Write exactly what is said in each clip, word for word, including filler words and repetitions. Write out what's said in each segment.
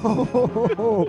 oh, oh, oh.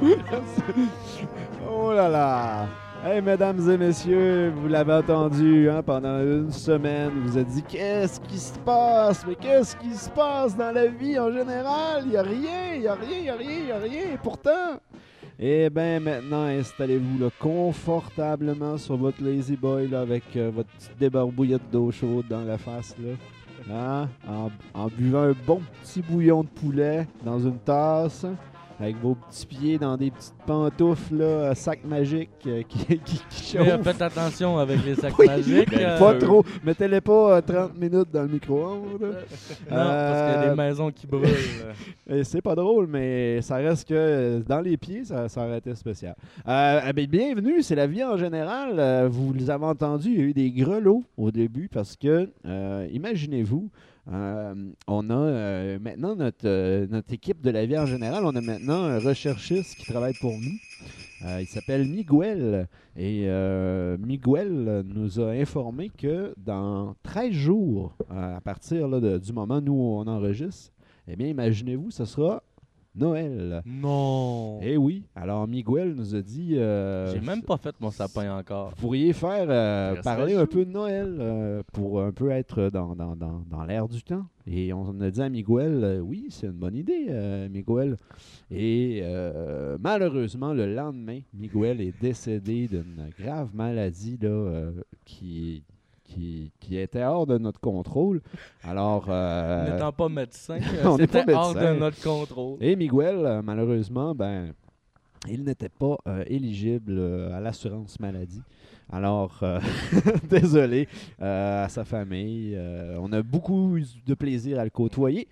Oh là là! Hey, mesdames et messieurs, vous l'avez entendu, hein, pendant une semaine, vous vous êtes dit « Qu'est-ce qui se passe? Mais qu'est-ce qui se passe dans la vie en général? Il n'y a rien, il n'y a rien, il n'y a rien, il n'y a rien, et pourtant... » Eh bien, maintenant, installez-vous là, confortablement sur votre Lazy Boy là, avec euh, votre petite débarbouillette d'eau chaude dans la face, là. Hein? En, en buvant un bon petit bouillon de poulet dans une tasse, avec vos petits pieds dans des petites pantoufles, là, à sac magique euh, qui, qui, qui Mais chauffent. faites attention avec les sacs Oui, magiques. ben, euh, pas trop. Mettez-les pas euh, trente minutes dans le micro-ondes. Non, parce qu'il y a des maisons qui brûlent. Et c'est pas drôle, mais ça reste que euh, dans les pieds, ça, ça aurait été spécial. Euh, eh bien, bienvenue, c'est la vie en général. Euh, vous les avez entendus, il y a eu des grelots au début parce que, euh, imaginez-vous, Euh, on a euh, maintenant notre, euh, notre équipe de la vie en général. On a maintenant un recherchiste qui travaille pour nous. Euh, il s'appelle Miguel. Et euh, Miguel nous a informé que dans treize jours, euh, à partir là, de, du moment où nous on enregistre, eh bien, imaginez-vous, ce sera Noël. Non. Eh oui. Alors, Miguel nous a dit... Euh, J'ai même pas fait mon sapin encore. Vous pourriez faire euh, Reste parler à un jour. peu de Noël euh, pour un peu être dans, dans, dans, dans l'air du temps. Et on a dit à Miguel, euh, oui, c'est une bonne idée, euh, Miguel. Et euh, malheureusement, le lendemain, Miguel est décédé d'une grave maladie là, euh, qui, qui, qui était hors de notre contrôle. Alors... euh, N'étant pas médecin, on n'est pas c'était hors médecin. de notre contrôle. Et Miguel, euh, malheureusement, ben, il n'était pas euh, éligible euh, à l'assurance maladie. Alors, euh, désolé euh, à sa famille. Euh, on a beaucoup eu de plaisir à le côtoyer.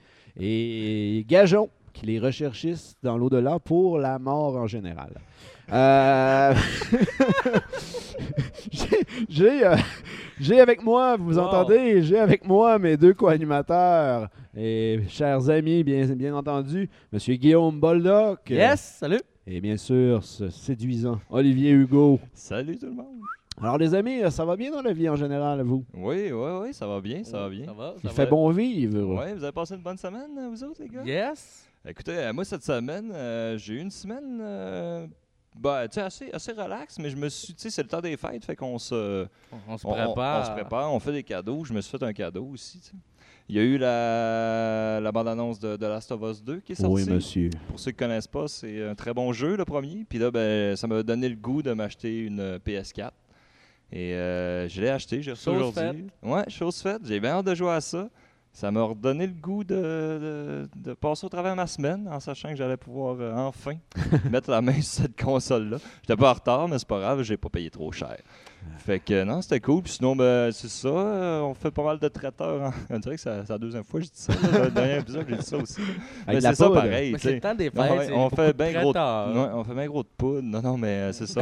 Et gageons qu'il est recherchiste dans l'au-delà pour la mort en général. Euh, j'ai, j'ai, euh, j'ai avec moi, vous Wow. entendez, j'ai avec moi mes deux co-animateurs et chers amis, bien, bien entendu, M. Guillaume Boldoc. Yes, salut. Et bien sûr, ce séduisant Olivier Hugo. Salut tout le monde! Alors les amis, ça va bien dans la vie en général, vous? Oui, oui, oui, ça va bien, ça va bien. Ça va, ça Il va. fait bon vivre. Ouais, vous avez passé une bonne semaine, vous autres, les gars? Yes. Écoutez, euh, moi, cette semaine, euh, j'ai eu une semaine, euh, bah, tu sais, assez, assez relax, mais je me suis, tu sais, c'est le temps des fêtes, fait qu'on se... On, on se on- on- prépare. On, se prépare, on fait des cadeaux. Je me suis fait un cadeau aussi, tu sais. Il y a eu la, la bande-annonce de, de Last of Us deux qui est sortie. Oui, monsieur. Pour ceux qui ne connaissent pas, c'est un très bon jeu, le premier. Puis là, ben, ça m'a donné le goût de m'acheter une P S quatre. Et euh, je l'ai acheté, j'ai reçu Chose aujourd'hui. Ouais, chose faite. J'ai bien hâte de jouer à ça. Ça m'a redonné le goût de, de, de passer au travers de ma semaine en sachant que j'allais pouvoir euh, enfin mettre la main sur cette console-là. J'étais pas en retard, mais c'est pas grave, j'ai pas payé trop cher. Fait que non, c'était cool. Puis sinon, ben, c'est ça. euh, on fait pas mal de traiteurs. En... On dirait que c'est la- c'est la deuxième fois que je dis ça. là. Dans le dernier épisode, j'ai dit ça aussi. Mais de la c'est ça poudre. pareil. Mais tu c'est sais. le temps des Non, fêtes. ouais, c'est on beaucoup fait de bien gros, de... traiteurs. ouais, on fait bien gros de poudre. Non, non, mais euh, c'est ça.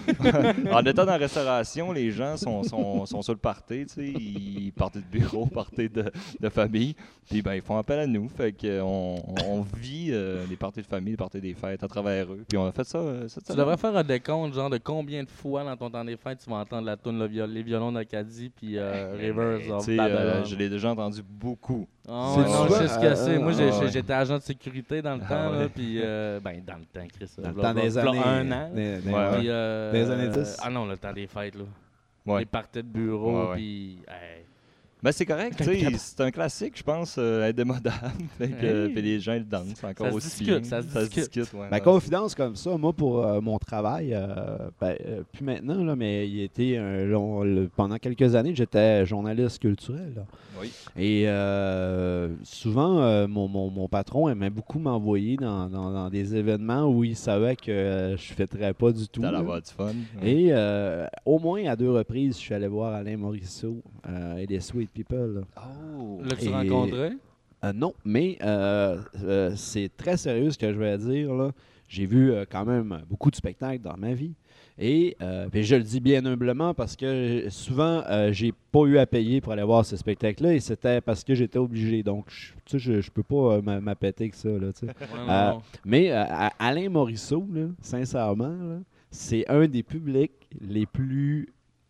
On- en étant dans la restauration, les gens sont, sont, sont sur le party, tu sais. Ils partent de bureau, partent de, de famille. Puis ben, ils font appel à nous. Fait qu'on on vit euh, les parties de famille, les parties des fêtes à travers eux. Puis on a fait ça euh, cette Tu semaine. devrais faire un décompte, genre de combien de fois dans ton temps des fêtes tu vas entendre la toune, le viol- les violons d'Acadie, puis euh, Mais, Rivers mais, of tu sais, Babylon. euh, je l'ai déjà entendu beaucoup. Ah C'est ouais, non, souvent, je sais ce que euh, c'est. Moi, j'ai- ah ouais. j'étais agent de sécurité dans le Ah temps, là, ouais. puis euh, ben dans le temps, Chris. Dans le v'là- temps des v'là années. un an. des- des- Ouais, ouais. Puis, euh, Des années dix. Ah non, le temps des fêtes, là. Ouais. Les parties de bureau, Ouais, ouais. puis... hey. Ben, c'est correct, tu sais, c'est un classique, je pense, euh, indémodable. Fait que, euh, Hey. puis les gens ils le dansent encore Ça se aussi discute, bien. ça se discute. ouais, Ben, non, confidence comme ça, moi, pour euh, mon travail, euh, ben, euh, plus maintenant, là, mais il était un long- le- pendant quelques années, j'étais journaliste culturel. là. Oui. Et euh, souvent, euh, mon, mon, mon patron aimait beaucoup m'envoyer dans, dans, dans des événements où il savait que euh, je ne fêterais pas du tout. T'as là. l'avoir du fun. Ouais. Et euh, au moins à deux reprises, je suis allé voir Alain Morisseau euh, et les Sweet People. là. Oh! Là, tu Et- rencontrais? Euh, non, mais euh, euh, c'est très sérieux ce que je vais dire. Là. J'ai vu euh, quand même beaucoup de spectacles dans ma vie. Et euh, puis je le dis bien humblement parce que souvent, euh, j'ai pas eu à payer pour aller voir ce spectacle-là et c'était parce que j'étais obligé. Donc, je- tu sais, je, je peux pas euh, m'a- m'appêter que ça. Là, tu sais. Ouais, Euh, non. Mais euh, à- Alain Morisseau, là, sincèrement, là, c'est un des publics les plus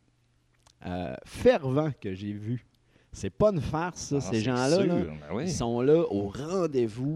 euh, fervents que j'ai vus. C'est pas une farce, ça. Ah, Ces c'est gens-là, sûr, là, ben oui. ils sont là au rendez-vous.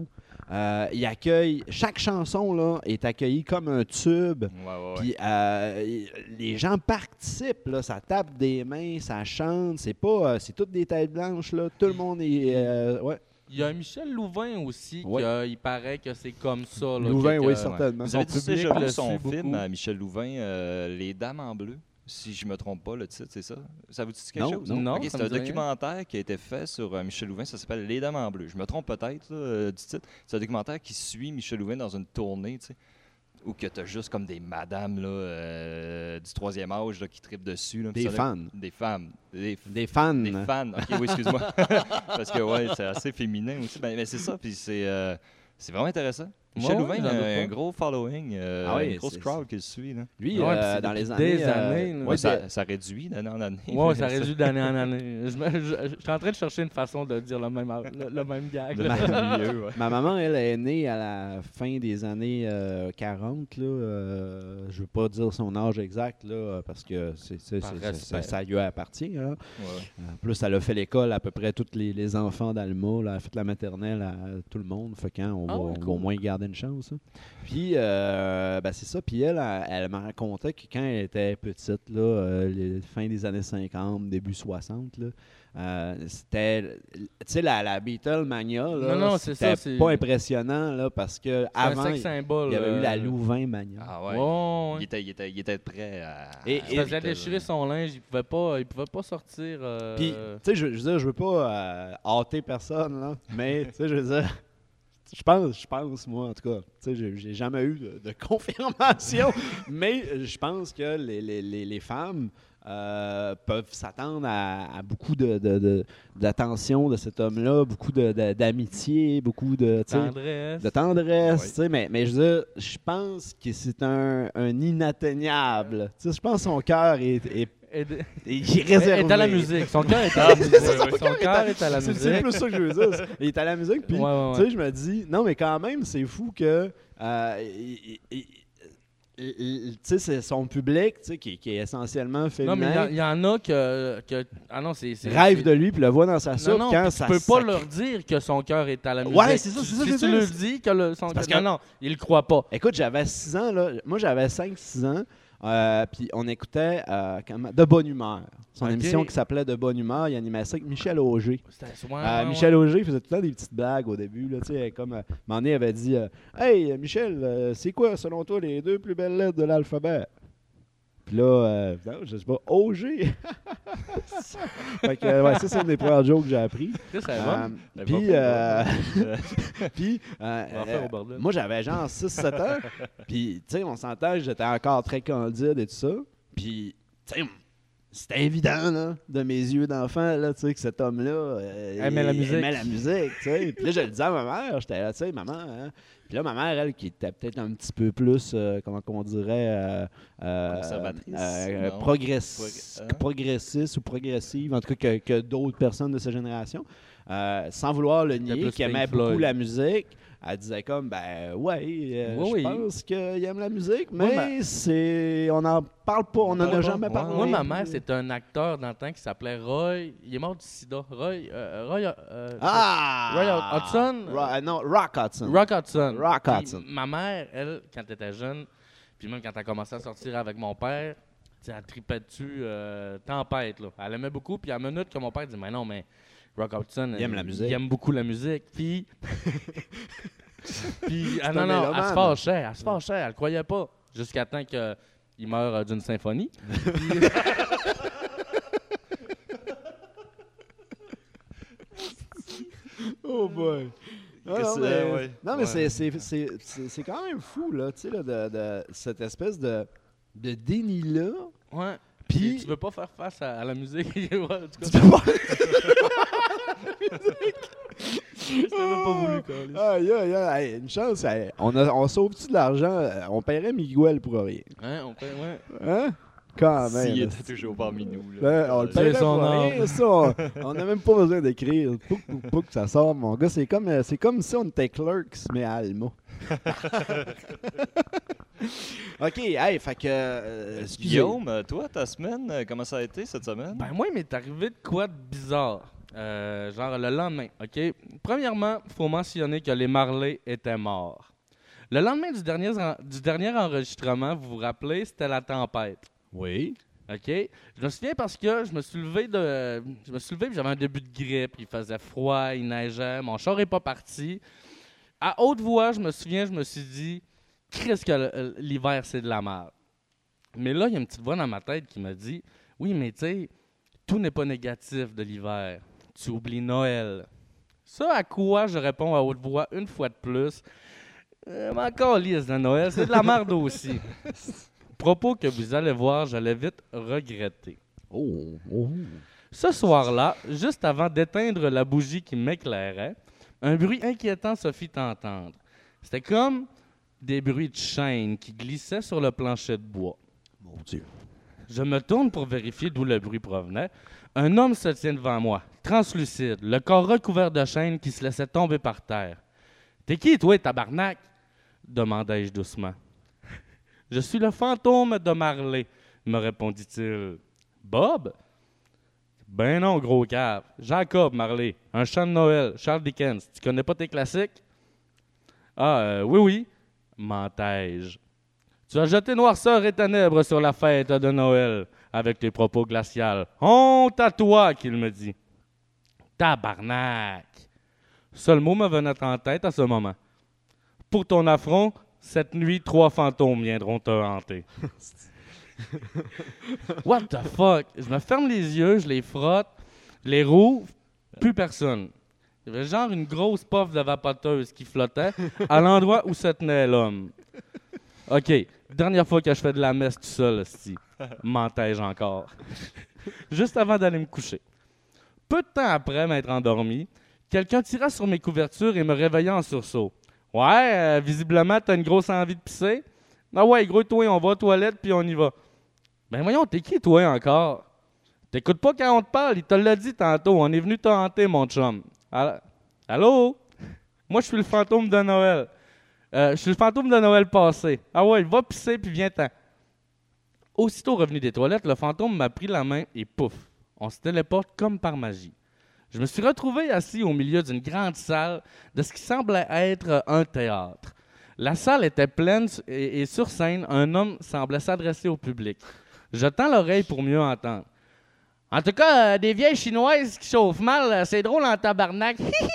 Euh, il accueille... Chaque chanson là, est accueillie comme un tube. Ouais, ouais, ouais. Puis euh, les gens participent, là, ça tape des mains, ça chante. C'est pas... euh, c'est toutes des têtes blanches, là. Tout le monde est... euh, ouais. Il y a Michel Louvain aussi, Ouais. qui, euh, il paraît que c'est comme ça. Là, Louvain, que- oui, que- certainement. Vous Son avez déjà public vu le son suit film beaucoup. à Michel Louvain, euh, Les Dames en bleu, si je me trompe pas, le titre, c'est ça? Ça vous dit quelque Non, chose? non. Non, Ok, ça c'est me un dit rien. documentaire qui a été fait sur euh, Michel Louvain, ça s'appelle Les Dames en bleu. Je me trompe peut-être là, euh, du titre. C'est un documentaire qui suit Michel Louvain dans une tournée, tu sais, où que t'as juste comme des madames là, euh, du troisième âge là, qui trippent dessus. Là, puis Des ça, fans. Des femmes. Des, f- Des fans. des fans. Ok, oui, excuse-moi. Parce que, ouais, c'est assez féminin aussi. Ben, mais c'est ça, puis c'est, euh, c'est vraiment intéressant. Michel Ouais, Louvain j'en a doute un pas. gros following, euh, Ah oui, une grosse c'est- crowd qui le suit. Là. Lui, Ouais, euh, puis c'est dans les depuis années... des euh, années, là. ouais, Ouais, ça- ça, ça réduit d'année en année. Ouais, ça mais réduit d'année en année. Je, me- je- je suis en train de chercher une façon de dire le même, le, le même gag. De là. milieu, ouais. Ma maman, elle est née à la fin des années euh, quarante. Là, euh, je ne veux pas dire son âge exact là, parce que c'est, c'est- Par c'est- c'est- respect. ça lui appartient. Hein. Ouais. En plus, elle a fait l'école à peu près tous les, les enfants d'Alma. Là, elle a fait la maternelle à tout le monde. Fait qu'un, on, Ah va, ouais, on va cool. au moins garder une chance. hein. Puis, euh, ben, c'est ça. Puis elle, elle, elle m'a raconté que quand elle était petite, là, euh, les, fin des années cinquante, début soixante, là, euh, c'était, tu sais, la, la Beatlemania, là, Non, non, c'est c'était ça, c'est- pas impressionnant, là, parce que C'est un avant, sex il symbole. il y avait eu la euh, Louvain-mania. Ah ouais. Ouais, ouais. Il, était, il, était, il était prêt à. Et- à- Il faisait à- déchirer son linge, il pouvait pas, il pouvait pas sortir. euh, Puis, tu sais, je, je veux dire, je veux pas euh, hâter personne, là, mais, tu sais, je veux dire, je pense, je pense, moi, en tout cas, tu sais, j'ai- j'ai jamais eu de, de confirmation, mais je pense que les, les, les, les femmes euh, peuvent s'attendre à, à beaucoup de, de, de- d'attention de cet homme-là, beaucoup de, de- d'amitié, beaucoup de, tu sais, tendresse. de tendresse, Oui. tu sais, mais, mais je veux dire, je pense que c'est un, un inatteignable. Tu sais, je pense que son cœur est, est, Et de- est réservé. est à la musique. Son cœur est à la musique. Son cœur est à la C'est, c'est musique. plus ça que je veux dire. c'est- Il est à la musique, puis Ouais, ouais, tu sais, je me dis, non, mais quand même, c'est fou que, euh, il- il- il- il- tu sais, c'est son public, tu sais, qui, qui est essentiellement Non, féminin, mais il y en- il y, en a que, que. Ah non, c'est. c'est- rêve c'est- de lui, puis le voit dans sa soupe Non, non, quand puis ça tu peux pas ça- leur dire que son cœur est à la musique. Ouais, c'est ça, c'est ça, Si c'est tu ça. le dis que le, son C'est parce cœur. que- Non, non, il le croit pas. Écoute, j'avais six ans, là. Moi, j'avais cinq six ans. euh, puis on écoutait euh, comment- De Bonne Humeur. Son Ok. émission qui s'appelait De Bonne Humeur. Il animait ça avec Michel Auger. C'était ouais, Euh, ouais, Michel Auger faisait tout le temps des petites blagues au début. Là, tu sais, comme euh, Mané avait dit euh, Hey, Michel, euh, c'est quoi, selon toi, les deux plus belles lettres de l'alphabet? Puis là, euh, non, je sais pas, Auger. Fait que, euh, ouais, ça, c'est une des premières jokes que j'ai appris. ouais. C'est bon. Euh, Ben, Puis, pas euh, fou, là. puis, euh, On va en faire au bordel. moi, j'avais genre six sept ans. Puis, tu sais, on s'entend, j'étais encore très candide et tout ça. Puis, tu sais, c'était évident, là, de mes yeux d'enfant, là, tu sais, que cet homme-là euh, Aimait la il musique. aimait la musique, tu sais. Puis là, je le disais à ma mère, j'étais là, tu sais, maman, hein. Puis là, ma mère, elle, qui était peut-être un petit peu plus, euh, comment qu'on dirait, euh, euh, Conservatrice, euh, non? progress- Progr- hein? progressiste ou progressive, en tout cas que, que d'autres personnes de sa génération, euh, sans vouloir le nier, plus qui aimait Pink beaucoup Floyd. la musique. Elle disait comme, ben ouais, euh, Oui, je oui. pense qu'il aime la musique, mais Moi, c'est, on n'en parle pas, on n'en a parle pas. jamais Ouais, parlé. Moi, ma mère, c'était un acteur dans le temps qui s'appelait Roy. Il est mort du sida. Roy. euh, Roy. euh, Ah! Roy Hudson? Ro- non, Rock Hudson. Rock Hudson. Rock Puis Hudson. Ma mère, elle, quand elle était jeune, puis même quand elle a commencé à sortir avec mon père, tu sais, elle tripait dessus, euh, tempête. Là. Elle aimait beaucoup. Puis à la minute que mon père dit, mais non, mais Rock Hudson, Il aime euh, la musique. Il aime beaucoup la musique. Puis. puis, ah C'est non, un non, elle mélomane. se fâchait. Elle se fâchait. Elle le croyait pas. Jusqu'à temps qu'il meure euh, d'une symphonie. Puis- Oh boy. Non, Que non, c'est- mais, ouais. non, mais Ouais. c'est, c'est, c'est, c'est, c'est quand même fou, là, tu sais, là, de, de cette espèce de, de déni-là. ouais. Puis, Tu veux pas faire face à, à la musique. Ouais, en tout cas, tu peux pas... je l'avais pas voulu, Carlis. Aïe, aïe, aïe, hey, une chance, hey, on, a, on sauve-tu de l'argent? Euh, On paierait Miguel pour rien. Hein, on fait, ouais. Hein? Quand même. S'il là. était toujours parmi nous. Ben, Là. on le Euh, paye. paierait son pour âme. rien, ça. On- On n'a même pas besoin d'écrire. Pouc, pouc, pouc, ça sort, mon gars. C'est comme, euh, c'est comme si on était Clerks, mais à Alma. OK, hey, fait que... euh, excusez. Guillaume, euh, toi, ta semaine, euh, comment ça a été cette semaine? Ben moi, il m'est arrivé de quoi de bizarre. Euh, genre le lendemain, OK? Premièrement, il faut mentionner que les Marley étaient morts. Le lendemain du dernier, du dernier enregistrement, vous vous rappelez, c'était la tempête. Oui. OK? Je me souviens parce que je me suis levé de. Je me suis levé et j'avais un début de grippe. Il faisait froid, il neigeait, mon char n'est pas parti. À haute voix, je me souviens, je me suis dit, Christ que l'hiver, c'est de la merde. Mais là, il y a une petite voix dans ma tête qui me dit, oui, mais tu sais, tout n'est pas négatif de l'hiver. Tu oublies Noël. Ça, à quoi je réponds à haute voix une fois de plus, euh, mais encore lisse de Noël, c'est de la merde aussi. Propos que vous allez voir, je l'ai vite regretté. Oh, oh. Ce soir-là, juste avant d'éteindre la bougie qui m'éclairait, un bruit inquiétant se fit entendre. C'était comme des bruits de chaînes qui glissaient sur le plancher de bois. Mon Dieu. Je me tourne pour vérifier d'où le bruit provenait. Un homme se tient devant moi, translucide, le corps recouvert de chaînes qui se laissait tomber par terre. « T'es qui, toi, tabarnak? » demandai-je doucement. « Je suis le fantôme de Marley, » me répondit-il. « Bob? »« Ben non, gros cave. Jacob Marley, un chant de Noël, Charles Dickens. Tu connais pas tes classiques? »« Ah, euh, oui, oui, mentais-je. Tu as jeté noirceur et ténèbres sur la fête de Noël avec tes propos glacials. Honte à toi, qu'il me dit. Tabarnak! Seul mot me venait en tête à ce moment. Pour ton affront, cette nuit, trois fantômes viendront te hanter. What the fuck? Je me ferme les yeux, je les frotte, je les rouvre, plus personne. Il y avait genre une grosse puff de vapoteuse qui flottait à l'endroit où se tenait l'homme. OK, dernière fois que je fais de la messe tout seul, esti. Mentais-je encore. Juste avant d'aller me coucher. Peu de temps après m'être endormi, quelqu'un tira sur mes couvertures et me réveilla en sursaut. Ouais, euh, visiblement, t'as une grosse envie de pisser? Ah ouais, gros, toi, on va aux toilettes puis on y va. Ben voyons, t'es qui, toi, encore? T'écoutes pas quand on te parle, il te l'a dit tantôt. On est venu te hanter, mon chum. Allô? Moi, je suis le fantôme de Noël. Euh, je suis le fantôme de Noël passé. Ah ouais, va pisser puis viens-t'en. Aussitôt revenu des toilettes, le fantôme m'a pris la main et pouf, on se téléporte comme par magie. Je me suis retrouvé assis au milieu d'une grande salle de ce qui semblait être un théâtre. La salle était pleine et, et sur scène, un homme semblait s'adresser au public. Je tends l'oreille pour mieux entendre. En tout cas, euh, des vieilles chinoises qui chauffent mal, euh, c'est drôle en tabarnak.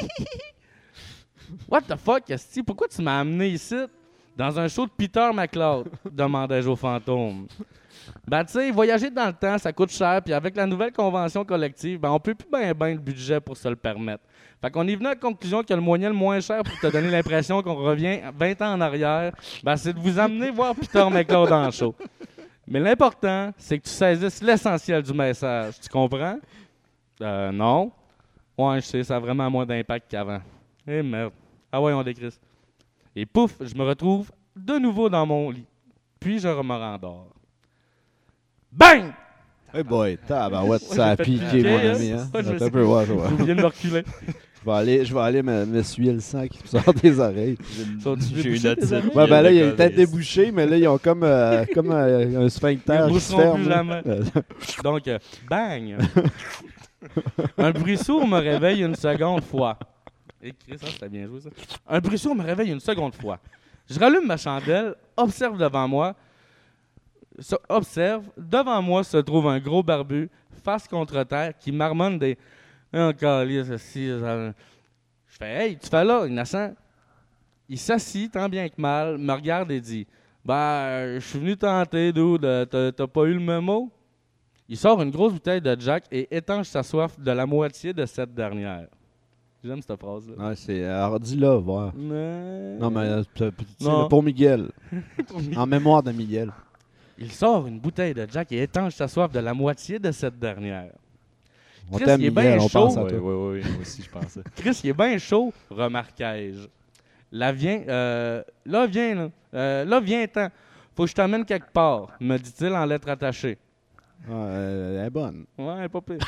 What the fuck, esti? Pourquoi tu m'as amené ici dans un show de Peter McLeod? Demandai-je au fantôme. Ben, tu sais, voyager dans le temps, ça coûte cher, puis avec la nouvelle convention collective, ben, on peut plus bien ben le budget pour se le permettre. Fait qu'on est venu à la conclusion que le moyen le moins cher pour te donner l'impression qu'on revient vingt ans en arrière, ben, c'est de vous amener voir Peter McLeod en show. Mais l'important, c'est que tu saisisses l'essentiel du message. Tu comprends? Euh, non. Ouais, je sais, ça a vraiment moins d'impact qu'avant. Eh merde. Ah ouais, on décrit. Et pouf, je me retrouve de nouveau dans mon lit. Puis je me rendors. Bang! Hey boy, tabarouette, ça a J'ai fait piqué, piquer, mon hein? ami. Hein? Ouais, je me Attends un suis- peu, ouais, je vois. J'ai oublié de me reculer. Je vais aller, je vais aller me- m'essuyer le sang qui me sort des oreilles. Sont-tu J'ai une débouchés, otite. tes oreilles? Ouais, ben là, il y a le une tête calice. débouchée, mais là, ils ont comme, euh, comme euh, un sphincter Ils qui se boucheront ferme. plus là. jamais. Euh, Donc, euh, bang! Un bruit sourd me réveille une seconde fois. Écris ça, c'était bien joué, ça. Un bruit sourd me réveille une seconde fois. Je rallume ma chandelle, observe devant moi. So- observe, devant moi se trouve un gros barbu, face contre terre, qui marmonne des. Encore, ceci. Je fais, hey, tu fais là, innocent. Il s'assit, tant bien que mal, me regarde et dit, ben, je suis venu tenter, dude, t'as t'as pas eu le mémo? Il sort une grosse bouteille de Jack et étanche sa soif de la moitié de cette dernière. J'aime cette phrase-là. Ouais, c'est. Alors, dis-le, voir. Mais... Non, mais euh, tu sais, Non. là, pour Miguel. En mémoire de Miguel. Il sort une bouteille de Jack et étanche sa soif de la moitié de cette dernière. On Chris, t'aime, il est Miguel, bien on chaud. pense à Oui, toi. oui, oui, moi aussi, je pensais. Chris, il est bien chaud, remarquai-je. Là, viens, euh, là, viens, là. Euh, là, viens-t'en. Faut que je t'amène quelque part, me dit-il en lettres attachées. Ouais, euh, elle est bonne. Ouais, pas pire.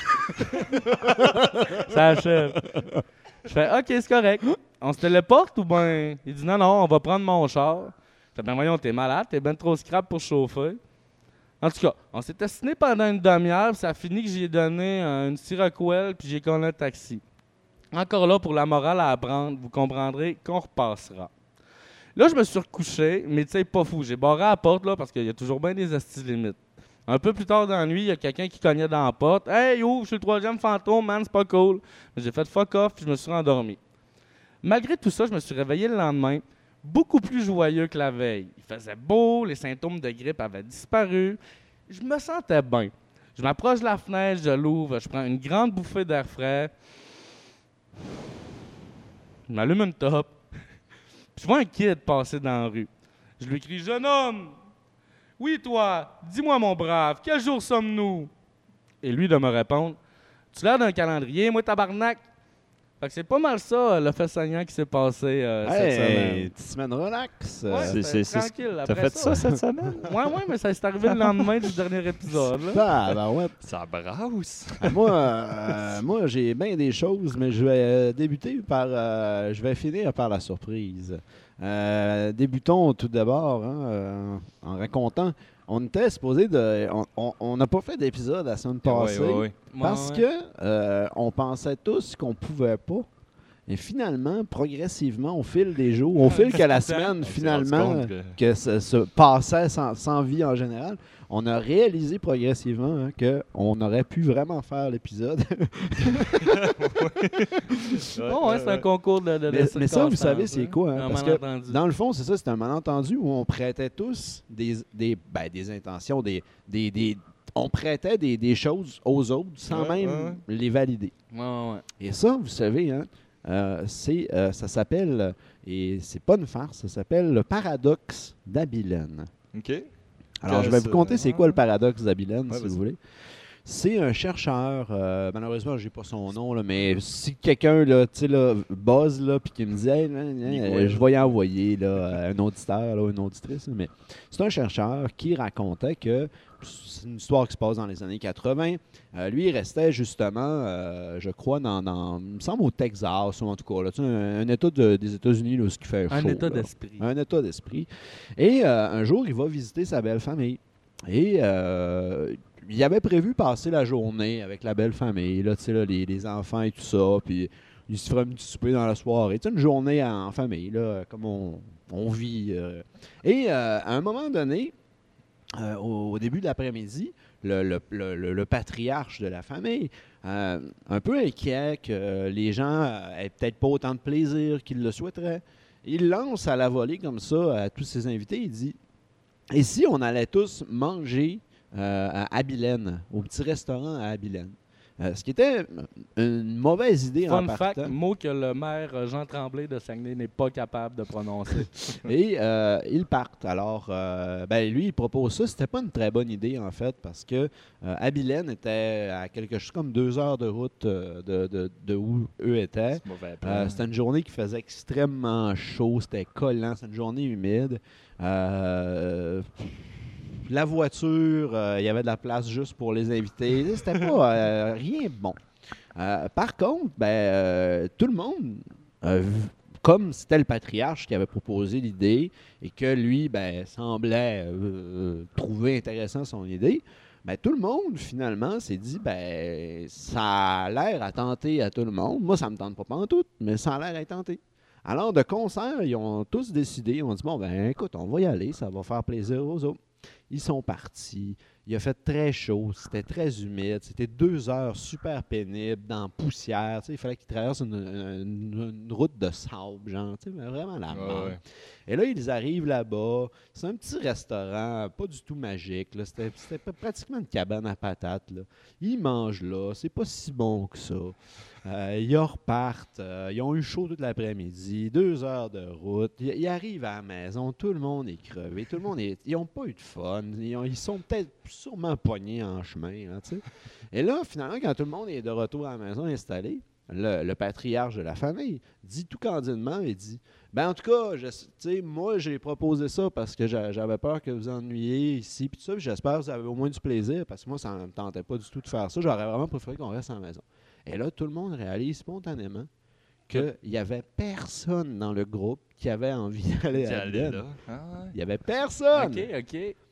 Ça achève. Je fais, OK, c'est correct. On se téléporte ou ben. Il dit, non, non, on va prendre mon char. Je fais, ben voyons, t'es malade, t'es ben trop scrap pour chauffer. En tout cas, on s'est assigné pendant une demi-heure, puis ça a fini que j'ai donné euh, une Seroquel, puis j'ai connu un taxi. Encore là, pour la morale à apprendre, vous comprendrez qu'on repassera. Là, je me suis recouché, mais tu sais, pas fou. J'ai barré à la porte, là, parce qu'il y a toujours bien des astuces limites. Un peu plus tard dans la nuit, il y a quelqu'un qui cognait dans la porte. « Hey, yo, je suis le troisième fantôme, man, c'est pas cool. » J'ai fait fuck off, puis je me suis rendormi. Malgré tout ça, je me suis réveillé le lendemain, beaucoup plus joyeux que la veille. Il faisait beau, les symptômes de grippe avaient disparu. Je me sentais bien. Je m'approche de la fenêtre, je l'ouvre, je prends une grande bouffée d'air frais. Je m'allume une top. Puis je vois un kid passer dans la rue. Je lui crie « Jeune homme! Oui, toi! Dis-moi, mon brave, quel jour sommes-nous? » Et lui de me répondre « Tu l'air d'un calendrier, moi, tabarnak! » Fait que c'est pas mal ça, le fait saignant qui s'est passé euh, cette Hey, semaine. petite semaine relax. Ouais, euh, c'est- c'était c'est- c'est- tranquille. T'as Après fait ça ça, cette semaine? ouais, ouais, mais ça s'est arrivé le lendemain du dernier épisode. Là. Tabarouette. Ça brasse. moi, euh, moi j'ai bien des choses, mais je vais euh, débuter par. euh, je vais finir par la surprise. Euh, débutons tout d'abord hein, euh, en racontant. On était supposé de. on- On on n'a pas fait d'épisode la semaine passée Ouais, ouais, ouais. parce Ouais, que euh, on pensait tous qu'on pouvait pas. Et finalement, progressivement, au fil des jours, au fil que la semaine, On s'est finalement, rendu compte que- que ça se passait sans, sans vie en général, on a réalisé progressivement hein, qu'on aurait pu vraiment faire l'épisode. Bon, ouais, c'est un concours de, de, de mais, mais ça, vous circonstances, savez, c'est hein. quoi? hein? Un Parce que malentendu. dans le fond, c'est ça, c'est un malentendu où on prêtait tous des, des, ben, des intentions, des, des, des- on prêtait des, des choses aux autres sans Ouais, même ouais, ouais. les valider. Ouais, ouais. Et ça, vous savez, hein, euh, c'est, euh, ça s'appelle, euh, et c'est pas une farce, ça s'appelle le paradoxe d'Abilène. OK. Alors, Que je vais ça- vous conter c'est ouais. quoi le paradoxe d'Abilène, Ouais, si vas-y. vous voulez. C'est un chercheur, euh, malheureusement, je n'ai pas son nom, là, mais si quelqu'un là, tu sais, là, buzz là, puis qui me dit hey, nan, nan, Miguel. euh, je vais y envoyer là, un auditeur là, une auditrice, là, mais c'est un chercheur qui racontait que c'est une histoire qui se passe dans les années quatre-vingts. Euh, lui, il restait justement, euh, je crois, dans, dans, il me semble au Texas, ou en tout cas, là, tu sais, un, un État de- des États-Unis là, où ce qui fait Un chaud. état là. d'esprit. Un état d'esprit. Et euh, un jour, il va visiter sa belle famille. Et euh, il avait prévu passer la journée avec la belle famille, là, tu sais, là, les, les enfants et tout ça. Puis il se ferait un petit souper dans la soirée. Tu sais, une journée en famille, là, comme on, on vit. euh. Et euh, à un moment donné, euh, au, au début de l'après-midi, le, le- le- le- le patriarche de la famille, euh, un peu inquiet que les gens euh, aient peut-être pas autant de plaisir qu'ils le souhaiteraient, il lance à la volée comme ça à tous ses invités. Il dit « Et si on allait tous manger euh, à Abilène, au petit restaurant à Abilène? Euh, ce qui était une mauvaise idée en Fun fact, partant. mot que le maire Jean Tremblay de Saguenay n'est pas capable de prononcer. Et euh, ils partent. Alors, euh, ben, lui, il propose ça. C'était pas une très bonne idée, en fait, parce que euh, Abilène était à quelque chose comme deux heures de route euh, de, de- de où eux étaient. C'est mauvais plan. Euh, c'était une journée qui faisait extrêmement chaud, c'était collant, c'était une journée humide. Euh, la voiture, euh, il y avait de la place juste pour les invités. C'était pas euh, rien de bon. Euh, par contre, ben, euh, tout le monde, euh, v- comme c'était le patriarche qui avait proposé l'idée et que lui ben, semblait euh, trouver intéressant son idée, ben, tout le monde, finalement, s'est dit ben ça a l'air à tenter à tout le monde. Moi, ça me tente pas pantoute, mais ça a l'air à tenter. Alors, de concert, ils ont tous décidé, ils ont dit bon, ben écoute, on va y aller, ça va faire plaisir aux autres. Ils sont partis. Il a fait très chaud, c'était très humide, c'était deux heures super pénibles, dans la poussière. Tu sais, il fallait qu'ils traversent une, une- une route de sable, genre, tu sais, mais vraiment la Ouais, merde. ouais. Et là, ils arrivent là-bas. C'est un petit restaurant, pas du tout magique. là. C'était c'était pr- pratiquement une cabane à patates. Là. Ils mangent là. C'est pas si bon que ça. Euh, ils repartent. euh, ils ont eu chaud toute l'après-midi. Deux heures de route. Ils, ils arrivent à la maison. Tout le monde est crevé. Tout le monde est. Ils n'ont pas eu de fun. Ils, ont- ils sont peut-être sûrement pognés en chemin. Là, tu sais. Et là, finalement, quand tout le monde est de retour à la maison installé, le, le patriarche de la famille dit tout candidement, il dit ben en tout cas, je, tu sais, moi j'ai proposé ça parce que j'a- j'avais peur que vous ennuyiez ici puis tout ça, puis j'espère que vous avez au moins du plaisir parce que moi ça ne me tentait pas du tout de faire ça, j'aurais vraiment préféré qu'on reste à la maison. Et là, tout le monde réalise spontanément qu'il n'y avait personne dans le groupe qui avait envie d'aller T'es à allé Abilène. là. Ah, ouais. Il n'y avait personne! OK, OK.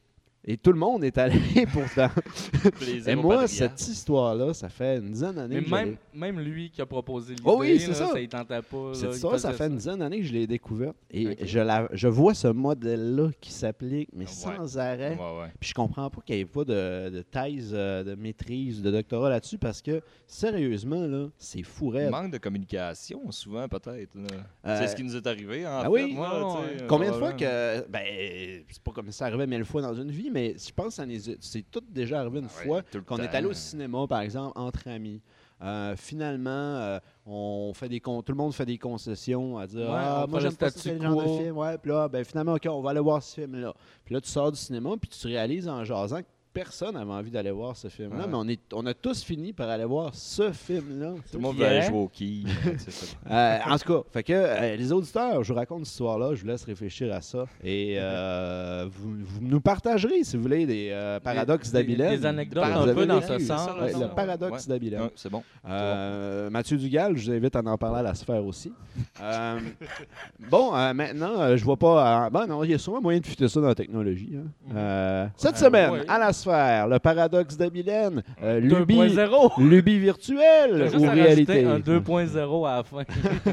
Et tout le monde est allé pourtant. Plaisir Et au moi, Patreon. cette histoire-là, ça fait une dizaine d'années Mais que même, je même lui qui a proposé l'idée, Oh oui, c'est là, ça. ça il tentait pas. là, Cette il histoire, ça faisait fait une dizaine d'années que je l'ai découverte. Et Ok. je, la, je vois ce modèle-là qui s'applique, mais Ouais. sans arrêt. Ouais, ouais. Puis je comprends pas qu'il n'y ait pas de, de thèse, euh, de maîtrise, de doctorat là-dessus, parce que, sérieusement, là, c'est fou raide. Manque de communication, souvent, peut-être. là. Euh, C'est ce qui nous est arrivé, en ah fait. oui? Moi, Ouais, tu sais, ouais. euh, Combien de fois probablement. que. Ben, c'est pas comme ça arrivait mille fois dans une vie, mais je pense que ça nous est- c'est tout déjà arrivé une Ah ouais, fois tout le qu'on est temps. allé au cinéma, par exemple, entre amis. Euh, finalement, euh, on fait des con- tout le monde fait des concessions à dire Ouais, ah, on moi fait le j'aime pas ça, statu ce genre de quo. film. Ouais, puis là, ben, finalement, OK, on va aller voir ce film-là. Puis là, tu sors du cinéma, puis tu réalises en jasant que personne n'avait envie d'aller voir ce film-là, Ouais. mais on, est, on a tous fini par aller voir ce film-là. Tout le monde Qui veut aller est? jouer au quilles. c'est ça. Euh, en tout cas, fait que euh, les auditeurs, je vous raconte cette histoire-là, je vous laisse réfléchir à ça. Et euh, vous, vous nous partagerez, si vous voulez, des euh, paradoxes Des- des- d'Abilène. des anecdotes Vous un avez peu dans vécu, ce sens. ouais, Ça, le ouais. paradoxe Ouais. d'Abilène. Ouais, c'est bon. Euh, Mathieu Dugal, je vous invite à en parler à la sphère aussi. Euh, bon, euh, maintenant, euh, je vois pas. euh, ben non, il y a sûrement moyen de fuiter ça dans la technologie. hein. Euh, cette Ouais, semaine, ouais. à la sphère, le paradoxe d'Abilène, euh, deux lubie, point zéro. lubie virtuelle Juste ou à réalité. rajouter un deux point zéro à la fin.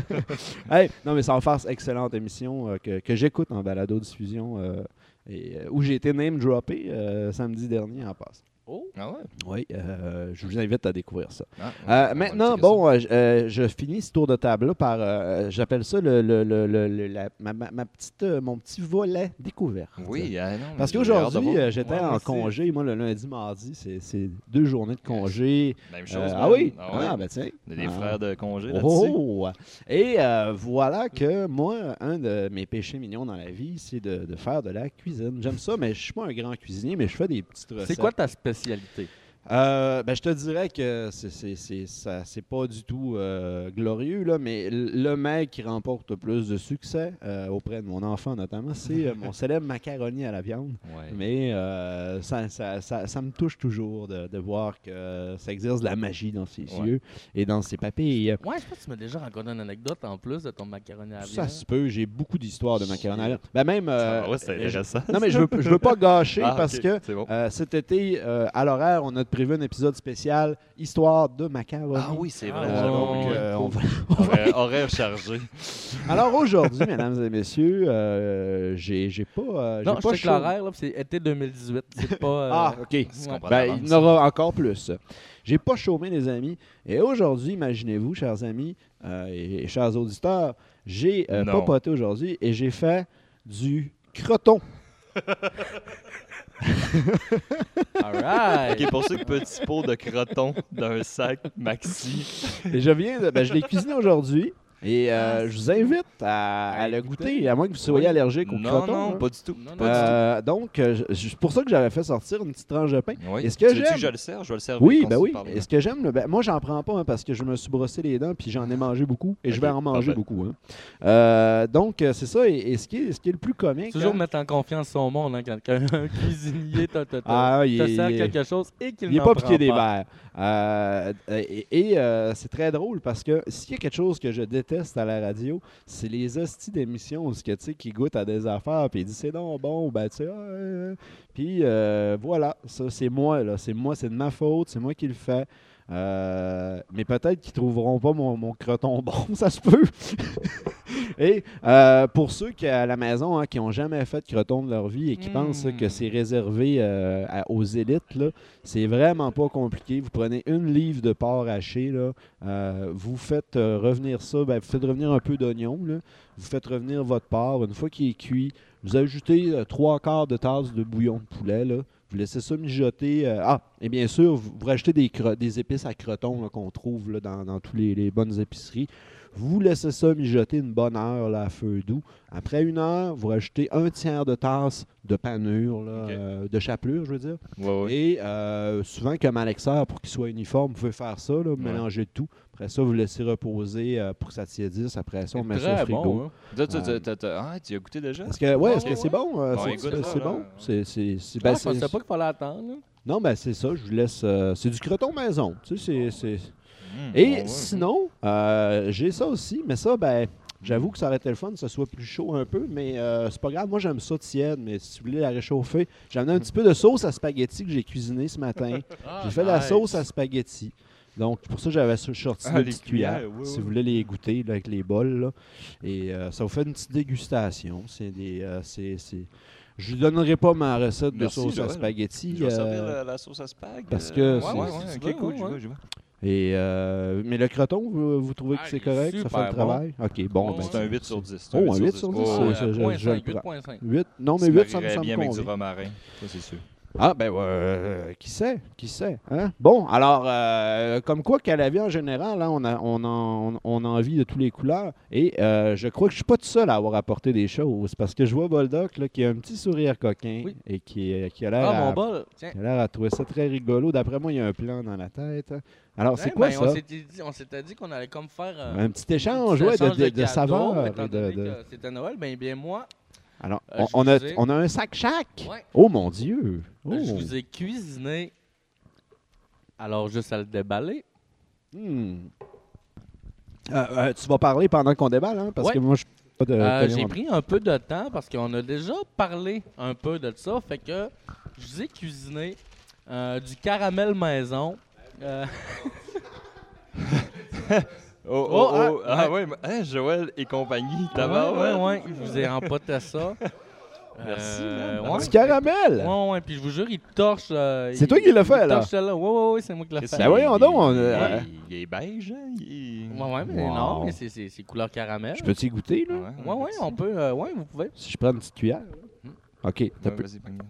Hey, non, mais ça va faire cette excellente émission euh, que, que j'écoute en balado-diffusion euh, et, euh, où j'ai été name-droppé euh, samedi dernier en passe. Oh. Ah ouais? Oui, euh, je vous invite à découvrir ça. Ah, Euh, ouais, on va maintenant, checker bon, euh, je- euh, je finis ce tour de table-là par, euh, j'appelle ça le, le- le- le- le- la- ma, ma- ma petite, euh, mon petit volet découverte. ça. Oui, ah non. Parce mais j'ai hâte de qu'aujourd'hui, voir. euh, j'étais Ouais, moi en aussi. congé. Moi, le lundi, mardi, c'est c'est deux journées de congé. Même Euh, chose. ah man. oui? Ah, ouais. Ah, ben tiens. On a des Ah. frères de congé là-dessus. Oh! Et euh, voilà que moi, un de mes péchés mignons dans la vie, c'est de, de faire de la cuisine. J'aime ça, mais je suis pas un grand cuisinier, mais je fais des petites recettes. C'est quoi ta spécialité? Euh, ben, je te dirais que c'est, c'est, c'est, ça- c'est pas du tout euh, glorieux, là, mais l- le mec qui remporte le plus de succès euh, auprès de mon enfant notamment, c'est euh, mon célèbre macaroni à la viande. Ouais. Mais euh, ça, ça, ça, ça me touche toujours de, de voir que ça exerce de la magie dans ses Ouais. yeux et dans ses papilles. Ouais, je pense que tu m'as déjà raconté une anecdote en plus de ton macaroni à la Ça viande. se peut, j'ai beaucoup d'histoires de macaroni à la viande. Ben même. euh, Ah ouais, c'est je- intéressant. non, mais je veux, je veux pas gâcher Ah, parce ok, que c'est bon. euh, cet été, euh, à l'horaire, on a prévu un épisode spécial Histoire de macaroni. Ah oui, c'est vrai. Ah, Euh, ouais, donc, ouais, euh, on va- Horaire, horaire chargé. Alors aujourd'hui, mesdames et messieurs, euh, j'ai j'ai pas. euh, Non, j'ai je pas check chaud- l'horaire, là, puis c'est été deux mille dix-huit. C'est pas. euh, Ah, ok. ouais. comprends Ben, d'avance. il y en aura encore plus. J'ai pas chômé, les amis. Et aujourd'hui, imaginez-vous, chers amis euh, et, et chers auditeurs, j'ai euh, Non. papoté aujourd'hui et j'ai fait du croton. All right. Ok, pour ceux petits pots de croton d'un sac maxi. Et je viens de. Ben, je l'ai cuisiné aujourd'hui. Et euh, je vous invite à, à À le goûter. goûter, à moins que vous soyez Oui. allergique au Non, croton. non, hein. pas du tout. Non, non, Pas du tout. Euh, donc, euh, je- c'est pour ça que j'avais fait sortir une petite tranche de pain. Oui. Est-ce que tu veux-tu j'aime- que je le sers? Je vais le servir. Oui, qu'on ben se oui. parle. Et ce que j'aime, le- ben, moi, j'en prends pas hein, parce que je me suis brossé les dents puis j'en ai mangé beaucoup et je Ok, vais en manger parfait. beaucoup. hein. Euh, donc, euh, c'est ça. Et, et ce, qui est, ce qui est le plus comique. Toujours hein, mettre en confiance son monde hein, quand un un cuisinier te, te, te, Ah, il te est- sert il est- quelque chose et qu'il il n'est n'en pas prend piqué des pas. verres. Euh, et et, euh, c'est très drôle parce que s'il y a quelque chose que je déteste à la radio, c'est les hosties d'émissions où ce que, tu sais, qui goûtent à des affaires puis ils disent c'est donc bon, ben tu sais, ah, euh, puis euh, voilà, ça c'est moi, là, c'est moi, c'est de ma faute, c'est moi qui le fais. Euh, mais peut-être qu'ils trouveront pas mon, mon croton bon, ça se peut. Et euh, pour ceux qui à la maison hein, qui n'ont jamais fait de croton de leur vie et qui Mm. pensent que c'est réservé euh, à- aux élites, là, c'est vraiment pas compliqué. Vous prenez une livre de porc haché, là, euh, vous faites euh, revenir ça, ben, vous faites revenir un peu d'oignon, là, vous faites revenir votre porc. Une fois qu'il est cuit, vous ajoutez euh, trois quarts de tasse de bouillon de poulet, là. Vous laissez ça mijoter. euh, ah, et bien sûr, vous, vous rajoutez des, cro- des épices à croton là, qu'on trouve là, dans, dans toutes les, les bonnes épiceries. Vous laissez ça mijoter une bonne heure là, à feu doux. Après une heure, vous rajoutez un tiers de tasse de panure, là, Ok. euh, de chapelure, je veux dire. Ouais, ouais. Et euh, souvent, comme Alexa, pour qu'il soit uniforme, vous pouvez faire ça, là, mélanger le tout. Après ça, vous laissez reposer euh, pour que ça tiédisse. Après ça, on met ça au Très frigo. bon. Hein. Toi, tu- Euh, tu- tu- tu- ah, tu as goûté déjà? Est-ce que, ouais, Ouais, est-ce que ouais, c'est ouais. bon? euh, Bon, c'est écoute c'est- ça, c'est là. bon? C'est, c'est, c'est- Ah, ben, je pensais c'est- pas qu'il fallait attendre. là. Non, ben c'est ça. Je vous laisse. euh, c'est du croton maison. Tu sais, c'est, c'est... Mmh, Et ouais, ouais. sinon, euh, j'ai ça aussi, mais ça, ben, J'avoue que ça aurait été le fun que ça soit plus chaud un peu, mais euh, c'est pas grave. Moi, j'aime ça tiède, mais si vous voulez la réchauffer, j'ai amené un petit peu de sauce à spaghetti que j'ai cuisiné ce matin. Ah, J'ai fait de la nice. sauce à spaghetti. Donc, pour ça, j'avais sorti Ah, une les petite cuillère, cuillères, oui, si oui. vous voulez les goûter là, avec les bols. Là. Et euh, ça vous fait une petite dégustation. C'est des, euh, c'est, c'est... Je ne donnerai pas ma recette de Merci, sauce à Joël. spaghetti. Je vais euh, servir la, la sauce à spag. parce euh, que Ouais, c'est- ouais, si ouais. tu Ok, veux, cool, je ouais. vais, je vais. Et, euh, mais le croton, vous, vous trouvez que Ah, c'est il est correct? Ça fait super le travail? OK, bon. Ouais, ben, C'est un huit sur dix. Oh, un huit sur dix, Oh, c'est- ouais. c'est- je- point je le cinq, prends. huit point cinq. huit? Non, mais Tu huit, ça me, marierais ça me bien avec du convient. romarin, ça c'est sûr. Ah, ben, euh, qui sait? Qui sait? Hein? Bon, alors, euh, comme quoi qu'à la vie en général, hein, on, a, on, en, on a envie de toutes les couleurs. Et euh, je crois que je suis pas tout seul à avoir apporté des choses. Parce que je vois Boldoc là, qui a un petit sourire coquin Oui. et qui, est- qui a l'air Ah, à, mon bol. Tiens. qui a l'air à trouver ça très rigolo. D'après moi, il y a un plan dans la tête. hein. Alors, c'est Ouais, quoi ben, ça? On s'était dit, on s'était dit qu'on allait comme faire euh, Un petit échange, un ouais, échange de, de, de cadeaux, saveurs. étant et de- donné de- que C'était Noël, ben bien moi, Alors, Euh, on, je on a, vous ai- on a un sac chaque. ouais, Oh mon Dieu! Oh. je vous ai cuisiné. Alors, juste à le déballer. Hmm. Euh, euh, tu vas parler pendant qu'on déballe, hein? Parce Ouais. que moi, je suis pas de. Euh, tenir J'ai en- pris un peu de temps parce qu'on a déjà parlé un peu de ça. Fait que je vous ai cuisiné euh, du caramel maison. Euh, Oh, oh, Oh, oh. ah, Ah, ouais, mais- hein, Joël et compagnie. ouais, tabarouette. ouais, ouais, je vous ai empoté ça. Merci, Euh, man. ouais. Du caramel! Ouais, ouais, puis je vous jure, il torche. euh, C'est il- toi qui l'as fait, il là? torche là. Ouais, ouais, ouais, c'est moi qui l'ai Qu'est-ce fait. Ben qu'il- voyons il- donc, on- il- euh, il- Il est beige, hein? Il- Ouais, ouais, mais Wow. non, mais c'est- c'est c'est couleur caramel. Je peux-tu y goûter, là? Ouais, ouais, on peut. euh, ouais, vous pouvez. Si je prends une petite cuillère. Hmm. OK. Ouais, t'as peu- vas-y, pogne.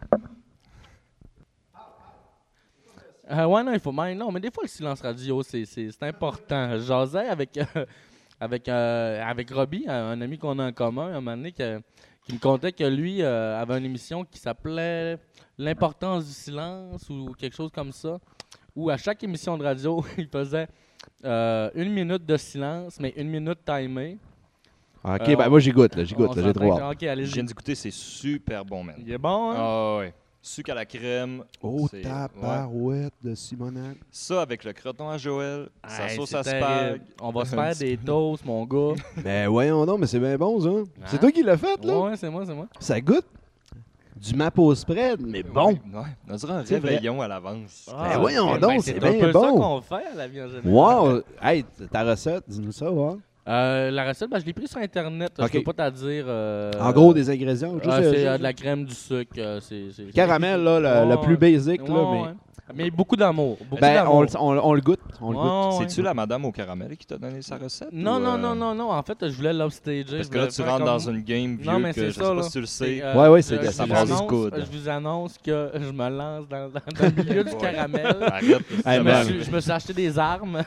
Euh, ouais, non, il faut même. Non, mais des fois, le silence radio, c'est c'est- c'est important. Je jasais avec, euh, avec, euh, avec Robbie, un un ami qu'on a en commun, un moment donné, que- qui me contait que lui euh, avait une émission qui s'appelait L'importance du silence ou quelque chose comme ça, où à chaque émission de radio, il faisait euh, une minute de silence, mais une minute timée. OK, Euh, ben moi, j'y goûte, là. J'y On goûte, là. J'ai s'entend trop que- hâte. Ok, Je allez-y. viens d'écouter, c'est super bon, man. Il est bon, hein? Ah ouais. Sucre à la crème. Oh, c'est- tabarouette de Simonac. Ça avec le croton à Joël, sa Hey, sauce c'est à terrible. spag. On va se Un faire petit des toasts, mon gars. Ben voyons donc, mais c'est bien bon, ça. C'est Hein? toi qui l'as fait, là? Ouais, ouais, c'est moi, c'est moi. Ça goûte du mapo spread, mais bon. Ouais, ouais. On dirait un C'est vrai. réveillon à l'avance. Ben voyons ben, donc, ben, c'est un bien peu ça bon. qu'on fait à la vie en général. Wow! Hey, ta recette, dis-nous ça, voir. Euh, la recette, ben, je l'ai prise sur Internet. Ok. Je peux pas t'en dire. euh, En gros, des ingrédients. juste, ah, euh, c'est juste- euh, de la crème, du sucre. euh, c'est, c'est- Caramel, là, le, Ouais, le plus basic, ouais, là, mais... ouais. Mais beaucoup d'amour. Beaucoup Ben, d'amour. on, le- on, le- on le goûte, on le Ouais, goûte. ouais. C'est-tu la madame au caramel qui t'a donné sa recette? Non, ou, non, euh, non, non, non. En fait, je voulais l'upstager. Parce je que là, voulais tu faire rentres comme- dans une game vieux Non, mais que c'est je ça, sais pas là. si tu le C'est, sais. euh, Ouais, ouais, c'est- je- ça je passe vous du annonce- coude. Je vous annonce que je me lance dans, dans- dans le milieu du Ouais. caramel. Arrête. Hey, je, me man. suis, je me suis acheté des armes.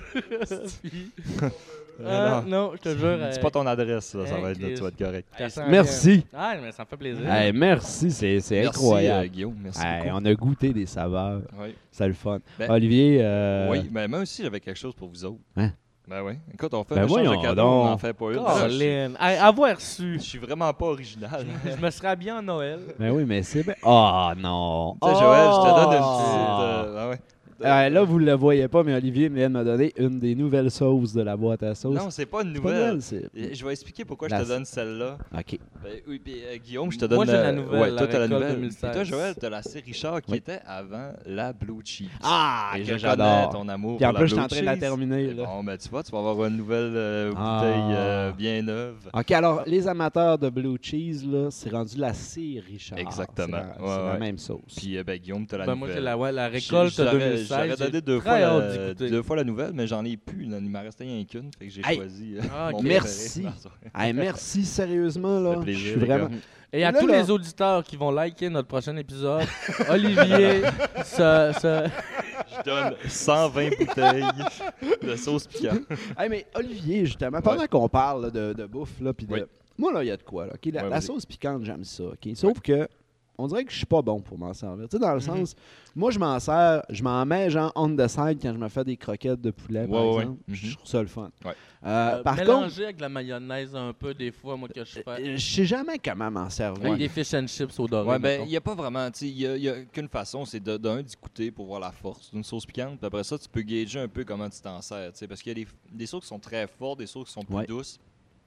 Puis- Ah, non, je te jure. Dis euh, pas ton adresse, là, ça hein, va être, là, Chris. tu vas être correct. ça sent Merci. bien. Ah, mais ça me fait plaisir. Hey, merci, c'est c'est Merci, incroyable. euh, Guillaume, merci Hey, beaucoup. on a goûté des saveurs. Oui. C'est le fun. Ben, Olivier, euh, Oui, mais moi aussi, j'avais quelque chose pour vous autres. Hein? Ben oui. Écoute, on fait Ben un échange voyons de cadeaux, donc. on n'en fait pas une. Là, je, suis- Colin. Hey, avoir reçu. je suis vraiment pas original. Je me serais habillé en Noël. ben oui, mais c'est bien. Ah non. Tu sais, Joël, je te donne une Ah. petite... euh, ah ouais. Euh, là, vous ne le voyez pas, mais Olivier vient de me donner une des nouvelles sauces de la boîte à sauce. Non, c'est pas une C'est pas nouvelle. nouvelle, c'est... Euh, Je vais expliquer pourquoi La- je te donne celle-là. OK. Ben, oui, puis euh, Guillaume, je te donne Moi, j'ai la euh, nouvelle, Ouais, la toi, t'as la récolte nouvelle. deux mille seize. Et toi, Joël, t'as la série Richard qui Oui. était avant la Blue Cheese. Ah, Et que je connais j'adore. ton amour Puis en pour plus, je la suis en Blue train de la Cheese. terminer. Et Là. Bon, ben tu vois, tu vas avoir une nouvelle euh, Ah. bouteille euh, bien neuve. OK, alors, les amateurs de Blue Cheese, là, c'est rendu la C. Richard. Exactement. C'est la, Ouais, c'est la ouais. même sauce. Puis, euh, ben, Guillaume, t'as la Ben, moi, nouvelle. c'est la, ouais, la Je- récolte j'aurais- deux mille seize. J'aurais donné J'ai deux très fois, hâte la, d'écouter. deux fois la nouvelle, mais j'en ai plus. Il m'en restait rien qu'une. Fait que j'ai Hey. choisi euh, Ah, mon ok. Merci. préféré. Hey, merci, sérieusement. Ça Là. fait plaisir, je suis les gars. vraiment... Et à Là, tous là. les auditeurs qui vont liker notre prochain épisode, Olivier se, se- Je donne cent vingt bouteilles de sauce piquante. Hey, mais Olivier, justement, pendant qu'on parle là, de, de bouffe, là, puis de... Oui. moi, là, il y a de quoi. Là, ok? La, Ouais, la vas-y. sauce piquante, j'aime ça. ok? Sauf que on dirait que je suis pas bon pour m'en servir. Tu sais, dans le Mhm. sens, moi, je m'en sers, je m'en mets genre on the side quand je me fais des croquettes de poulet, par Ouais, ouais, exemple. ouais. Je Mhm. trouve ça le fun. Ouais. Euh, euh, par mélanger contre, avec de la mayonnaise un peu des fois, moi, que je fais. euh, je sais jamais comment m'en servir. Avec des fish and chips au doré. Ouais, ben, mettons. il n'y a pas vraiment, tu sais, il n'y a, a qu'une façon, c'est de- d'un d'y goûter pour voir la force d'une sauce piquante. Puis après ça, tu peux gager un peu comment tu t'en sers, tu sais, parce qu'il y a des, des sauces qui sont très fortes, des sauces qui sont plus Ouais. douces.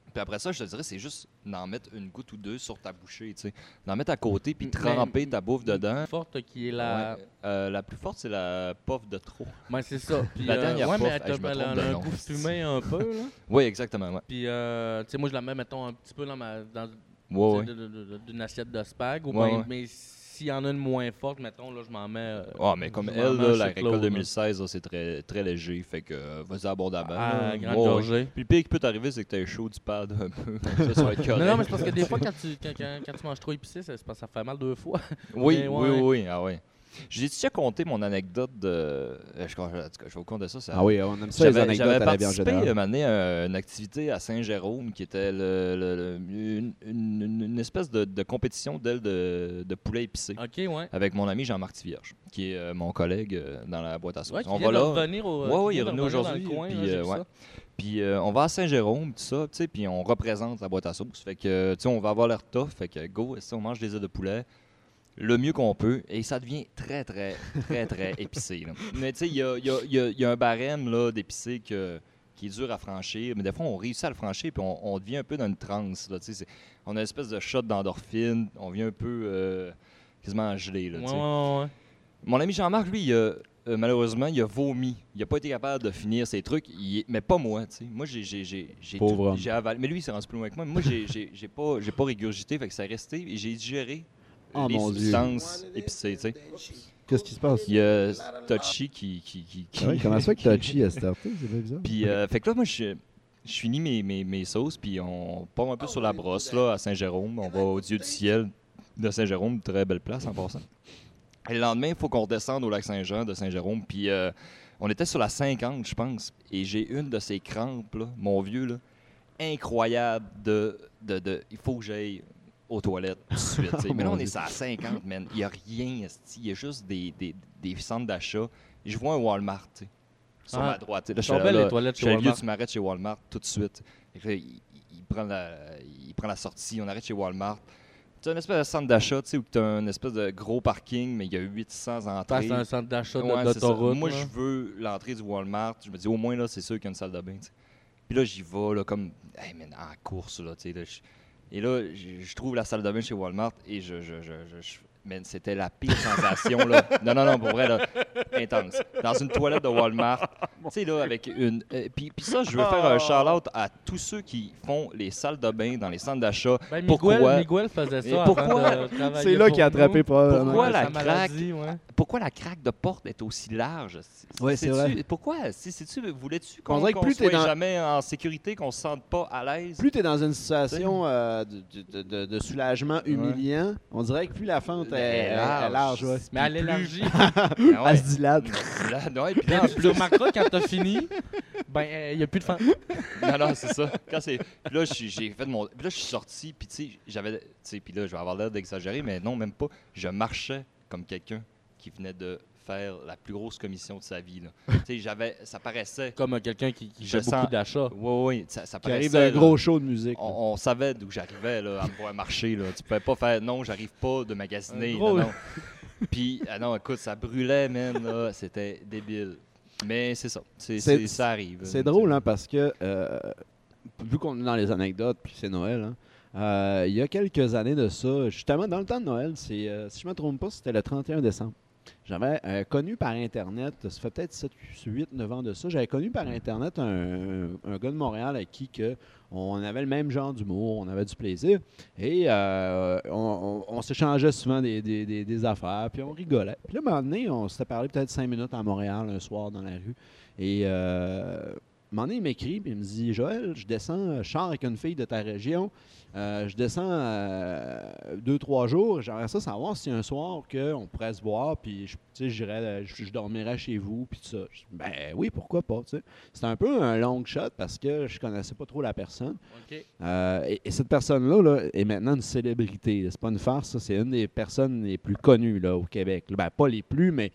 Puis après ça, je te dirais, c'est juste d'en mettre une goutte ou deux sur ta bouchée, tu sais. D'en mettre à côté, puis tremper ta bouffe dedans. Forte qui est la... Ouais. Euh, la plus forte, c'est la puff de trop. Ouais, c'est ça. Puis, La euh, dernière ouais, puff, mais hey, elle, je me a- elle trompe a de un nom. goût fumé un peu, là. Oui, exactement, ouais. Puis, euh, tu sais, moi, je la mets, mettons, un petit peu dans ma... Dans, Ouais, ouais. de- de- de- d'une assiette de spag. Ou Ouais, ben, ouais. mais s'il y en a une moins forte, mettons, là, je m'en mets... euh, Ah, mais comme je m'en elle, mets là, chez la Claude, récolte là. deux mille seize, là, c'est très, très léger. Fait que euh, vas-y abondamment. À là. grande Ouais, ouais. gorgée. Puis le pire qui peut t'arriver, c'est que t'as chaud du pad un peu. Ça, ça va être correct. Non, non, mais c'est parce que des fois, quand tu, quand, quand- quand tu manges trop épicé, ça, c'est parce que ça fait mal deux fois. Oui, Mais oui, ouais. oui, oui. Ah, ouais. J'ai déjà compté mon anecdote de. euh, Je, je, en tout cas, je vais vous conter ça. ça... Ah oui, on aime ça, les J'avais anecdotes j'avais à la vie en participé général. un moment donné, à une activité à Saint-Jérôme qui était le, le- le- une, une- une espèce de, de compétition d'ailes de, de poulet épicé OK, ouais. avec mon ami Jean-Marc Tivierge, qui est euh, mon collègue euh, dans la boîte à sauce. Ouais, qui on vient va de là. revenir au... Ouais, ouais, qui il est vient de revenu revenir dans le aujourd'hui, coin, puis, là, j'ai euh, vu ouais. ça. Puis euh, on va à Saint-Jérôme, tout ça, tu sais, puis on représente la boîte à sauce. Fait que, tu sais, on va avoir l'air tough, fait que go, tu sais, on mange des œufs de poulet le mieux qu'on peut, et ça devient très, très, très, très épicé. Là. Mais tu sais, il y a, il y a- il y a- il y a un barème là, d'épicé que, qui est dur à franchir, mais des fois, on réussit à le franchir, puis on, on devient un peu dans une transe. Là, tu sais, c'est- on a une espèce de shot d'endorphine, on vient un peu euh, quasiment gelé. Là, tu Ouais, sais. ouais, ouais. Mon ami Jean-Marc, lui, il a, euh, malheureusement, il a vomi. Il n'a pas été capable de finir ses trucs, il est- mais pas moi. tu sais. Moi, j'ai, j'ai, j'ai, j'ai, Pauvre tout- homme. j'ai avalé. Mais lui, il s'est rendu plus loin que moi. Moi, j'ai, j'ai, j'ai pas, j'ai pas régurgité, fait que ça est resté, et j'ai digéré Oh, les mon Dieu. substances épicées. tu sais. Qu'est-ce qui se passe? Il y a Touchy qui. qui, qui, qui- Ah oui, comment ça fait que Touchy a starté? C'est pas bizarre. Puis, euh, fait que là, moi, je, je finis mes, mes, mes sauces, puis on part un peu sur la brosse, là, à Saint-Jérôme. On va au Dieu du ciel de Saint-Jérôme, très belle place en passant. Et le lendemain, il faut qu'on redescende au lac Saint-Jean de Saint-Jérôme, puis euh, on était sur la cinquante, je pense, et j'ai une de ces crampes, là, mon vieux, là, incroyable de, de, de. Il faut que j'aille aux toilettes tout de suite. tu sais. Oh, Mais là, mon on est Dieu. à cinquante, man. Il n'y a rien, esti. il y a juste des, des, des centres d'achat. Je vois un Walmart, tu sais, sur Ah, ma droite. tu sais. Là, je sont fais, belles, là, les toilettes je chez fais, vieux, Walmart. tu m'arrêtes chez Walmart tout de suite. Et puis là, il, il prend la, il prend la sortie, on arrête chez Walmart. Tu as une espèce de centre d'achat, tu sais, où tu as un espèce de gros parking, mais il y a huit cents Parce entrées. que c'est un centre d'achat de- Ouais, c'est ça. d'autoroute. Moi, là. je veux l'entrée du Walmart. Je me dis, au moins, là, c'est sûr qu'il y a une salle de bain. tu sais. Puis là, j'y vais, là, comme, hey, man, en course, là, tu sais. là, je- Et là, je je trouve la salle de bain chez Walmart et je. je, je, je- je- man, c'était la pire sensation, là. Non, non, non, pour vrai, là, intense. Dans une toilette de Walmart, tu sais, là, avec une. euh, puis, puis ça, je veux faire un shout-out à tous ceux qui font les salles de bain dans les centres d'achat. Ben, Pourquoi- Miguel, Miguel faisait Mais ça pourquoi- avant de travailler C'est là pour qu'il a attrapé nous. probablement. Pourquoi Ouais, la sa maladie, ouais. Pourquoi la craque de porte est aussi large? C'est- Ouais, c'est sais-tu- vrai. Pourquoi? C'est- sais-tu- Voulais-tu On qu'on dirait que qu'on plus t'es soit dans- jamais en sécurité, qu'on se sente pas à l'aise? Plus tu es dans une situation euh, de, de- de- de soulagement humiliant, on dirait que plus la fente est, Elle est est- large. est large. Ouais. Mais à Puis plus- l'élargie, Ah Elle ouais. se dilate. Là, ouais, puis là, en tu plus, remarqueras quand t'as fini, ben, il n'y a plus de fan. non, non, c'est ça. Quand c'est, puis là, j'ai j'ai fait mon, puis là, je suis sorti, puis tu sais, j'avais, tu sais, puis là, je vais avoir l'air d'exagérer, mais non, même pas. Je marchais comme quelqu'un qui venait de faire la plus grosse commission de sa vie. Là. Tu sais, j'avais, ça paraissait. Comme euh, quelqu'un qui, qui Je fait beaucoup sens- d'achats. Oui, oui, ça, ça Qui arrive paraissait. d'un là. gros show de musique. là. On, on savait d'où j'arrivais là, à me voir marcher. Là. Tu pouvais pas faire non, j'arrive pas de magasiner. Un gros- non, non. Puis, ah non, écoute, ça brûlait, man. là, C'était débile. Mais c'est ça. C'est, C'est- c'est- ça arrive. C'est drôle, hein, parce que, euh, vu qu'on est dans les anecdotes, puis c'est Noël, hein, euh, il y a quelques années de ça, justement, dans le temps de Noël, c'est, euh, si je ne me trompe pas, c'était le trente et un décembre. J'avais euh, connu par Internet, ça fait peut-être sept, huit, neuf ans de ça, j'avais connu par Internet un, un- un gars de Montréal avec qui que on avait le même genre d'humour, on avait du plaisir, et euh, on, on- on s'échangeait souvent des, des- des- des affaires, puis on rigolait. Puis là, un moment donné, on s'était parlé peut-être cinq minutes à Montréal un soir dans la rue, et euh, un moment donné, il m'écrit, puis il me dit « Joël, je descends, je sors avec une fille de ta région, euh, je descends euh, deux, trois jours, j'aimerais ça savoir si un soir qu'on pourrait se voir, puis je, tu sais, j'irais, je, je dormirais chez vous, puis tout ça. Je dis, ben oui, pourquoi pas, tu sais. C'était un peu un long shot parce que je connaissais pas trop la personne. OK. Euh, et, et cette personne-là là, est maintenant une célébrité. C'est pas une farce, ça, c'est une des personnes les plus connues là, au Québec. Ben, pas les plus, mais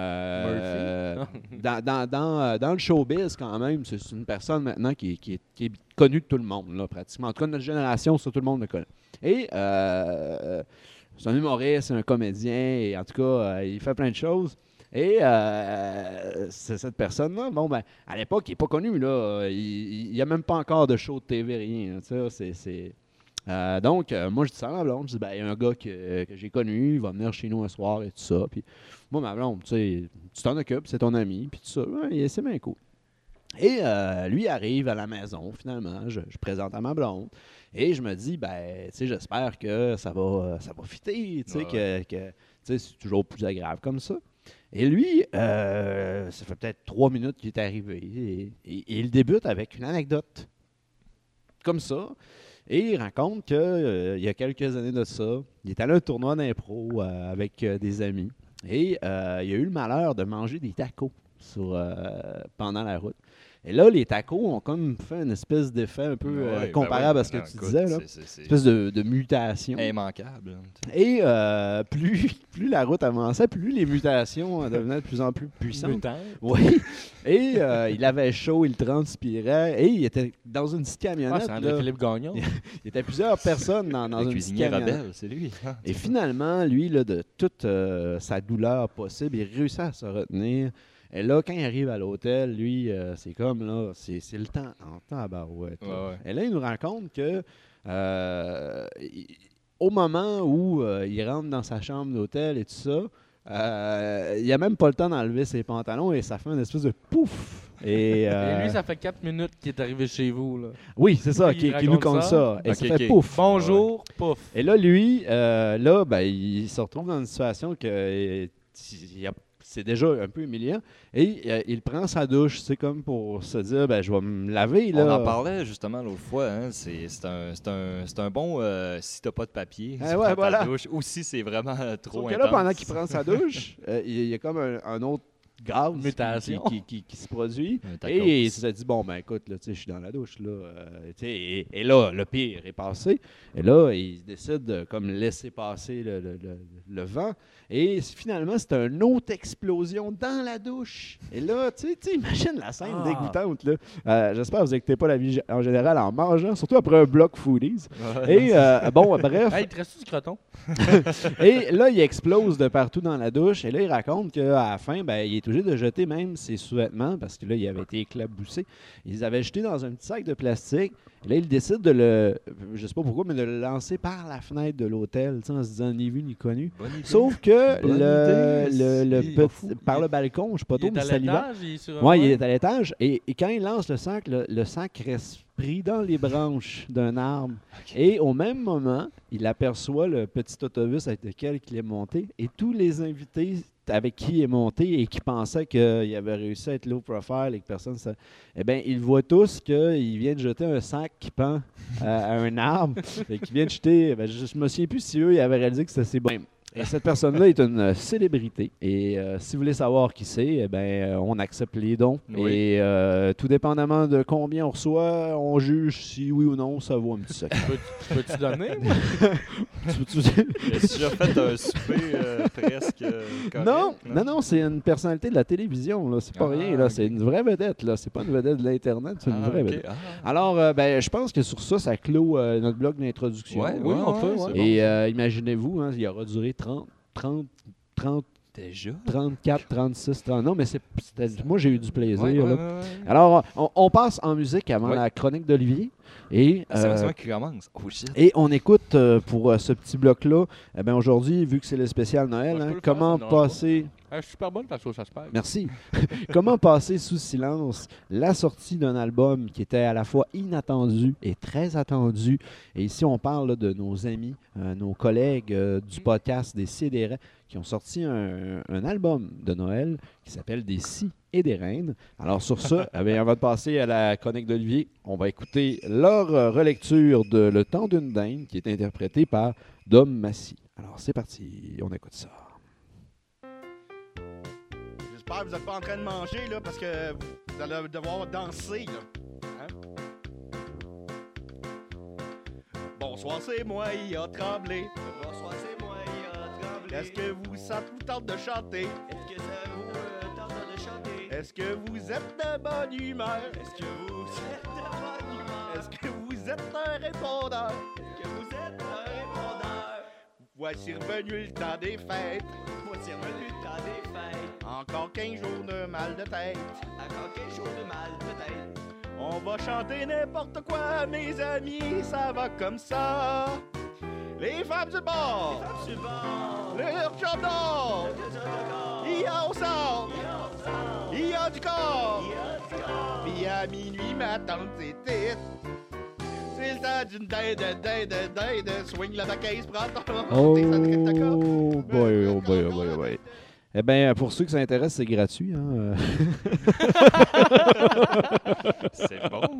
euh, dans, dans, dans, euh, dans le showbiz, quand même, c'est c'est une personne maintenant qui, est- qui est, qui est connue de tout le monde, là, pratiquement. En tout cas, de notre génération, ça, tout le monde le connaît. Et euh, c'est un humoriste, c'est un comédien, et en tout cas, euh, il fait plein de choses. Et euh, c'est cette personne-là, bon, ben, à l'époque, il n'est pas connu, là. Il n'y a même pas encore de show de T V, rien. Tu sais, c'est... c'est... Euh, donc, euh, moi, je dis ça à ma blonde. Je dis, ben, il y a un gars que, que j'ai connu, il va venir chez nous un soir et tout ça. Puis, moi, ma blonde, tu sais, tu t'en occupes, c'est ton ami, puis tout ça. Ouais, c'est bien cool. Et euh, lui arrive à la maison, finalement. Je, je présente à ma blonde. Et je me dis, ben, tu sais, j'espère que ça va, ça va fitter, tu sais, Ouais. que, que tu sais, c'est toujours plus agréable comme ça. Et lui, euh, ça fait peut-être trois minutes qu'il est arrivé. Et, et- et il débute avec une anecdote. Comme ça. Et il raconte qu'il y a quelques années de ça, il est allé à un tournoi d'impro euh, avec euh, des amis. Et euh, il a eu le malheur de manger des tacos sur, euh, pendant la route. Et là, les tacos ont comme fait une espèce d'effet un peu euh, Ouais, ben comparable oui. à ce que Non, tu écoute, disais, là. c'est- c'est- c'est Espèce de, de mutation. immanquable. Et euh, plus, plus la route avançait, plus les mutations euh, devenaient de plus en plus puissantes. Mutant. Oui. Et euh, il avait chaud, il transpirait. Et il était dans une petite Ah, camionnette. c'est là. André-Philippe Gagnon. Il y était plusieurs personnes dans, dans Le une petite cuisinier camionnette. rebelle, c'est lui. hein. Et finalement, lui, là, de toute euh, sa douleur possible, il réussit à se retenir. Et là, quand il arrive à l'hôtel, lui, euh, c'est comme, là, c'est, c'est le temps, en temps à barouette. là. Ouais, ouais. Et là, il nous raconte que euh, il- au moment où euh, il rentre dans sa chambre d'hôtel et tout ça, euh, il a même pas le temps d'enlever ses pantalons et ça fait une espèce de pouf. Et, euh, Et lui, ça fait quatre minutes qu'il est arrivé chez vous. Là. oui, c'est ça, il qui, qui raconte nous compte ça. ça. Et Ok, ça fait ok. pouf. Bonjour, pouf. Et là, lui, euh, là, ben, il se retrouve dans une situation que euh, il a- c'est déjà un peu humiliant. Et euh, il prend sa douche, c'est comme pour se dire, ben, je vais me laver. Là. On en parlait justement l'autre fois. Hein, c'est, c'est, un, c'est, un, c'est un bon euh, si t'as pas de papier. Ah tu ouais, prends ta voilà. douche, ou si c'est vraiment euh, trop Sauf que intense. là, pendant qu'il prend sa douche, euh, il y a comme un, un autre gaz qui- Mutation. Qui, qui, qui- qui se produit. Un tacos. Et il s'est dit, bon, ben écoute, là, tu sais, je suis dans la douche. Là, euh, tu sais, et, et là, le pire est passé. Et là, il décide de comme, laisser passer le, le- le- le vent. Et c- finalement, c'est une autre explosion dans la douche. Et là, tu sais, tu sais, imagine la scène Ah. dégoûtante. Là. Euh, j'espère que vous n'écoutez pas la vie g- en général en mangeant, surtout après un bloc foodies. Ouais, Et euh, bon, bref. Hey, il te reste du croton? Et là, il explose de partout dans la douche. Et là, il raconte qu'à la fin, ben, il est obligé de jeter même ses sous-vêtements parce que là, il avait été éclaboussé. Ils les avaient jetés dans un petit sac de plastique. Et là, il décide de le, je sais pas pourquoi, mais de le lancer par la fenêtre de l'hôtel, tu sais, en se disant ni vu ni connu. Bonne idée. Sauf que Bonne le, idée. le, le Il est pas petit- fou. par Il- le balcon, je sais pas Il trop, est mais à c'est l'hiver. l'étage, il est sur un Oui, il mur. est à l'étage. Et, et quand il lance le sac, le, le sac reste pris dans les branches d'un arbre. Et au même moment, il aperçoit le petit autobus avec lequel il est monté et tous les invités avec qui il est monté et qui pensaient qu'il avait réussi à être low profile et que personne ne eh bien, ils voient tous qu'il vient de jeter un sac qui pend euh, à un arbre et qu'il vient de jeter. Ben, je ne me souviens plus si eux ils avaient réalisé que c'était ses bons. Et cette personne-là est une euh, célébrité. Et euh, si vous voulez savoir qui c'est, eh ben, euh, on accepte les dons. Oui. Et euh, tout dépendamment de combien on reçoit, on juge si oui ou non ça vaut un petit sac. Peux- Peux-tu donner? Tu- tu- J'ai déjà fait un souper euh, presque euh, correct, non, non, non, c'est une personnalité de la télévision. Là. C'est pas Ah, rien. Là. ok. C'est une vraie vedette. Là. C'est pas une vedette de l'Internet, c'est une Ah, vraie ok. vedette. Ah. Alors, euh, ben, je pense que sur ça, ça clôt euh, notre blog d'introduction. Ouais, oui, ouais, on peut, ouais, ouais. c'est Et bon. euh, imaginez-vous, hein, il aura duré trente, trente, trente, Déjà? trente-quatre, trente-six, trente. Non, mais c'est, c'était- moi, j'ai eu du plaisir. Ouais, ouais, là. ouais, ouais. Alors, on, on passe en musique avant Ouais. la chronique d'Olivier. Et, C'est euh, vraiment qui commence. Oh shit. et on écoute euh, pour euh, ce petit bloc-là, eh ben, aujourd'hui, vu que c'est le spécial Noël, Ouais, je peux hein, le faire, comment ça me dérange pas. passer... Ah, je suis super bonne, ta sauce à spag. Merci. Comment passer sous silence la sortie d'un album qui était à la fois inattendu et très attendu. Et ici, on parle là, de nos amis, euh, nos collègues euh, du podcast des Si et des Raies qui ont sorti un, un album de Noël qui s'appelle Des Si et des Reines. Alors sur ça, eh bien, avant de passer à la chronique d'Olivier, on va écouter leur euh, relecture de Le temps d'une dinde qui est interprétée par Dom Massy. Alors c'est parti, on écoute ça. J'espère que vous n'êtes pas en train de manger, là, parce que vous allez devoir danser, là. Hein? Bonsoir, c'est moi, il a tremblé. Bonsoir, c'est moi, il a tremblé. Est-ce que vous, ça vous tente de chanter? Est-ce que ça vous euh, tente de chanter? Est-ce que vous êtes de bonne humeur? Est-ce que vous êtes de bonne humeur? Est-ce que vous êtes un répondeur? Est-ce que vous êtes un répondeur? Voici revenu le temps des fêtes. Voici revenu le temps des fêtes. Encore quinze jours de mal de tête. Encore quinze jours de mal de tête. On va chanter n'importe quoi, mes amis, ça va comme ça. Les femmes du bord, Sur le bord. le job d'or, Le deux heures de corps. il y a au sort, Il y a au sort. il y a du corps. Il y a du corps. Puis à minuit, ma tante, c'est tite. C'est le temps d'une dinde, dinde, dinde. Swing la caisse, prends ton Oh tes sacrés de coca. boy, oh boy, oh boy, oh boy. Eh bien, pour ceux que ça intéresse, c'est gratuit. Hein? C'est bon.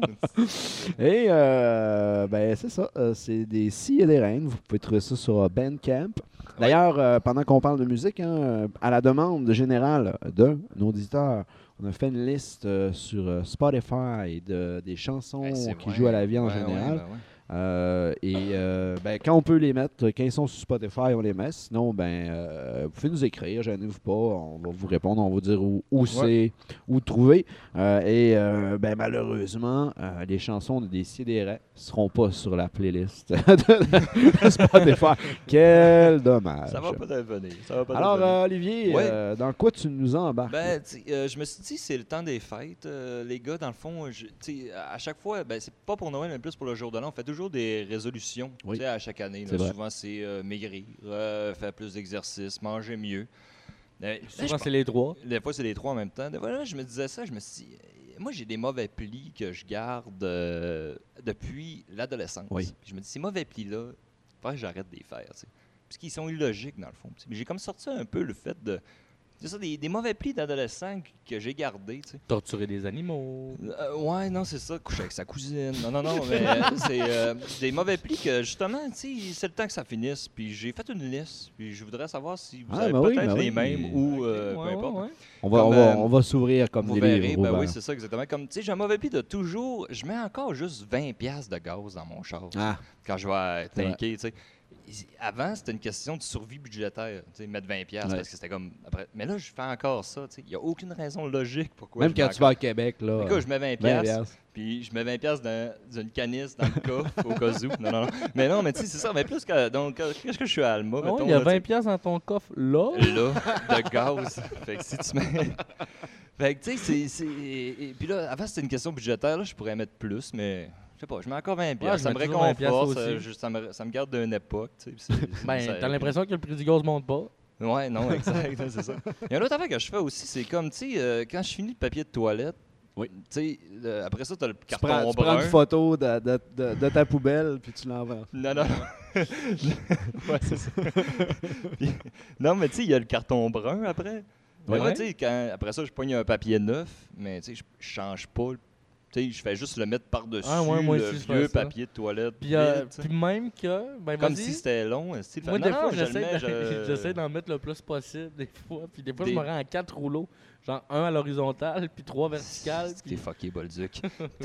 Et euh, ben c'est ça, euh, c'est des si et des reines. Vous pouvez trouver ça sur euh, Bandcamp. D'ailleurs, euh, pendant qu'on parle de musique, hein, euh, à la demande générale de nos auditeurs, on a fait une liste euh, sur euh, Spotify de, des chansons Hey, c'est qui vrai. jouent à la vie en Ouais, général. ouais, ben ouais. Euh, et euh, ben, quand on peut les mettre, quand ils sont sur Spotify, on les met. Sinon, ben, euh, vous pouvez nous écrire, gênez-vous pas, on va vous répondre, on va vous dire où, où c'est, où trouver. Euh, et euh, ben, malheureusement, euh, les chansons de des Sidérés ne seront pas sur la playlist de, de Spotify. Quel dommage. Ça va pas devenir. Ça va pas Alors, devenir. euh, Olivier, Ouais. euh, dans quoi tu nous embarques? Ben, tu sais, euh, je me suis dit, c'est le temps des fêtes. Euh, les gars, dans le fond, je- tu sais, à chaque fois, ben, c'est pas pour Noël, mais plus pour le jour de l'an, on fait toujours des résolutions Oui. tu sais, à chaque année. là. C'est vrai. Souvent, c'est euh, maigrir, euh, faire plus d'exercice, manger mieux. Euh, là, Souvent, je c'est les trois. Des fois, c'est les trois en même temps. Des fois, là, je me disais ça, je me suis dit, euh, moi, j'ai des mauvais plis que je garde euh, depuis l'adolescence. Oui. Puis je me dis, ces mauvais plis-là, il faudrait que j'arrête de les faire. tu sais. Parce qu'ils sont illogiques, dans le fond. tu sais. Mais j'ai comme sorti un peu le fait de. C'est ça, des, des mauvais plis d'adolescent que j'ai gardés. tu sais. Torturer des animaux. Euh, ouais, non, c'est ça, coucher avec sa cousine. Non, non, non, mais euh, c'est euh, des mauvais plis que, justement, tu sais, c'est le temps que ça finisse. Puis j'ai fait une liste, puis je voudrais savoir si vous Ah, avez ben oui, peut-être ben les oui. mêmes ou euh, Ouais, peu ouais, importe. ouais. on va, on comme, va, euh, on va s'ouvrir comme Vous des verrez, livres ben ouverts. oui, c'est ça exactement. Comme, tu sais, j'ai un mauvais pli de toujours, je mets encore juste vingt piastres de gaz dans mon char Ah, quand je vais C'est vrai. tanker, tu sais. Avant, c'était une question de survie budgétaire, tu sais, mettre vingt piastres Ouais. parce que c'était comme après. Mais là, je fais encore ça, tu sais. Il n'y a aucune raison logique pourquoi. même je mets quand tu vas encore- à Québec, là. Écoute, je mets vingt vingt piastres, piastres. puis je mets vingt piastres dans, dans une canisse dans le coffre au cas où. Non, non, non. Mais non, mais tu sais, c'est ça. Mais plus que. Donc, euh, qu'est-ce que je suis à Alma, Ah ouais, mettons. il y a là, tu sais. vingt piastres dans ton coffre là. Là, de gaz. Fait que si tu mets. Fait que, tu sais, c'est- c'est. Et puis là, avant, c'était une question budgétaire. Là, je pourrais mettre plus, mais. Je sais pas, je mets encore vingt piastres. je ça mets me toujours vingt réconforte. piastres ça, aussi. je- ça, me, ça me garde d'une époque, tu sais. puis c'est- c'est- Ben, ça- t'as l'impression que le prix du gaz monte pas. Ouais, non, exact, c'est ça. Il y a une autre affaire que je fais aussi, c'est comme, tu sais, euh, quand je finis le papier de toilette, Oui. tu sais, le- après ça, tu as le Tu carton prends, tu brun. prends une photo de, de- de- de ta poubelle, puis tu l'envoies. Non, non, non. Ouais, c'est ça. Puis- non, mais tu sais, il y a le carton brun après. Mais Ouais. moi, tu sais, quand- après ça, je pogne un papier neuf, mais tu sais, je je change pas. Tu sais, je fais juste le mettre par-dessus Ah ouais, moi le aussi, je fais vieux ça. papier de toilette. Puis, euh, vide, tu sais. puis même que. Ben, Comme vas-y. si c'était long. style. Moi, Non, des non, fois, je le j'essaie mets, de- je- j'essaie d'en mettre le plus possible, des fois. Puis des fois, Des- je me rends à quatre rouleaux. Genre un à l'horizontale, puis trois verticales. T'es Puis... fucké, Bolduc.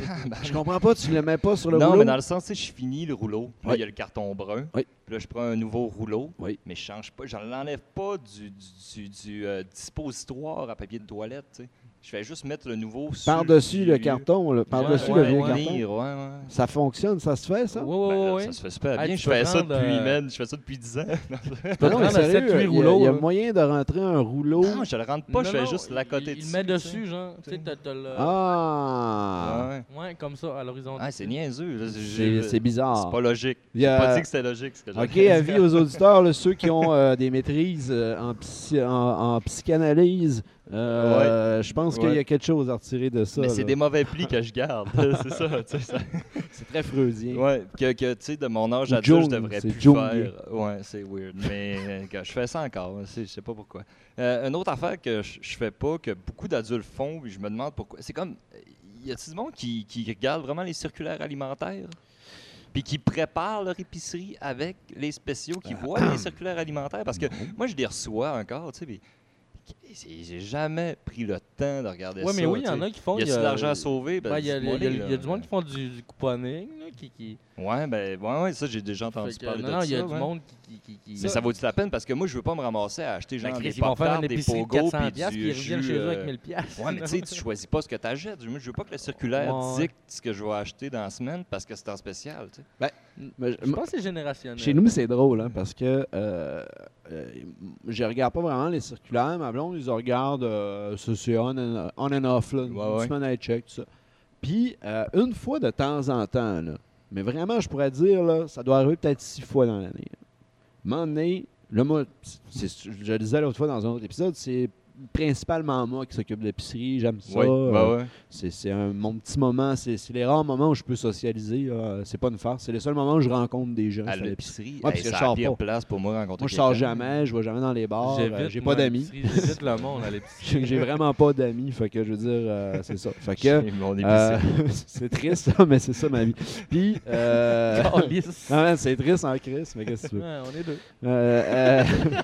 Je comprends pas, tu le mets pas sur le non, rouleau? mais dans le sens, tu sais, je finis le rouleau. Puis là, Oui. il y a le carton brun. Oui. Puis là, je prends un nouveau rouleau. Oui. Mais je change pas. Je l'enlève pas du, du, du, du, euh, dispositoire à papier de toilette, tu sais. Je fais juste mettre le nouveau sur Par-dessus le vieux. carton, là, par-dessus Ouais, le ouais, vieux ouais. carton. Venir, ouais, ouais. Ça fonctionne, ça se fait, ça? Ouais, ouais, Ben, là, ouais. ça se fait super Ah, bien. tu Je peux fais ça prendre, depuis, euh, man, je fais ça depuis dix ans. Non, non, mais prendre sérieux, sept, huit il y a- rouleaux, il y a là. moyen de rentrer un rouleau. non, je le rentre pas, je Non, fais non, juste la il- côté Il dessus. le met tu sais. dessus, genre. Tu sais, t'as t'as le. Ah! Ouais, ouais. Ouais, comme ça, à l'horizontale. Ah, c'est niaiseux. là. C'est J'ai- c'est bizarre. C'est pas logique. Il y J'ai a- pas dit que c'était logique. Ce que j'ai OK, fait. avis aux auditeurs, là, ceux qui ont euh, des maîtrises euh, en, psy- en, en psychanalyse, euh, je pense qu'il y a Ouais. quelque chose à retirer de ça. Mais c'est là. des mauvais plis que je garde. c'est ça, tu sais. ça- C'est très freudien. Ouais, que, que tu sais, de mon âge Ou adulte, je Jung, devrais c'est plus Jung. faire. Ouais, c'est weird. Mais euh, que je fais ça encore. c'est- Je sais pas pourquoi. Euh, une autre affaire que je je fais pas, que beaucoup d'adultes font, puis je me demande pourquoi. C'est comme. Y a-t-il du monde qui, qui regarde vraiment les circulaires alimentaires? Puis qui prépare leur épicerie avec les spéciaux, qui voient les circulaires alimentaires? Parce que moi, je les reçois encore, tu sais. puis c'est- J'ai jamais pris le temps de regarder Ouais, ça. mais oui, il y tu en sais. a qui font. Y a-tu de l'argent à sauver? Ben, Ben, il y a, il y a- dis-moi il y a- les, il y a là. du monde qui font du, du couponing, là, qui. qui... Ouais, ben, ouais, ouais, ça, j'ai déjà entendu Fait que, parler non, de non, ça. il y a ouais. du monde qui. qui, qui, qui... Mais ça vaut-tu la peine? Parce que moi, je veux pas me ramasser à acheter genre Ben, des Chris, ils vont faire pop-tarts, une des épicerie de pogos, quatre cents puis piastres, du puis ils reviennent jus, chez eux euh, avec mille piastres. Ouais, mais tu sais, tu choisis pas ce que tu achètes. Moi, je veux pas que le circulaire Ouais. dicte ce que je vais acheter dans la semaine parce que c'est en spécial, tu sais. Mais Je pense que c'est générationnel. Chez nous, c'est drôle, hein, parce que euh, euh, je regarde pas vraiment les circulaires. Ma blonde, ils regardent, euh, ça, c'est on and, on and off, là, une ouais. semaine à check, tout ça. Puis, euh, une fois de temps en temps, là, mais vraiment, je pourrais dire, là, ça doit arriver peut-être six fois dans l'année. À un moment donné, là, moi, c'est- c'est- je le disais l'autre fois dans un autre épisode, c'est principalement moi qui s'occupe de l'épicerie. J'aime ça. Oui, euh, bah ouais. C'est c'est un- mon petit moment. C'est c'est les rares moments où je peux socialiser. là. C'est pas une farce. C'est les seuls moments où je rencontre des gens. À c'est à l'épicerie. l'épicerie, Ouais, hey, parce que c'est je la sors pire pas. place pour moi rencontrer Moi, je sors quelqu'un. jamais. Je vais jamais dans les bars. euh, J'évite, J'ai moi, pas d'amis. l'épicerie, J'évite le monde à l'épicerie. J'ai j'ai vraiment pas d'amis. Fait que je veux dire, euh, c'est ça. Fait que. J'ai mon euh, épicerie. c'est triste, ça, mais c'est ça ma vie. Puis. Euh, Calisse. non, man, c'est triste en crise, mais qu'est-ce que tu veux? Ouais, on est deux. Euh, euh,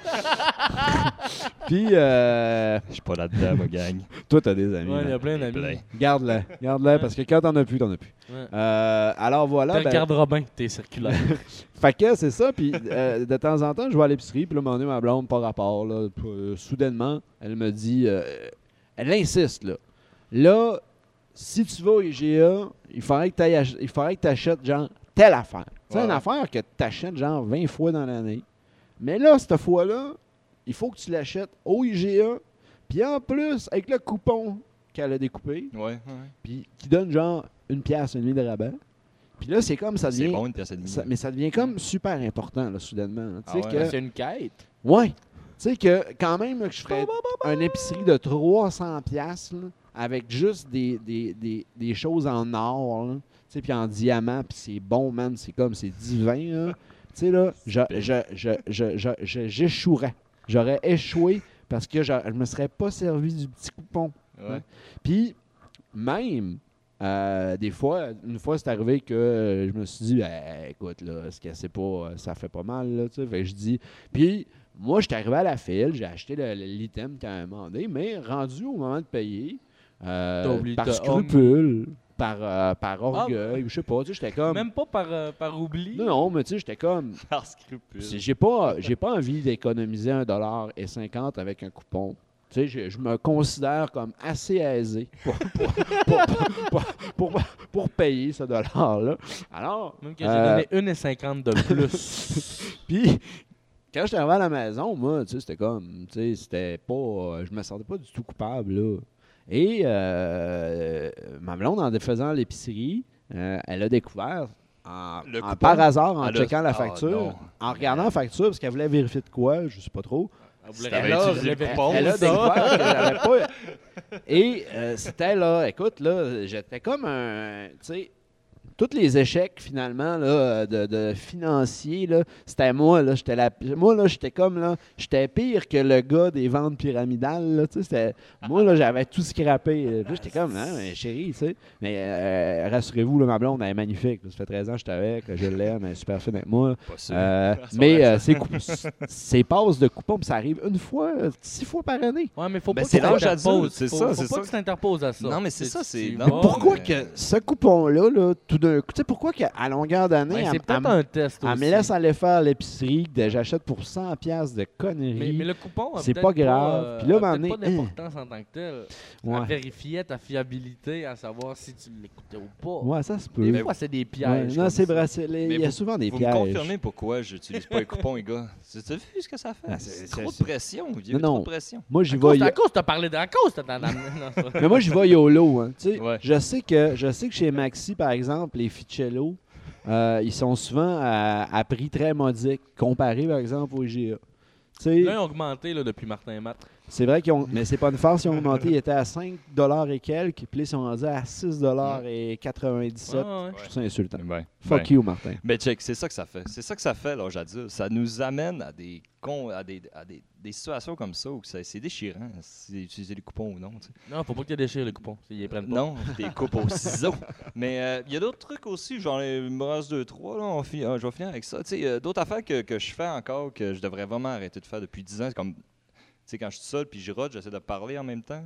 Puis, euh, Je suis pas là-dedans, ma gang. toi, t'as des amis. Ouais, il y là. a plein Plein. d'amis. Garde-la. Garde-la, parce que quand t'en as plus, t'en as plus. Ouais. Euh, alors voilà. Tu ben, regarderas bien tes circulaires. fait que c'est ça. Puis euh, de temps en temps, je vais à l'épicerie. Puis là, à un moment donné, ma blonde, par rapport, là, p- euh, soudainement, elle me dit. euh, elle insiste, là. Là, si tu vas au I G A, il faudrait que t'ailles ach- il faudrait que tu achètes, genre, telle affaire. C'est Ouais, une ouais. affaire que tu achètes, genre, vingt fois dans l'année. Mais là, cette fois-là, il faut que tu l'achètes au I G A. Puis en plus, avec le coupon qu'elle a découpé, Ouais, ouais. puis qui donne, genre, une pièce et demie de rabat. Puis là, c'est comme ça C'est devient. bon, une pièce et demie. Ça- mais ça devient comme super important, là, soudainement. là. Tu Ah sais ouais, que, hein? C'est une quête. ouais. Tu sais que quand même, là, que je ferais une épicerie de trois cents piastres, là, avec juste des, des, des, des choses en or, là, tu sais, puis en diamant, puis c'est bon, man. C'est comme, c'est divin, là. Tu sais, là, je, je, je, je, je, je- j'échouerais. J'aurais échoué parce que je, je me serais pas servi du petit coupon. Ouais. Puis, même, euh, des fois, une fois, c'est arrivé que euh, je me suis dit, ben, écoute, là, ce que c'est pas, euh, ça fait pas mal, là, tu sais. Fait que je dis, puis, moi, j'étais arrivé à la file, j'ai acheté le- le- l'item qu'elle m'a demandé, mais rendu au moment de payer, euh, T'as oublié par de- scrupule, par, euh, par orgueil, ou je sais pas, tu sais, j'étais comme. Même pas par, euh, par oubli. Non, non, mais tu sais, j'étais comme. Par scrupule. c'est- J'ai pas, j'ai pas envie d'économiser un dollar et cinquante avec un coupon. Tu sais, je, je me considère comme assez aisé pour, pour, pour, pour, pour- pour payer ce dollar-là. Alors, Même que j'ai euh, donné une et cinquante de plus. puis, quand je suis arrivé à la maison, moi, tu sais, c'était comme, tu sais, c'était pas, euh, je me sentais pas du tout coupable, là. Et euh, ma blonde, en faisant l'épicerie, euh, elle a découvert, en, Le en- coupon? par hasard, en Elle a- checkant la Ah, facture, non. en regardant la facture, parce qu'elle voulait vérifier de quoi, je sais pas trop. Vous voulez t'avais rien- utilisé je le l'avais- coupon, Elle a ça. découvert que j'avais pas. Et euh, c'était là, écoute, là, j'étais comme un. Tu sais, tous les échecs, finalement, là, de, de financiers, là, c'était moi, là. J'étais la, moi, là, j'étais comme, là, j'étais pire que le gars des ventes pyramidales, là. Tu sais, c'était. Moi, là, j'avais tout scrappé. Puis j'étais comme, non, mais chérie, tu sais. Mais euh, rassurez-vous, là, ma blonde, elle est magnifique. Ça fait treize ans que je suis avec, je l'aime, elle est super fine avec moi. Pas sûr. Euh, Son mais euh, accent. ces, coup- ces passes de coupons, puis ça arrive une fois, six fois par année. Ouais, mais faut Ben, pas c'est que tu l'âge t'interposes. adulte, c'est Faut- ça, Faut c'est pas ça. que tu t'interposes à ça. Non, mais c'est ça, c'est- tu non, vas, Pourquoi mais- que ce coupon-là, là, tout d'un coup, tu sais, pourquoi qu'à longueur d'année, Ben, elle, c'est elle peut-être me- un test elle aussi. me laisse aller faire l'épicerie, que j'achète pour cent piastres de conneries. Mais, mais le coupon a C'est peut-être pas grave. euh, Puis là, a m'en peut-être pas est- d'importance en tant que tel. Ouais. Elle vérifiait ta fiabilité, à savoir si tu l'écoutais ou pas. Ouais, ça se peut. Des Ouais, fois, c'est des pièges. non, comme c'est ça. vrai, c'est- les- Mais il y a vous- souvent des Vous pièges. me confirmez pourquoi j'utilise pas les coupons, les gars? Tu as vu ce que ça fait? Ah, c'est- c'est c'est- trop c'est- de pression. Il y a Non, eu trop non. de pression. Moi, j'y À vais. cause, y- à cause, t'as parlé de. À cause, t'as. Non, c'est pas- Mais moi, j'y vais YOLO. Hein. Tu sais, Ouais. je, sais que, je sais que chez Maxi, par exemple, les Ficello, euh, ils sont souvent à, à prix très modique, comparé, par exemple, au I G A. Tu sais, Là, ils ont augmenté là, depuis Martin et Matt. c'est vrai qu'ils ont. Mais c'est pas une farce, ils ont augmenté. Ils étaient à cinq dollars et quelques, puis là, ils sont rendus à six dollars et quatre-vingt-dix-sept. Ouais, ouais. Je trouve ça insultant. Ben, Fuck ben. you, Martin. Mais check, c'est ça que ça fait. C'est ça que ça fait, l'âge adulte. Ça nous amène à des con- à des, à des, des situations comme ça où ça- c'est déchirant si utiliser les coupons ou non. tu sais. Non, faut pas que tu déchires les coupons. Ils les prennent pas. Non, des coupes au ciseau. Mais euh, il y a d'autres trucs aussi, j'en ai il me reste deux, trois, là, on fi- euh, je vais finir avec ça. Tu sais, euh, d'autres affaires que, que je fais encore, que je devrais vraiment arrêter de faire depuis dix ans, c'est comme, tu sais, quand je suis seul puis je rote, j'essaie de parler en même temps.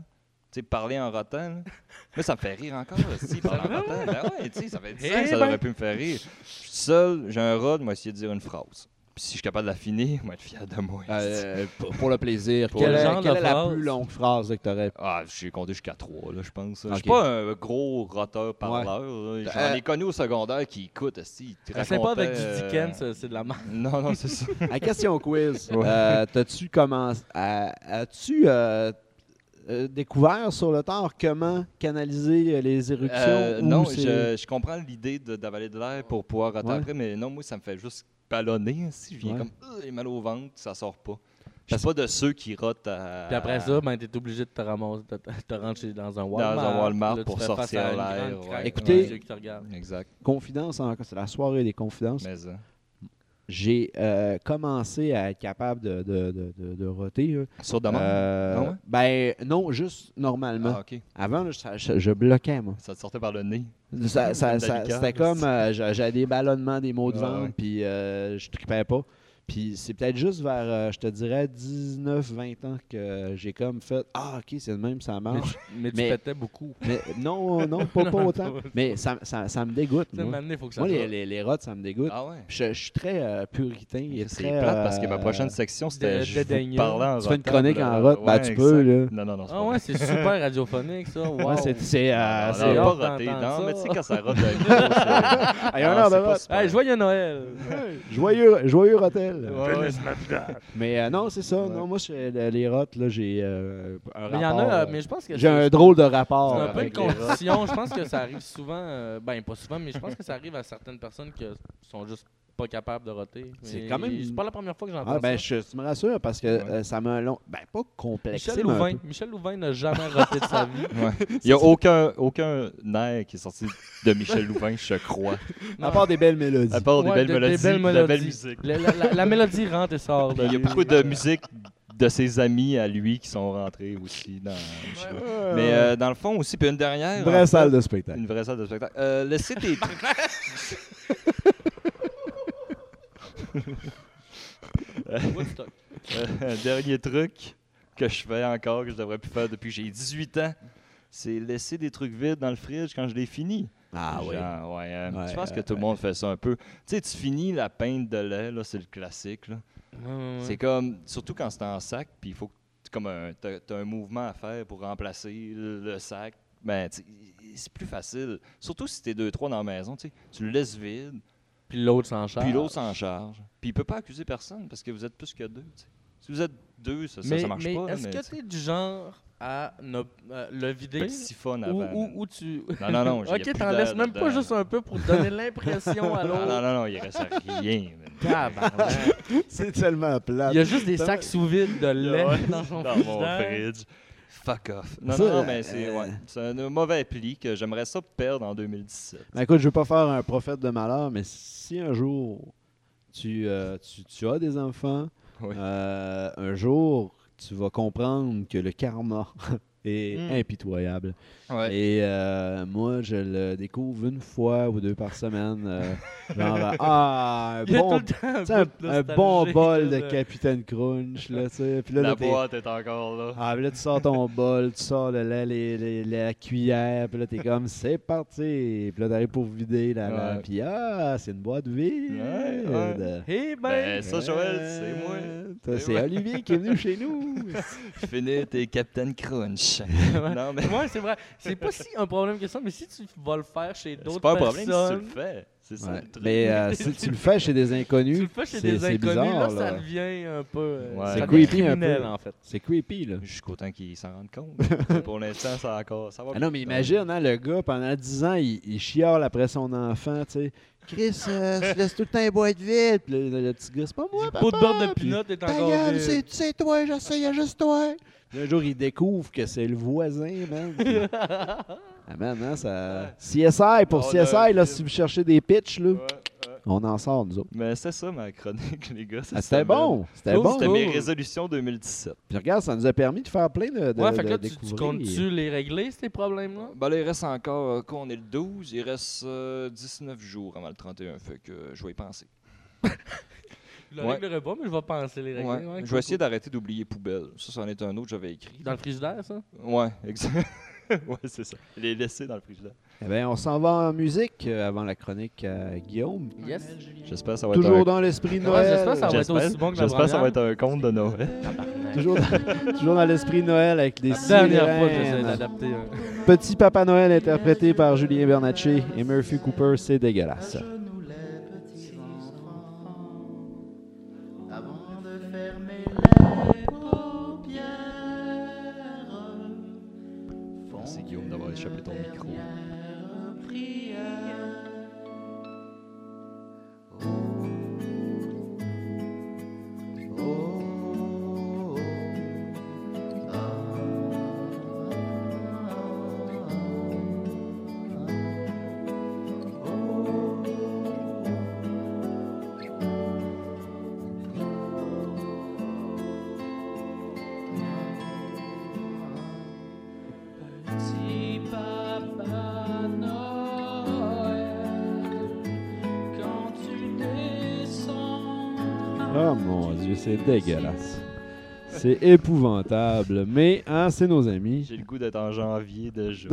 sais, parler en rotant, là. Moi, ça me fait rire encore, si, parler en rotant. Ben ouais, tu sais, ça fait dix ans que ça ben. aurait pu me faire rire. Je suis seul, j'ai un rod, moi, essayer de dire une phrase. Puis si je suis capable de la finir, moi, être fier de moi. Euh, pour, pour le plaisir. Pour quelle le est, genre quelle de est la phrase? plus longue phrase là, que t'aurais? Ah, j'ai compté jusqu'à trois, là, je pense. Je Ok. suis pas un gros roteur parleur. là. J'en Euh, ai connu au secondaire qui écoutent, si, ils te Un sympa racontaient, avec du euh, Dickens, c'est de la merde. Non, non, c'est ça. À question quiz, Ouais. euh, t'as-tu commencé. à- As-tu euh, euh, découvert sur le tard comment canaliser euh, les éruptions? Euh, ou non, c'est- je, je comprends l'idée de- d'avaler de l'air pour pouvoir roter Ouais. après, mais non, moi, ça me fait juste ballonner. Si je viens Ouais. comme, euh, j'ai mal au ventre, ça sort pas. Je Parce- suis pas de ceux qui rotent à. Puis après ça, ben, t'es obligé de te ramasser, de te, te rentrer dans un Walmart. Dans un Walmart Là, tu pour fais face sortir à une l'air, grande ouais. craque, Écoutez- puis les yeux qui te regardent. Exact. Confidence encore, c'est la soirée des confidences. Mais ça. J'ai euh, commencé à être capable de, de, de, de, de roter. là. Sur demande. Euh, Ah ouais? Ben non, juste normalement. Ah, ok. Avant, là, je, je- je bloquais, moi. Ça te sortait par le nez. Ça, ça- Comme ça- d'Alica. C'était comme, euh, j'a- j'avais des ballonnements, des maux de Ouais, ventre, ouais. puis euh, je tripais pas. Puis c'est peut-être juste vers, euh, je te dirais, dix-neuf vingt ans que j'ai comme fait « Ah, OK, c'est le même, ça Mais, marche. tu- mais tu Mais- pétais beaucoup. » Mais non, non, pas, pas Non, autant. pas- Mais ça, ça, ça me dégoûte, Tu sais, moi. maintenant, il faut que ça Moi, les, sorte. les, les rots, ça me dégoûte. Ah ouais. Je, je suis très euh, puritain. et C'est très, plate parce que ma euh, prochaine section, c'était de- je vous dédaigneux. parlais en Tu fais une rotant, chronique là. en rote, ben, Ouais, tu peux, exact. là. Non, non, non, c'est Ah pas ouais, vrai. c'est super radiophonique, ça. Wow. Ouais, c'est... c'est, euh, Non, c'est- non, hâte pas roté. d'entendre Non, ça. mais tu sais, quand ça rote avec grosse, euh, Hey, un ah, heure de c'est pas rote. super. Hey, joyeux Noël! Joyeux, joyeux rotel. Ouais, ouais. Mais euh, non, c'est ça. Ouais. Non, moi, je- le- les rottes, là, j'ai euh, un Mais il y en rapport, a, euh, euh, mais je pense que j'ai un c'est drôle de c'est rapport un peu une avec les rottes. condition. Je pense que ça arrive souvent, euh, ben pas souvent, mais je pense que ça arrive à certaines personnes qui sont juste pas capables de roter. C'est Mais quand même- C'est pas la première fois que j'entends Ah, ben, ça. je, tu me rassures parce que Ouais. euh, ça m'a long. Ben, pas complexé. Michel mais un Louvain, peu. Michel Louvain n'a jamais roté de sa vie. Ouais. Il n'y a aucun, aucun nerf qui est sorti de Michel Louvain, je crois. À part des belles mélodies. À part des Ouais, belles de- des mélodies, belles de la belle mélodies. musique. La, la- la- la mélodie rentre et sort. de Il y a lui. beaucoup de musique de ses amis à lui qui sont rentrés aussi dans Michel Louvain. Euh, Mais euh, dans le fond aussi, puis une dernière. Une en vraie fait, salle de spectacle. Une vraie salle de spectacle. Euh, laissez tes trucs. Woodstock. Euh, un dernier truc que je fais encore, que je devrais plus faire depuis que j'ai dix-huit ans, c'est laisser des trucs vides dans le fridge quand je l'ai fini. Ah oui. Genre, ouais, euh, Ouais, je pense que euh, tout le monde fait ça un peu. Tu sais, tu finis la pinte de lait, là, c'est le classique. Là. Ouais, ouais, ouais. C'est comme, surtout quand c'est en sac, puis il faut que tu comme un, t'as, t'as un mouvement à faire pour remplacer le, le sac. Ben, tu sais, c'est plus facile. Surtout si t'es deux, trois dans la maison, tu sais, tu le laisses vide, Puis l'autre s'en charge. puis l'autre s'en charge. Puis il peut pas accuser personne parce que vous êtes plus que deux. tu sais. Si vous êtes deux, ça, ça, Mais, ça marche mais pas. là, est-ce mais que tu sais, tu es du genre à ne- euh, le vider petit siphon ou, avant. ou, man. ou tu. Non, non, non. il y a Ok, plus t'en d'air laisses même pas là-dedans. juste un peu pour te donner l'impression à Non, non, l'autre. non, non, il reste rien. man. Tabarnak. C'est tellement plat. Il y a juste des sacs sous vide de lait Ouais, dans son dans mon frigidaire. fridge. Fuck off. Non, Ça, non, non, mais c'est, euh, ouais, c'est un mauvais pli que j'aimerais ça perdre en deux mille dix-sept. Ben, écoute, je veux pas faire un prophète de malheur, mais si un jour tu, euh, tu, tu as des enfants, Oui. euh, un jour tu vas comprendre que le karma est Mm. impitoyable. Ouais. Et euh, moi, je le découvre une fois ou deux par semaine. euh, genre, euh, ah, un Il y a bon, tout le temps un, tu sais, un, bout de un bon nostalgie, bol de là. Capitaine Crunch. Là, tu sais. Puis là, La là, t'es- boîte est encore là. ah, puis là, tu sors ton bol, tu sors le lait, les, les- la cuillère, puis là, t'es comme, c'est parti. Puis là, t'arrives pour vider la la- Ouais. Puis ah, c'est une boîte vide. Ouais, ouais. Eh ben, Ben, ça, Joël, c'est moi. moi. C'est Ouais. Olivier qui est venu chez nous. Finis tes Captain Crunch. Ouais. Non, mais ouais, c'est vrai. C'est pas si un problème que ça, mais si tu vas le faire chez d'autres c'est pas un personnes, problème si tu le fais. C'est ça Ouais. le truc. Mais euh, si tu le fais chez des tu inconnus, le fais chez c'est des c'est inconnus, bizarre. là, ça là. devient un peu. euh, Ouais. ça C'est devient creepy un peu. criminel, en fait. C'est creepy, là. Jusqu'au temps qu'ils s'en rendent compte. Pour l'instant, ça, a encore, ça va Ah non, mais bien. imagine, hein, le gars, pendant dix ans, il, il chiale après son enfant, tu sais. Chris, euh, tu laisses tout le temps les boîtes vides. Puis le, le petit gars, c'est pas moi, papa. Pot de beurre de Puis, pinot est ta encore gueule, vide. c'est c'est toi, je sais, il y a juste toi. Puis un jour, il découvre que c'est le voisin, man. Puis- ah, man, hein, ça... C S I, pour On C S I, a un là, film. si vous cherchez des pitchs, là, Ouais, ouais. on en sort, nous autres. Mais c'est ça ma chronique, les gars. Ah, c'était bon, c'était Cool, bon. C'était Cool. mes résolutions deux mille dix-sept. Puis regarde, ça nous a permis de faire plein de, de, Ouais, fait que de là, tu, tu découvrir. comptes-tu les régler, ces problèmes-là? Ben là, il reste encore, euh, quoi, on est le douze, il reste euh, dix-neuf jours avant le trente et un, fait que euh, je vais y penser. Je le Ouais. réglerai pas, mais je vais penser les régler. Ouais. Ouais, Je cool, vais essayer cool. d'arrêter d'oublier poubelle. Ça, c'en est un autre que j'avais écrit. Dans le frigidaire, ça? Ouais, exact. ouais, c'est ça. Les laisser dans le frigidaire. Eh bien, on s'en va en musique euh, avant la chronique à Guillaume. Yes. J'espère que ça va être Toujours un... dans l'esprit de Ouais, Noël. j'espère que ça va être J'espère aussi bon que la j'espère que ça va première. être un conte de Noël. Toujours dans, toujours dans l'esprit de Noël avec des La dernière fois que j'essaie sirènes. d'adapter un... Petit Papa Noël interprété par Julien Bernatchez et Murphy Cooper, c'est dégueulasse. Genoux les petits enfants, avant de fermer les paupières. Merci Guillaume d'avoir échappé ton micro. Prière. Oh, oh, oh, Petit Papa Noël, quand tu descendras. Oh mon Dieu, c'est dégueulasse. C'est épouvantable, mais hein, c'est nos amis. J'ai le goût d'être en janvier déjà.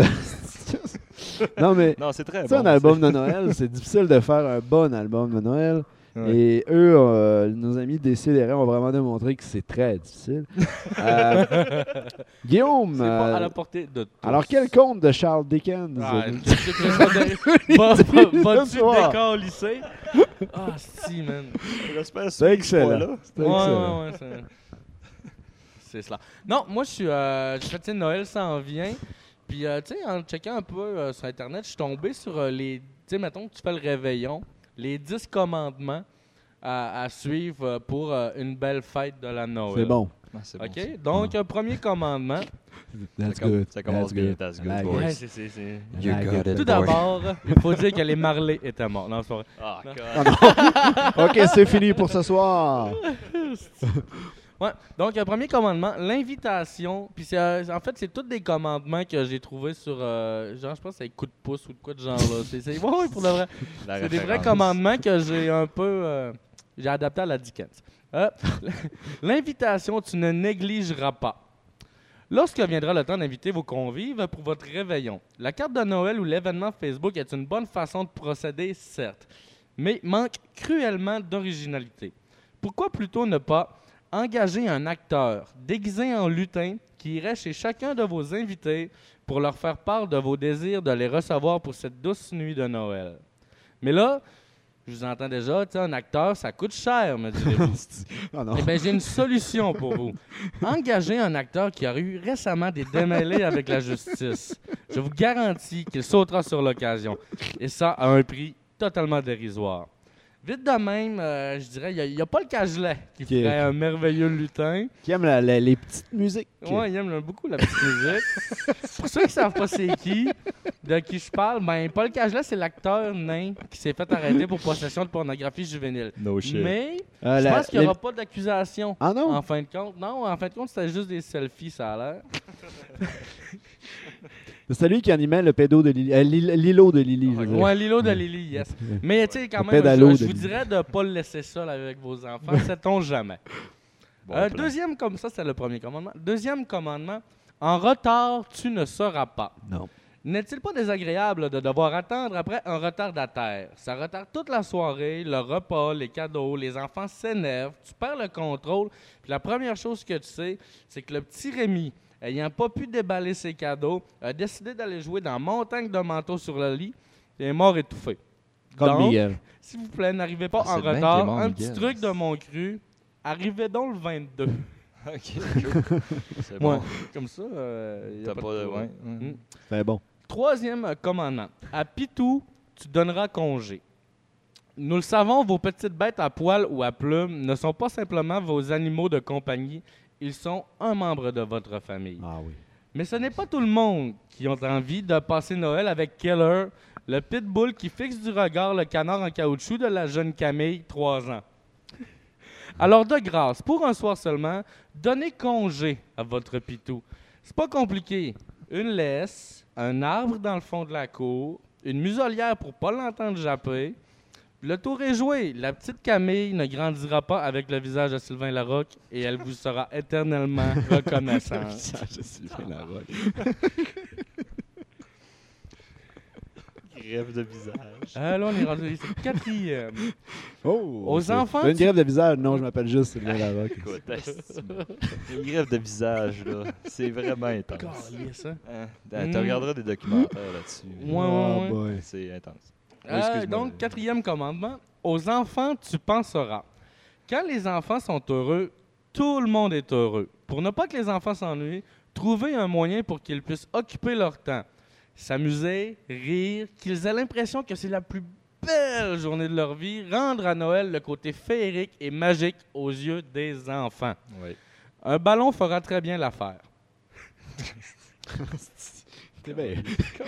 Non, mais non, c'est très c'est bon. un album de Noël, c'est difficile de faire un bon album de Noël. Ouais. Et eux, euh, nos amis Décidérés ont vraiment démontré que c'est très difficile. Euh, Guillaume, C'est pas à euh, la portée de tous. alors quel conte de Charles Dickens? Ah, euh, tu sais que je vais- Va- va- Vas-tu Ce soir. décalisser? Ah, si, man. J'espère C'est excellent. Là. C'est Ouais, excellent. ouais, ouais, c'est... c'est cela. Non, moi, je suis... Euh, je fais, tu sais, Noël s'en vient. Puis, euh, tu sais, en checkant un peu euh, sur Internet, je suis tombé sur euh, les... Tu sais, mettons que tu fais le réveillon, les dix commandements à, à suivre euh, pour euh, une belle fête de la Noël. C'est bon. Ah, c'est bon, OK? ça. Donc, un premier commandement. That's Ça com- good. ça commence That's bien, good. that's I good, like boys. it. Ouais, c'est, c'est, c'est... You I like got it. it, Tout boy. d'abord, il faut dire que les Marley étaient morts. Non, c'est pas vrai. Ah, Non. God. OK, c'est fini pour ce soir. Ouais. Donc, un premier commandement, l'invitation. Puis, c'est, euh, en fait, c'est tous des commandements que j'ai trouvés sur. euh, genre, je pense que c'est coup de pouce ou de quoi de genre là. C'est, c'est, ouais, ouais, pour de vrai. La C'est des vrais référence. commandements que j'ai un peu. euh, j'ai adapté à la Dickens. Euh, l'invitation, tu ne négligeras pas. Lorsque viendra le temps d'inviter vos convives pour votre réveillon, la carte de Noël ou l'événement Facebook est une bonne façon de procéder, certes, mais manque cruellement d'originalité. Pourquoi plutôt ne pas engager un acteur déguisé en lutin qui irait chez chacun de vos invités pour leur faire part de vos désirs de les recevoir pour cette douce nuit de Noël? Mais là, je vous entends déjà, tu sais, un acteur, ça coûte cher, me direz-vous. Oh non. Eh bien, j'ai une solution pour vous. Engagez un acteur qui a eu récemment des démêlés avec la justice. Je vous garantis qu'il sautera sur l'occasion. Et ça à un prix totalement dérisoire. Vite de même, euh, je dirais, il n'y a, a pas le Cagelet qui Qui est- ferait un merveilleux lutin. Qui aime la- la- les petites musiques. Ouais, il aime là, beaucoup la petite musique. Pour ceux qui ne savent pas c'est qui, de qui je parle, ben Paul Cagelet, c'est l'acteur nain qui s'est fait arrêter pour possession de pornographie juvénile. No shit. Mais Euh, je la- pense qu'il n'y les- aura pas d'accusation. Ah non? En fin de compte, non, en fin de compte, c'était juste des selfies, ça a l'air. C'est lui qui animait le pédo de Lily. euh, Lil- Lilo de Lily. je veux dire. Ouais, Lilo de Lily, yes. Mais tu sais, quand Le même, pédalo je, je de vous Lily. dirais de ne pas le laisser seul avec vos enfants, sait-on jamais. Bon Euh, plan. deuxième, comme ça, c'est le premier commandement. Deuxième commandement, en retard, tu ne seras pas. Non. N'est-il pas désagréable de devoir attendre après un retardataire? Ça retarde toute la soirée, le repas, les cadeaux, les enfants s'énervent, tu perds le contrôle. Puis la première chose que tu sais, c'est que le petit Rémi, ayant pas pu déballer ses cadeaux, a décidé d'aller jouer dans montagne de manteaux sur le lit et est mort étouffé. Comme Donc, Miguel. s'il vous plaît, n'arrivez pas Ah, en c'est bien qu'il est retard. mort, Un Miguel. petit truc de mon cru, arrivez donc le vingt-deux. OK, cool. C'est bon. Ouais, comme ça, euh, y a T'as pas pas de de... problème. Ouais. ouais. Mm. C'est bon. Troisième euh, commandement. À Pitou, tu donneras congé. Nous le savons, vos petites bêtes à poils ou à plumes ne sont pas simplement vos animaux de compagnie, ils sont un membre de votre famille. Ah oui. Mais ce n'est pas tout le monde qui ont envie de passer Noël avec Keller, le pitbull qui fixe du regard le canard en caoutchouc de la jeune Camille, trois ans. Alors, de grâce, pour un soir seulement, donnez congé à votre Pitou. C'est pas compliqué. Une laisse, un arbre dans le fond de la cour, une muselière pour pas l'entendre japper. Le tour est joué. La petite Camille ne grandira pas avec le visage de Sylvain Larocque et elle vous sera éternellement reconnaissante. Visage de Sylvain Larocque. Grève de visage. Ah, là, on est rendu c'est le quatrième. Oh! Aux c'est- enfants, c'est une tu- grève de visage. Non, je m'appelle juste Sylvain Larocque. Écoute, esti. Une grève de visage, là, c'est vraiment intense. Calisse, hein? Hein? Tu Mm. regarderas des documentaires là-dessus. Ouais, ouais, ouais. Ah, boy. C'est intense. Oui, Euh, excuse-moi. donc, quatrième commandement. Aux enfants, tu penseras. Quand les enfants sont heureux, tout le monde est heureux. Pour ne pas que les enfants s'ennuient, trouvez un moyen pour qu'ils puissent occuper leur temps. S'amuser, rire, qu'ils aient l'impression que c'est la plus belle journée de leur vie, rendre à Noël le côté féerique et magique aux yeux des enfants. Oui. Un ballon fera très bien l'affaire. C'est bien.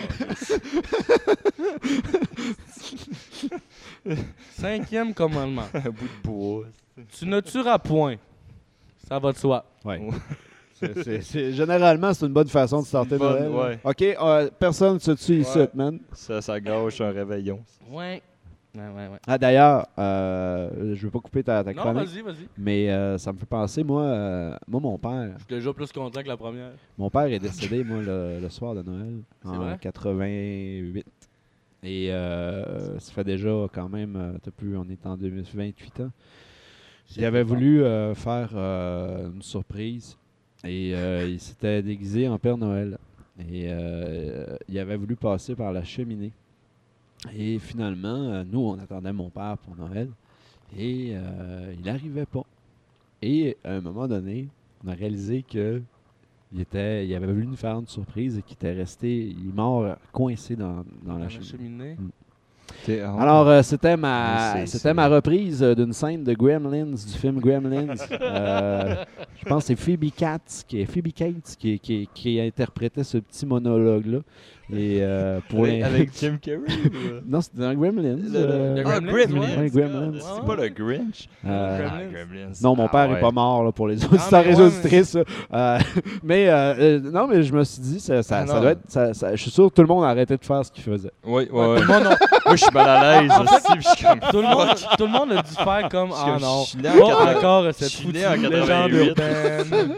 Cinquième commandement. Un bout de bois. Tu ne tueras point. Ça va de soi. Ouais. Ouais. C'est- c'est- c'est- généralement, c'est une bonne façon de starter Bonne, Noël. ouais. OK, euh, personne se tue ici, Ouais. man. Ça, ça gâche un réveillon. Ouais. Ouais, ouais, ouais. Ah, d'ailleurs, euh, je veux pas couper ta, ta Non, chronique, vas-y, vas-y. mais euh, ça me fait penser, moi, euh, moi, mon père, Je suis déjà plus content que la première. mon père est décédé, moi, le, le soir de Noël, C'est en vrai? quatre-vingt-huit. Et euh, ça fait déjà quand même, euh, t'as plus, on est en deux mille vingt-huit ans. Il avait voulu euh, faire euh, une surprise et euh, il s'était déguisé en Père Noël. Et euh, il avait voulu passer par la cheminée. Et finalement, euh, nous, on attendait mon père pour Noël et euh, il n'arrivait pas. Et à un moment donné, on a réalisé que il, était, il avait voulu nous faire une surprise et qu'il était resté, il est mort coincé dans, dans Dans la la cheminée. cheminée. Alors, euh, c'était ma Oui, c'est- c'était c'est- ma reprise euh, d'une scène de Gremlins, du film Gremlins. Euh, je pense que c'est Phoebe Cates qui, est, Phoebe Cates qui, qui, qui interprétait ce petit monologue-là. Et euh, pour avec, les- avec Jim Carrey ou, euh? Non, c'était dans Gremlins. Le- euh, le- Ah, Gremlins, Gremlins. ouais, Gremlins. C'est pas le Grinch. euh, Gremlins. Ah, Gremlins. non, mon père Ah, est pas ouais. mort là, pour les Ah, auditeurs mais et ouais, auditrices. là. Euh, mais euh, euh, non, mais je me suis dit, ça, ça, Ah, ça non. doit être. ça- ça- je suis sûr que tout le monde a arrêté de faire ce qu'il faisait. Oui, oui, Ouais, oui. tout, le monde a, Moi, je suis mal à l'aise aussi, puis je suis comme... tout, le monde, tout le monde a dû faire comme Parce Ah que non. je suis né en Pas quatre-vingt- encore cette je suis foutue né en légende quatre-vingt-huit. urbaine.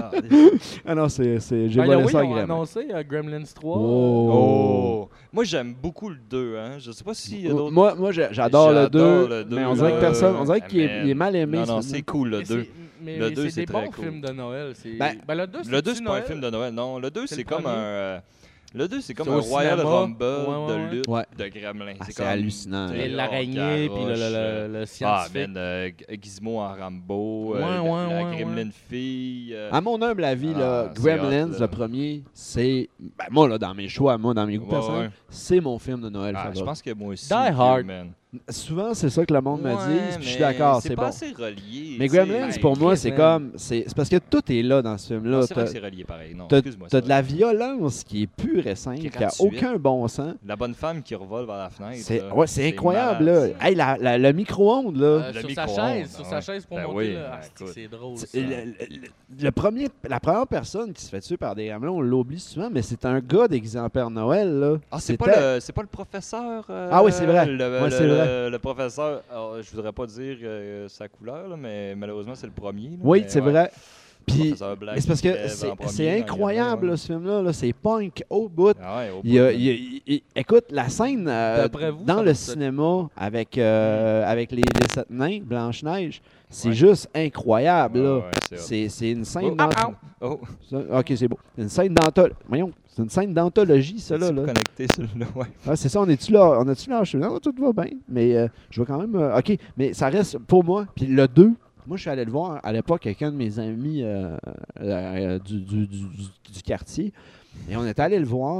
Ah non, c'est, c'est, j'ai Ben, volé oui, ça à ils ont Gremlins. annoncé euh, Gremlins trois. Oh. Oh! Moi, j'aime beaucoup le deux, hein. Je sais pas s'il y a d'autres... Moi, moi j'ai- j'adore, le J'adore deux, le deux, mais on dirait que là. personne, on dirait Ah, qu'il est, man. il est mal aimé. Non, non, ce c'est film. cool, le Mais deux. c'est- Mais, Le mais deux, c'est c'est des très bons cool. films de Noël. C'est... Ben, Ben, le deux, Le deux, c'est c'est pas un film de Noël, non. Le deux, C'est c'est le comme premier. un... euh, Le deux, c'est comme C'est un au Royal cinéma. Rumble Ouais, ouais, ouais. de lutte Ouais. de Gremlins. Ah, c'est comme- hallucinant. Et Oh, l'araignée, puis le, le, Garrosh, le, le Ah, scientifique. man, euh, G- Gizmo en Rambo, euh, Ouais, la- ouais, la ouais, Gremlin fille. euh, À mon humble avis, là, Ah, c'est Gremlins, hot, là. le premier, c'est. Ben, moi, là, dans mes choix, moi, dans mes goûts Ouais, personnels, ouais. c'est mon film de Noël Ah, favori. je pense que moi aussi. Die Hard. man. Souvent, c'est ça que le monde me Ouais, dit, puis je suis mais d'accord, c'est pas bon. assez relié. Mais tu sais. Gremlins, ben, pour moi, Chris, c'est man. comme. C'est c'est parce que tout est là dans ce film-là. Non, c'est vrai T'as que c'est relié pareil. Non, t'as- excuse-moi. t'as c'est de la vrai. violence qui est pure et simple, qui a Gratuite. aucun bon sens. La bonne femme qui revole vers la fenêtre. C'est là, ouais, c'est incroyable, là. malade, ça. Hey, la, la- le micro-ondes, là. Euh, Le sur sa micro-ondes, chaise, sur ah sa ouais. chaise pour Ben monter. oui, là. ben Ah, c'est- écoute. c'est drôle. C'est- ça. Le, le- le premier, la première personne qui se fait tuer par des gremlins, on l'oublie souvent, mais c'est un gars déguisé en Père Noël, là. Ah, c'est C'était- pas, le, c'est pas le professeur. euh, Ah oui, c'est vrai. Le, Ouais, le- c'est vrai. le- le professeur, alors, je voudrais pas dire euh, sa couleur, là, mais malheureusement, c'est le premier. là, Oui, mais c'est ouais. vrai. Puis, Professeur Black mais c'est parce qui que crève c'est en premier c'est dans incroyable, Gremlins, là, ce film-là. Là, c'est punk au bout. Ah ouais, au Il y a- bout, il y a- il- il- écoute, la scène euh, D'après vous, dans ça le va- cinéma avec, euh, avec les, les sept nains, Blanche-Neige, c'est Ouais. juste incroyable. Ouais, là. ouais, c'est hot. C'est c'est une scène Oh, d'anth- Oh, ça- Ok, c'est beau. Une scène d'anthologie. Voyons, c'est une scène d'anthologie, ça, là. es-tu là. connecté sur le ouais. Ah, c'est ça, on est-tu là? On a-tu lâché? Non, tout va bien. Mais euh, je vais quand même. euh, OK, mais ça reste pour moi. Puis le deux, moi, je suis allé le voir à l'époque avec un de mes amis euh, euh, du, du, du, du- du quartier. Et on est allé le voir.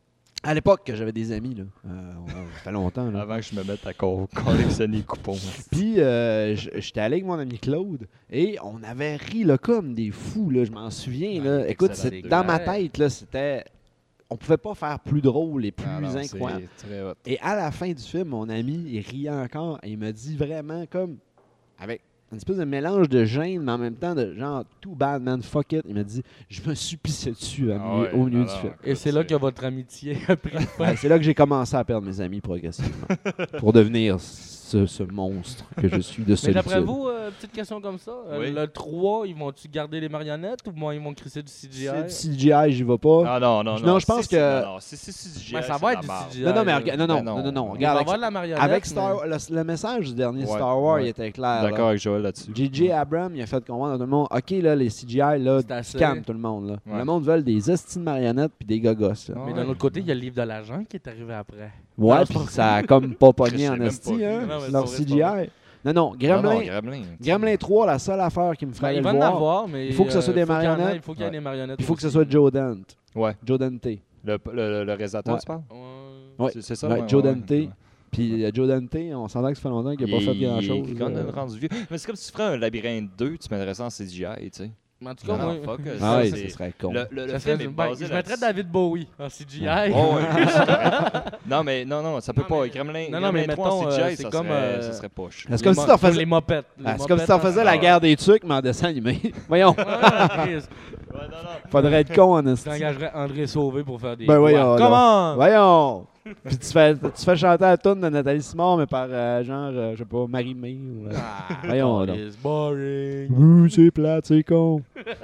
À l'époque que j'avais des amis, là. Euh, on- ça fait longtemps, là. Avant que je me mette à co- collectionner les coupons. Puis euh, j- j'étais allé avec mon ami Claude et on avait ri là, comme des fous, là, je m'en souviens. Là. Ouais, Écoute, excellent. c'est- dans ma Ouais. tête, là, c'était. On pouvait pas faire plus drôle et plus Ah non, incroyable. c'est très hot. Et à la fin du film, mon ami, il riait encore et il me dit vraiment comme avec une espèce de mélange de gêne, mais en même temps de genre too bad man, fuck it. Il m'a dit, je me suis pissé dessus à Ah milieu- ouais, au milieu non, du non, film. Et c'est là que votre amitié a pris fin. Ouais, c'est là que j'ai commencé à perdre mes amis progressivement pour devenir ce, ce monstre que je suis de Mais solitude. d'après vous, euh, petite question comme ça, euh, Oui. le trois, ils vont-tu garder les marionnettes ou moi, ils vont crisser du C G I? C'est du C G I, j'y vais pas. Ah non, non, non. Non, je pense Si, si, que- Non, non, si, si, si, si, Ben, si, ça c'est va de être du la merde. C G I. non, non, mais là. regarde, non, non, Ben non, non. non, non, Il va regarde, avoir avec, de la marionnette. avec Star mais- le, le message du dernier Ouais, Star Wars, ouais. il était clair. D'accord là. avec Joël là-dessus. J J Abrams, il a fait comprendre à tout le monde, OK, là, les C G I, là, C'est assez. calme tout le monde. Là. Ouais. Le monde veut des hosties de marionnettes puis des gogos. Là. Mais d'un autre côté, il y a le livre de l'agent qui est arrivé après. Ouais, Non, puis c'est pas- ça a comme pas pogné Je en l'ai même esti, pas vu. hein, Non, mais c'est leur pas vrai, C c'est G pas I. Non, non, Non, Gremlin, non, Gremlin. Gremlin trois, la seule affaire qui me Ben, ferait il le va en voir, avoir, mais il faut que ce euh, soit des faut qu'il y en ait- marionnettes. Il faut qu'il y ait Ouais. des marionnettes. il faut que ce aussi. soit Joe Dante. Ouais. Joe Dante. Le, le, le réalisateur, Ouais. tu parles? Ouais. Ouais. C'est, c'est ça? Ouais, ouais, Joe ouais, Dante. ouais. Puis euh, Joe Dante, on s'entend que ça fait longtemps qu'il n'a pas fait grand-chose. Il est quand même euh. rendu vieux. Mais c'est comme si tu ferais un labyrinthe deux, tu mettrais ça en C G I, tu sais. Mais en tout Non, cas, non, moi, fuck, Ah ça, oui, c'est- ça serait con. Le, le, le ça film serait- est ben, basé je mettrais là-dessus. David Bowie en C G I. Oh, ouais, lui, c'est correct. Non, mais non, non, ça peut Non, pas. mais- Gremlin, non, non, mais Gremlin trois en mettons, C G I, euh, ça, c'est comme, serait, euh, ça serait poche. C'est comme si mo- t'en pour faisais- les mopettes. Les Ah, c'est comme si mopettes t'en en- faisais la Ah, guerre des trucs, mais en dessin animé. Voyons, Ah, Chris. Ouais, non, non. faudrait être con en esti. J'engagerais André Sauvé pour faire des. Ben voyons, voix. là. Comment? Voyons! Puis tu fais, tu fais chanter la tune de Nathalie Simard, mais par euh, genre, euh, je sais pas, Marie-Mé. Ou, euh, Ah, Voyons, là. it's boring. Ouh, c'est plate, c'est con.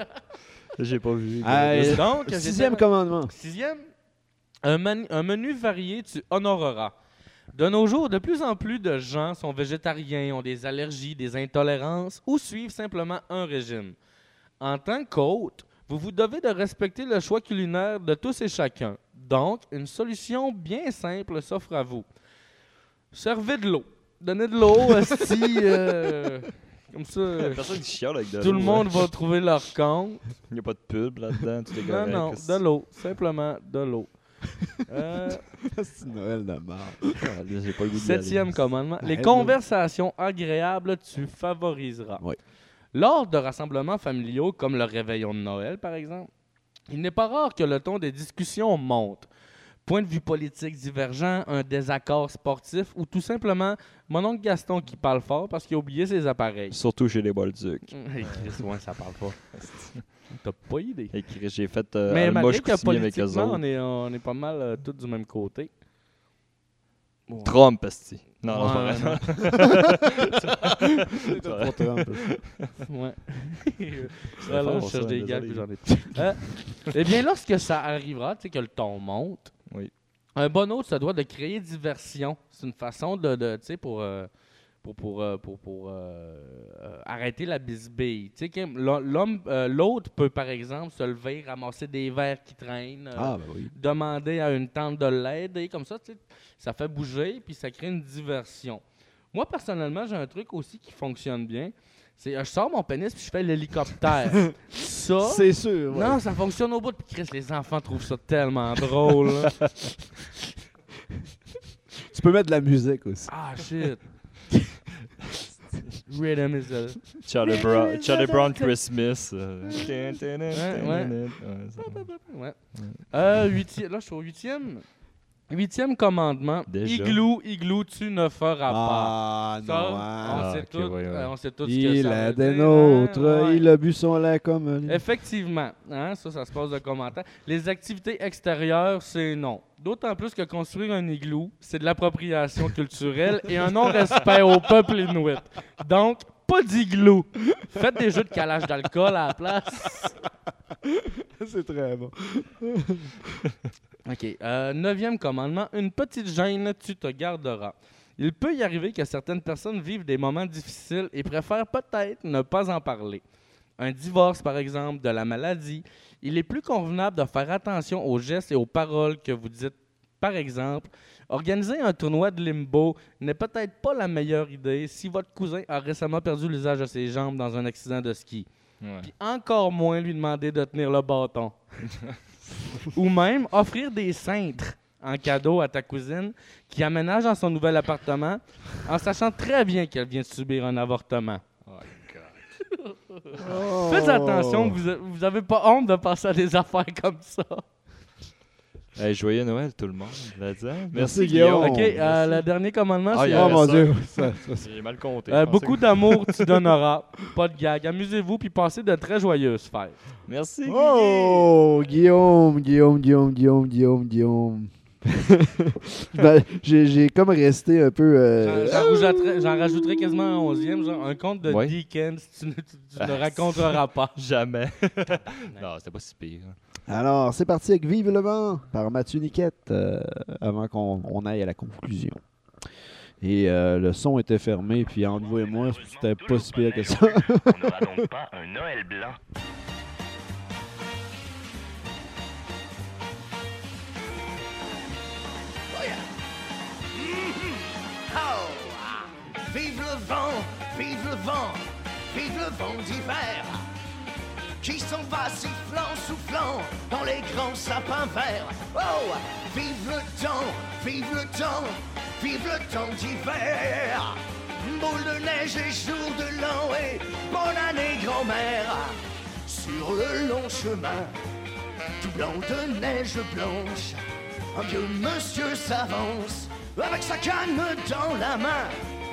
J'ai pas vu. Hey, Donc, Sixième j'étais- commandement. Sixième, un, manu- un menu varié tu honoreras. De nos jours, de plus en plus de gens sont végétariens, ont des allergies, des intolérances ou suivent simplement un régime. En tant qu'hôte, vous vous devez de respecter le choix culinaire de tous et chacun. Donc, une solution bien simple s'offre à vous. Servez de l'eau. Donnez de l'eau, esti, euh, comme ça, euh, Personne qui chiale avec de tout le l'eau, monde hein. va trouver leur compte. Il n'y a pas de pub là-dedans, tout est Non, correct. non, qu'est-ce- de l'eau. Simplement de l'eau. Euh, C'est Noël de mort. Ah, J'ai pas le goût de septième commandement. Les Arrête, conversations agréables, tu favoriseras. Oui. Lors de rassemblements familiaux, comme le réveillon de Noël, par exemple, il n'est pas rare que le ton des discussions monte. Point de vue politique divergent, un désaccord sportif ou tout simplement mon oncle Gaston qui parle fort parce qu'il a oublié ses appareils. Surtout chez les Bolduc. Hey, Chris, ouais, ça parle pas. T'as pas idée. Et Chris, j'ai fait euh, Mais un malgré moche que cousigné avec eux politiquement, autres. on est, on est pas mal euh, tous du même côté. Ouais. Trump, esti. Non, non, Ouais, c'est pas vrai. C'est tout pour Trump. Ouais. C'est Là, là, fort, je cherche ça, des gags, désolé. puis j'en ai. Euh, eh bien, lorsque ça arrivera, tu sais, que le ton monte, Oui. un bon hôte se doit de créer diversion. C'est une façon de, de tu sais, pour, euh, pour, pour, euh, pour, pour euh, euh, arrêter la bisbille. Tu sais, que l'homme, euh, l'autre peut, par exemple, se lever, ramasser des verres qui traînent, euh, Ah, ben oui. demander à une tante de l'aider, comme ça, tu sais, ça fait bouger, puis ça crée une diversion. Moi, personnellement, j'ai un truc aussi qui fonctionne bien. C'est, euh, je sors mon pénis puis je fais l'hélicoptère. Ça, C'est sûr. ouais. non, ça fonctionne au bout. Puis Chris, les enfants trouvent ça tellement drôle. là. Tu peux mettre de la musique aussi. Ah, shit. Rhythm is a... Charlie Brown, Charlie Brown Christmas. euh. ouais. Ouais, ça- Ouais. Euh, huitième, là, je suis au huitième. Huitième commandement. Déjà. Igloo, igloo, tu ne feras pas. Ah, Ça, non. on, hein. sait ok, tout, ouais, ouais. euh, on sait tout ce que Il ça a veut des dire, nôtres, hein, ouais. il a bu son lait comme lui. Effectivement, hein, ça, ça se passe de commentaires. Les activités extérieures, c'est non. D'autant plus que construire un igloo, c'est de l'appropriation culturelle et un non-respect au peuple inuit. Donc, pas d'igloo. Faites des jeux de calage d'alcool à la place. C'est très bon. OK. Euh, neuvième commandement. Une petite gêne, tu te garderas. Il peut y arriver que certaines personnes vivent des moments difficiles et préfèrent peut-être ne pas en parler. Un divorce, par exemple, de la maladie. Il est plus convenable de faire attention aux gestes et aux paroles que vous dites. Par exemple, organiser un tournoi de limbo n'est peut-être pas la meilleure idée si votre cousin a récemment perdu l'usage de ses jambes dans un accident de ski. Ouais. Puis encore moins lui demander de tenir le bâton. Ou même offrir des cintres en cadeau à ta cousine qui aménage dans son nouvel appartement en sachant très bien qu'elle vient de subir un avortement. Oh. Faites attention, vous, a- vous avez pas honte de passer à des affaires comme ça. Hey, joyeux Noël, tout le monde. Là-dedans. Merci, Guillaume. OK, euh, le dernier commandement, Ah, c'est il y Oh avait mon ça. Dieu. Ça, ça, ça. J'ai mal compté. euh, je pensais beaucoup que- d'amour tu donneras. Pas de gag. Amusez-vous puis passez de très joyeuses fêtes. Merci. Oh, Guillaume, Guillaume, Guillaume, Guillaume, Guillaume, Guillaume. Ben, j'ai, j'ai comme resté un peu... euh, J'en- J'en rajouterais, j'en rajouterais quasiment un onzième, genre un conte de Ouais. Dickens, tu ne, tu, tu ne Ah, raconteras pas. Jamais. non, c'était pas si pire. Alors, c'est parti avec Vive le vent par Mathieu Niquette, euh, avant qu'on on aille à la conclusion. Et euh, le son était fermé, puis entre vous et moi, c'était pas si pire que ça. On n'aura donc pas un Noël blanc. Oh! Vive le vent, vive le vent, vive le vent d'hiver qui s'en va sifflant, soufflant dans les grands sapins verts. Oh! Vive le temps, vive le temps, vive le temps d'hiver. Boule de neige et jour de l'an et bonne année grand-mère. Sur le long chemin, tout blanc de neige blanche, un vieux monsieur s'avance avec sa canne dans la main.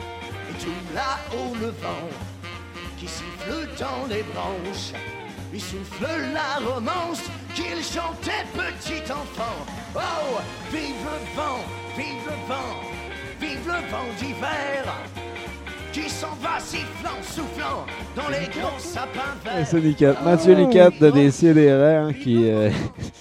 Et tout là-haut le vent qui siffle dans les branches, il souffle la romance qu'il chantait petit enfant. Oh, vive le vent, vive le vent, vive le vent d'hiver qui s'en va sifflant, soufflant dans les grands sapins verts. C'est Niquette. Mathieu Niquette de Décideret, hein, qui... euh,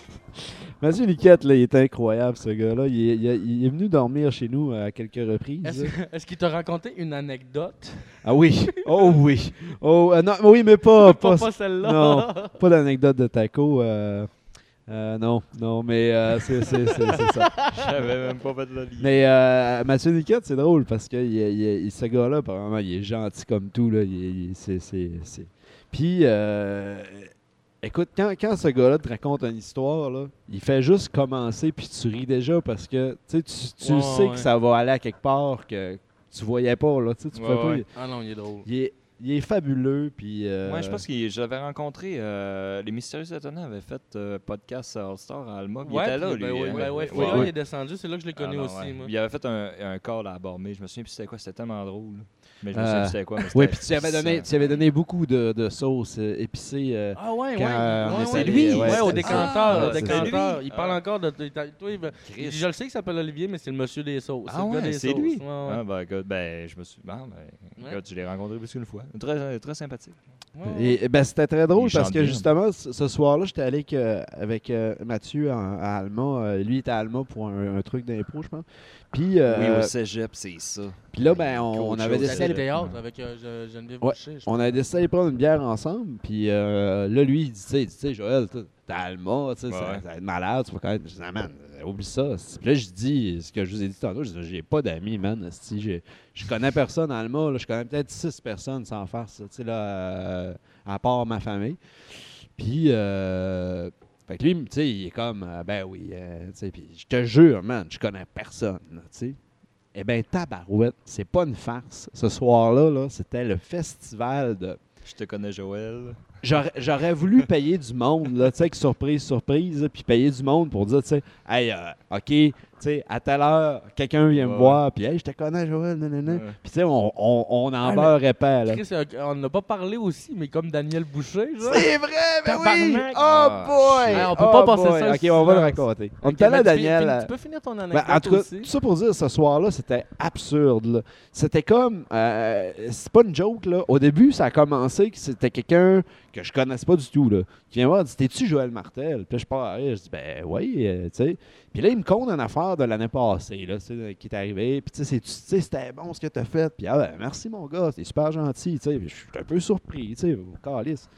Mathieu Niquette, là, il est incroyable, ce gars-là. Il est, il est- il est venu dormir chez nous à quelques reprises. Est-ce est-ce qu'il t'a raconté une anecdote? Ah oui, oh oui. Oh, euh, non, oui, mais pas... Pas, pas, pas celle-là. non, pas d'anecdote de taco. euh, euh, non, non, mais euh, c'est, c'est, c'est, c'est ça. J'avais même pas fait de lien. Mais euh, Mathieu Niquette, c'est drôle parce que il, il, il- ce gars-là, apparemment, il est gentil comme tout. Là. Il, il- c'est, c'est, c'est... Puis, euh, écoute, quand, quand ce gars-là te raconte une histoire, là, il fait juste commencer puis tu ris déjà parce que tu, sais, tu, tu Ouais, sais ouais. que ça va aller à quelque part que tu voyais pas. Là, tu sais, tu Ouais, pouvais pas- ouais. Ah non, il est drôle. Il, est, il est fabuleux. Puis, euh, Ouais, je pense que j'avais rencontré. euh, les Mystérieux Étonnants avaient fait euh, podcast All-Star à Alma. Il Ouais, était là, puis, lui. ben oui, hein. ben ouais, Ouais, Fouillard, ouais. il est descendu, c'est là que je l'ai Ah connu non, aussi, ouais. moi. Il avait fait un, un call à Bormé. Je me souviens plus c'était quoi. C'était tellement drôle. là. Mais je me Euh, souviens plus c'était quoi. mais oui, c'était puis tu avais donné, puissant. tu avais donné beaucoup de, de sauces euh, épicées. euh, Ah ouais, Quand, ouais. euh, ouais, on ouais, est ouais, allé, lui, ouais, ouais, au c'est- décanteur, Ah, au c'est décanteur. lui. Il parle Ah. encore de... Toi, il va- Chris. je le sais qu'il s'appelle Olivier, mais c'est le monsieur des sauces. Ah le gars ouais, des c'est sauces. lui. Ouais, ouais. Ah, ben, écoute, ben, je me suis. Bon, ben, Ouais. écoute, je l'ai rencontré plus qu'une fois. Très, très sympathique. Ouais, ouais. Et ben, c'était très drôle Il parce chante que bien. justement, ce ce soir-là, j'étais allé avec, euh, avec euh, Mathieu en- à Alma. Euh, lui, il était à Alma pour un, un truc d'impro, je pense. Puis, euh, Oui, au cégep, c'est ça. puis là, ben, on, Autre on avait chose. C'était décidé, le théâtre avec euh, Je- Geneviève Ouais, Boucher. je on avait décidé de prendre une bière ensemble. Puis euh, là, lui, il dit, tu sais, il dit, tu sais, Joël, t'es à Alma, tu sais, ça, Ouais, ouais. ça va être malade, tu vas quand même. Je dis, ah, man, euh, oublie ça. Puis là, je dis ce que je vous ai dit tantôt, je dis, j'ai pas d'amis, man. esti, j'ai- Je connais personne à Alma, là, je connais peut-être six personnes sans faire ça, tu sais, là, euh, à part ma famille. Puis, euh, fait que lui, tu sais, il est comme, euh, ben oui, euh, tu sais, puis je te jure, man, je connais personne, là, tu sais. Eh bien, tabarouette, c'est pas une farce. Ce soir-là, là, c'était le festival de... Je te connais, Joël. J'aurais, j'aurais voulu payer du monde, là, tu sais, que surprise, surprise, là, puis payer du monde pour dire, tu sais, hey, euh, OK, tu sais, à telle heure, quelqu'un vient me Ouais. voir, puis hey, je te connais, Joël, nanana. Ouais. Puis, tu sais, on, on, on en Ah, beurre épais, là. Chris, euh, on n'a pas parlé aussi, mais comme Daniel Boucher, genre. C'est vrai, ben oui! Tabarnak! Oh Ah, boy! shit. on peut Oh pas passer boy. ça OK, sous on va le silence. raconter. On Ok, était allé à ben, tu fi- Daniel... fin- euh, Tu peux finir ton Ben, anecdote en tout cas, aussi. tout ça pour dire, ce soir-là, c'était absurde. là. C'était comme... euh, c'est pas une joke, là. Au début, ça a commencé que c'était quelqu'un que je connaissais pas du tout, là, qui vient voir, dit, t'es-tu Joël Martel? Puis là, je pars à rire, je dis, ben oui, euh, tu sais. Puis là, il me compte une affaire de l'année passée, là, tu sais, qui est arrivée. Puis tu sais, c'est- tu sais, c'était bon ce que t'as fait. Puis ah, ben, merci, mon gars, t'es super gentil, tu sais. Puis je suis un peu surpris, tu sais, au calice.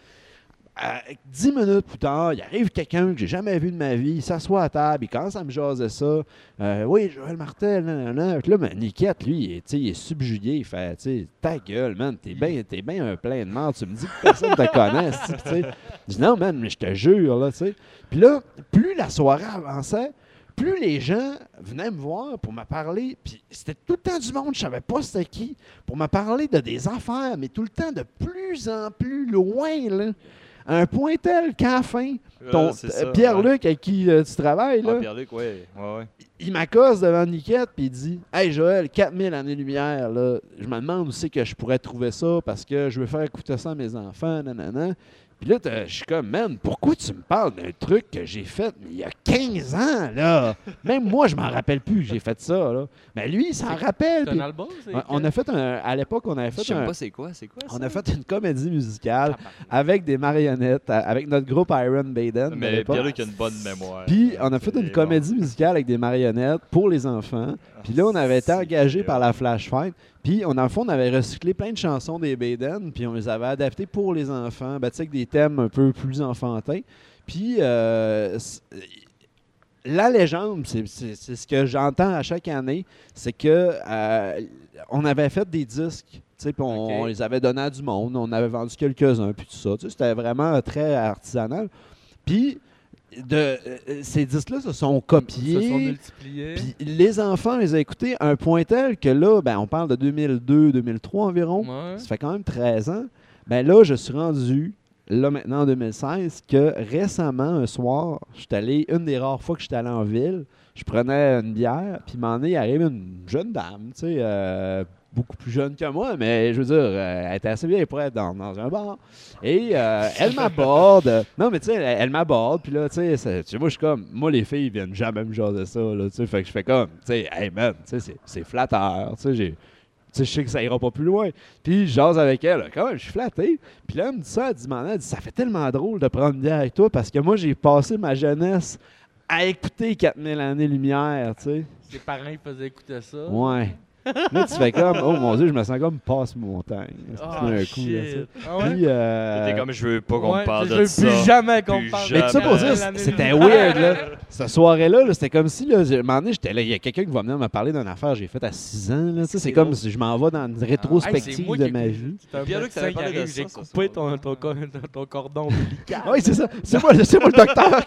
Euh, dix minutes plus tard, il arrive quelqu'un que j'ai jamais vu de ma vie, il s'assoit à table, il commence à me jaser ça. Euh, oui, Joël Martel, nanana. Puis là, ben, Niquette, lui, il est, tu sais, il est subjugué, il fait, tu sais, ta gueule, man, t'es bien t'es bien un plein de merde, tu me dis que personne te connaît, tu sais. Je dis non, man, mais je te jure, là, tu sais. Puis là, plus la soirée avançait, plus les gens venaient me voir pour me parler, puis c'était tout le temps du monde, je savais pas c'était qui, pour me parler de des affaires, mais tout le temps de plus en plus loin, là. À un point tel qu'à la fin, ton, Ouais, c'est ça, euh, Pierre-Luc, avec qui euh, tu travailles, là, Ah, Pierre-Luc, ouais. ouais, ouais. il m'accoste devant Niquette puis il dit « Hey Joël, quatre mille années-lumière, là, je me demande où c'est que je pourrais trouver ça parce que je veux faire écouter ça à mes enfants, nanana. » Puis là, t'as- je suis comme, man, pourquoi tu me parles d'un truc que j'ai fait il y a quinze ans, là? Même moi, je m'en rappelle plus que j'ai fait ça, là. Mais lui, il s'en rappelle. C'est puis- un album? c'est on, on que- a fait un... À l'époque, on avait Je fait sais un... pas c'est quoi, c'est quoi ça? On a fait une comédie musicale avec des marionnettes, à- avec notre groupe Iron Maiden. à Mais l'époque. Pierre-Luc a une bonne mémoire. Puis, on a fait C'est une bon. comédie musicale avec des marionnettes pour les enfants. Puis là, on avait été c'est engagé cute. par la Flash Fight. Puis, on, dans le fond, on avait recyclé plein de chansons des Baden, puis on les avait adaptées pour les enfants, ben, tu sais, avec des thèmes un peu plus enfantins. Puis, euh, c- la légende, c'est c'est- c'est ce que j'entends à chaque année, c'est que euh, on avait fait des disques, tu sais, puis on, Ok. on les avait donnés à du monde, on avait vendu quelques-uns, puis tout ça. Tu sais, c'était vraiment euh, très artisanal. Puis, de, euh, ces disques-là se sont copiés. Se sont multipliés. Puis les enfants les ont écoutés à un point tel que là, ben, on parle de deux mille deux deux mille trois environ. Ouais. Ça fait quand même treize ans. Ben là, je suis rendu, là maintenant en deux mille seize, que récemment, un soir, je suis allé, une des rares fois que j'étais allé en ville, je prenais une bière, puis m'en est arrive une jeune dame, tu sais, euh, beaucoup plus jeune que moi, mais je veux dire, euh, elle était assez bien pour être dans, dans un bar. Et euh, elle m'aborde. Non, mais tu sais, elle, elle m'aborde, puis là, tu sais, c'est- tu sais, moi, je suis comme, moi, les filles viennent jamais me jaser ça, là, tu sais, fait que je fais comme, tu sais, hey man, tu sais, c'est- c'est flatteur, tu sais, j'ai. Tu sais, je sais que ça ira pas plus loin. Puis je jase avec elle. Quand même, je suis flatté. Puis là, elle me dit ça, elle dit, Manon, elle dit, ça fait tellement drôle de prendre une bière avec toi parce que moi, j'ai passé ma jeunesse à écouter quatre mille années-lumière, tu sais. Tes parents ils faisaient écouter ça. Ouais. Là, tu fais comme, oh mon Dieu, je me sens comme passe-montagne. Ah, Tout d'un coup, là, shit. tu sais. Ah ouais? Puis, euh, T'es comme, je veux pas qu'on Ouais, me parle je de veux ça. plus jamais qu'on Plus me parle Mais tout ça pour dire, L'année c'était lumière. weird, là. Cette soirée-là, là, c'était comme si, là, à un moment donné, j'étais là, il y a quelqu'un qui va venir me parler d'une affaire que j'ai faite à six ans, là. Tu sais, c'est C'est comme drôle. si je m'en vais dans une Hey, c'est rétrospective moi de qui ma écoute. vie. C'est un Pierre-Luc, médecin t'avais qui parlé de arrive, ça, j'ai ce coupé soir. ton, ton, cor- ton cordon ombilical. Oui, c'est ça. C'est moi, c'est moi le docteur.